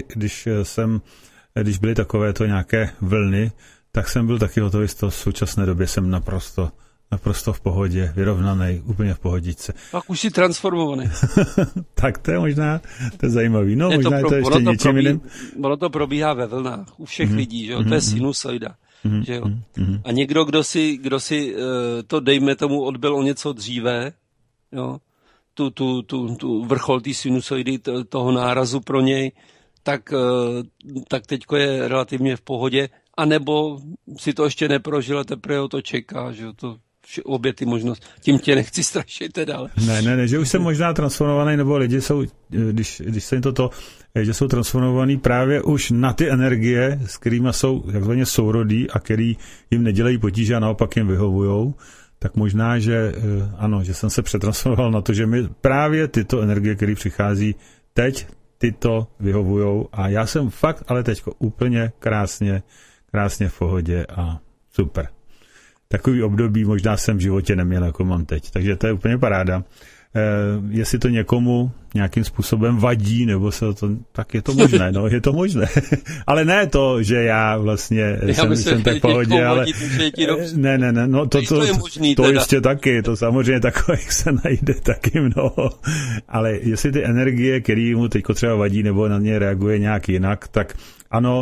když byly takovéto nějaké vlny, tak jsem byl taky hotový z toho. V současné době jsem naprosto v pohodě, vyrovnaný, úplně v pohodičce. Pak už jsi transformovaný. Tak to je možná, to je zajímavý. No, možná je to ještě něčím jiným. Ono to probíhá ve vlnách, u všech lidí, že jo? To je sinusoida. Že jo? A někdo, kdo si to, dejme tomu, odbyl o něco dříve, jo? Tu vrchol té sinusoidy, toho nárazu pro něj, tak teďko je relativně v pohodě, anebo si to ještě neprožil a teprve ho to čeká, že jo? Obě ty možnosti. Tím tě nechci strašit teda. Ne, že už jsem možná transformovaný, nebo lidi jsou, když se jim že jsou transformovaný právě už na ty energie, s kterými jsou takzvaně sourodí a který jim nedělají potíže a naopak jim vyhovujou, tak možná, že ano, že jsem se přetransformoval na to, že mi právě tyto energie, které přichází teď, tyto vyhovujou a já jsem fakt, ale teďko úplně krásně v pohodě a super. Takový období možná jsem v životě neměl, jako mám teď. Takže to je úplně paráda. Jestli to někomu nějakým způsobem vadí, nebo se to, tak je to možné, no, je to možné. Ale ne to, že já vlastně jsem tak v pohodě, ale... Ne, no to je možný, to ještě taky, to samozřejmě takových se najde taky mnoho. Ale jestli ty energie, které mu teďko třeba vadí, nebo na ně reaguje nějak jinak, tak ano,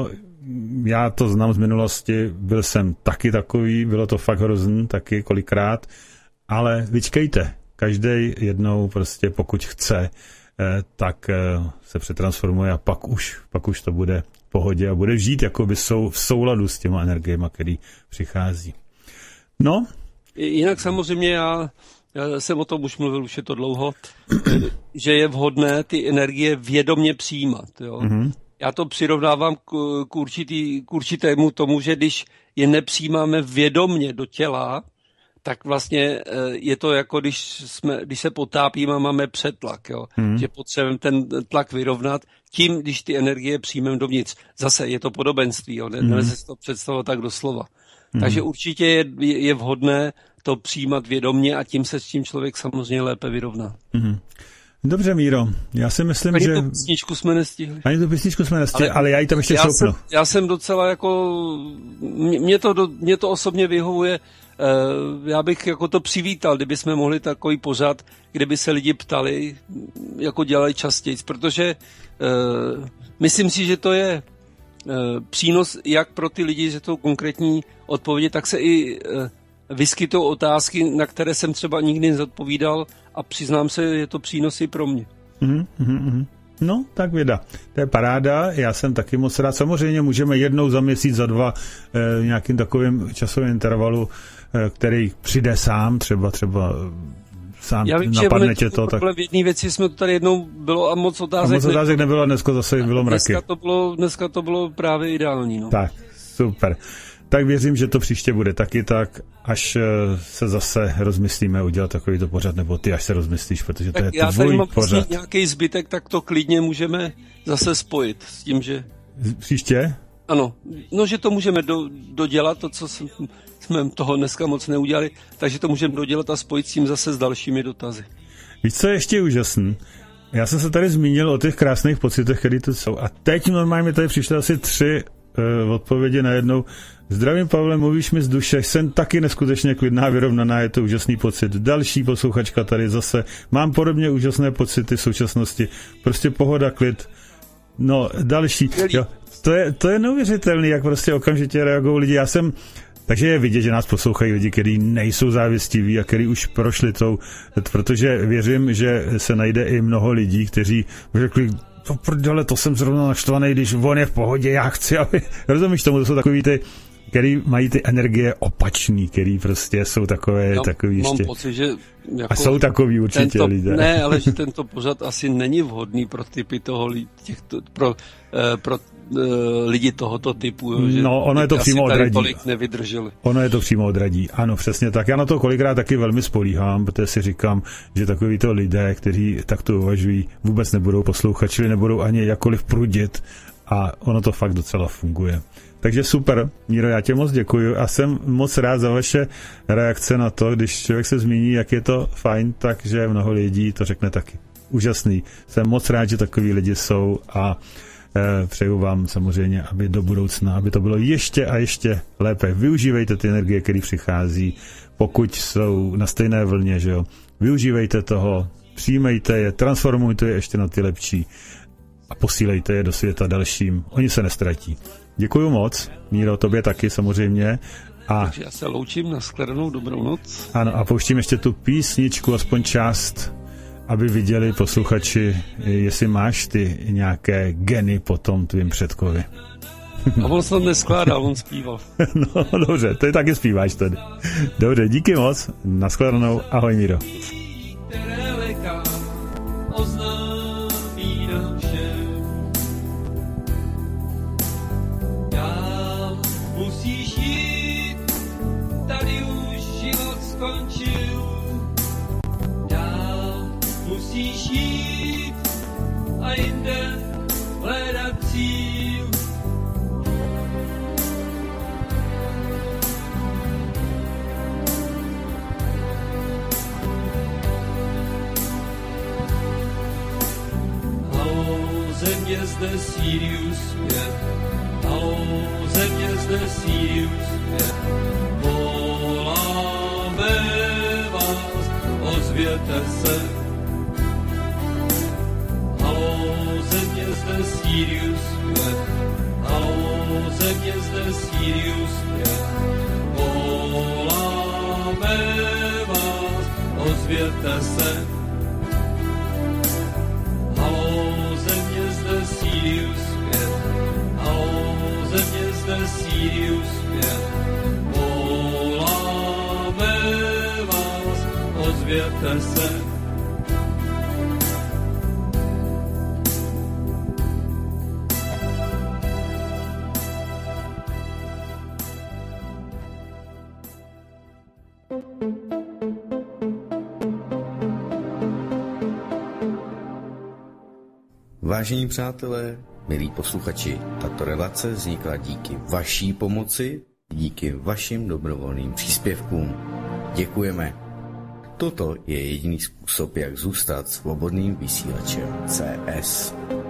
já to znám z minulosti, byl jsem taky takový, bylo to fakt hrozný, taky kolikrát, ale vyčkejte, každej jednou prostě pokud chce, tak se přetransformuje a pak už to bude v pohodě a bude žít jakoby v souladu s těma energiema, který přichází. No. Jinak samozřejmě já jsem o tom už mluvil, už je to dlouho, že je vhodné ty energie vědomě přijímat. Jo? Mm-hmm. Já to přirovnávám k určitému tomu, že když je nepřijímáme vědomě do těla, tak vlastně je to jako když se potápíme a máme přetlak, jo? Že potřebujeme ten tlak vyrovnat tím, když ty energie přijmeme dovnitř. Zase je to podobenství, jo? Nelze si to představovat tak doslova. Takže určitě je vhodné to přijímat vědomě a tím se s tím člověk samozřejmě lépe vyrovná. Dobře, Míro, já si myslím, že... Ani tu písničku jsme nestihli. Ale já ji tam ještě soupnu. Já jsem docela jako... Mě to osobně vyhovuje. Já bych jako to přivítal, kdyby jsme mohli takový pořad, kde by se lidi ptali, jako dělají častěji, protože myslím si, že to je přínos jak pro ty lidi, že to konkrétní odpovědi, tak se i vyskytují otázky, na které jsem třeba nikdy nezodpovídal a přiznám se, je to přínos i pro mě. No, tak věda. To je paráda, já jsem taky moc rád. Samozřejmě můžeme jednou za měsíc, za dva nějakým takovým časovým intervalu, který přijde sám, třeba sám napadne tě to. V jedné věci jsme to tady jednou bylo a moc otázek nebylo, dneska zase bylo mraky. Dneska to bylo právě ideální. No. Tak, super. Tak věřím, že to příště bude taky tak, až se zase rozmyslíme udělat takovýto pořad, nebo ty až se rozmyslíš, protože tak to je tvůj pořad. Já tady mám vlastně nějaký zbytek, tak to klidně můžeme zase spojit s tím, že... Příště? Ano, no, že to můžeme dodělat, to, co jsme toho dneska moc neudělali, takže to můžeme dodělat a spojit s tím zase s dalšími dotazy. Víš, co je ještě úžasný? Já jsem se tady zmínil o těch krásných pocitech, které tu jsou. A teď normálně tady přišly asi 3 odpovědi najednou. Zdravím, Pavle, mluvíš mi z duše, jsem taky neskutečně klidná, vyrovnaná, je to úžasný pocit. Další posluchačka tady zase, mám podobně úžasné pocity v současnosti, prostě pohoda, klid. No, další, jo, to je neuvěřitelný, jak prostě okamžitě reagují lidi. Takže je vidět, že nás poslouchají lidi, kteří nejsou závistiví a kteří už prošli tou, protože věřím, že se najde i mnoho lidí, kteří řekli, to jsem zrovna naštvaný, když on je v pohodě, já chci, aby... Rozumíš tomu, to jsou takový ty, který mají ty energie opačný, který prostě jsou takové, takový ještě... Mám pocit, že... Jako a jsou takový určitě lidé. Ne, ale že tento pořad asi není vhodný pro typy pro lidi tohoto typu. Jo, že no, ono je to přímo odradí. Tolik nevydrželi. Ono je to přímo odradí, ano, přesně tak. Já na to kolikrát taky velmi spolíhám, protože si říkám, že takovýto lidé, kteří takto uvažují, vůbec nebudou poslouchat, čili nebudou ani jakkoliv prudit a ono to fakt docela funguje. Takže super, Míro, já tě moc děkuju a jsem moc rád za vaše reakce na to, když člověk se zmíní, jak je to fajn, takže mnoho lidí to řekne taky. Úžasný. Jsem moc rád, že takový lidi jsou a přeju vám samozřejmě, aby do budoucna, aby to bylo ještě a ještě lépe. Využívejte ty energie, které přichází, pokud jsou na stejné vlně, že jo. Využívejte toho, přijmejte je, transformujte je ještě na ty lepší a posílejte je do světa dalším. Oni se nestratí. Děkuju moc, Míro, tobě taky samozřejmě. Takže já se loučím, nashledanou, dobrou noc. Ano, a pouštím ještě tu písničku, aspoň část, aby viděli posluchači, jestli máš ty nějaké geny po tom tvým předkovi. A on se neskládal, on zpíval. No dobře, ty taky zpíváš tady. Dobře, díky moc, nashledanou, ahoj Míro. Musíš jít, tady už život skončil. Dál musíš jít a jinde hledat cíl. Haló, země zde Sirius je. Haló, země zde Sirius je. Voláme vás, ozvěte se. Haló, země zde Sirius je. Haló, země zde Sirius je. Voláme vás, ozvěte se. Haló, země zde Sirius je. Haló, země zde Sirius je. Voláme vás, ozvěte se. Vážení přátelé, milí posluchači, tato relace vznikla díky vaší pomoci, díky vašim dobrovolným příspěvkům. Děkujeme. Toto je jediný způsob, jak zůstat svobodným vysílačem CS.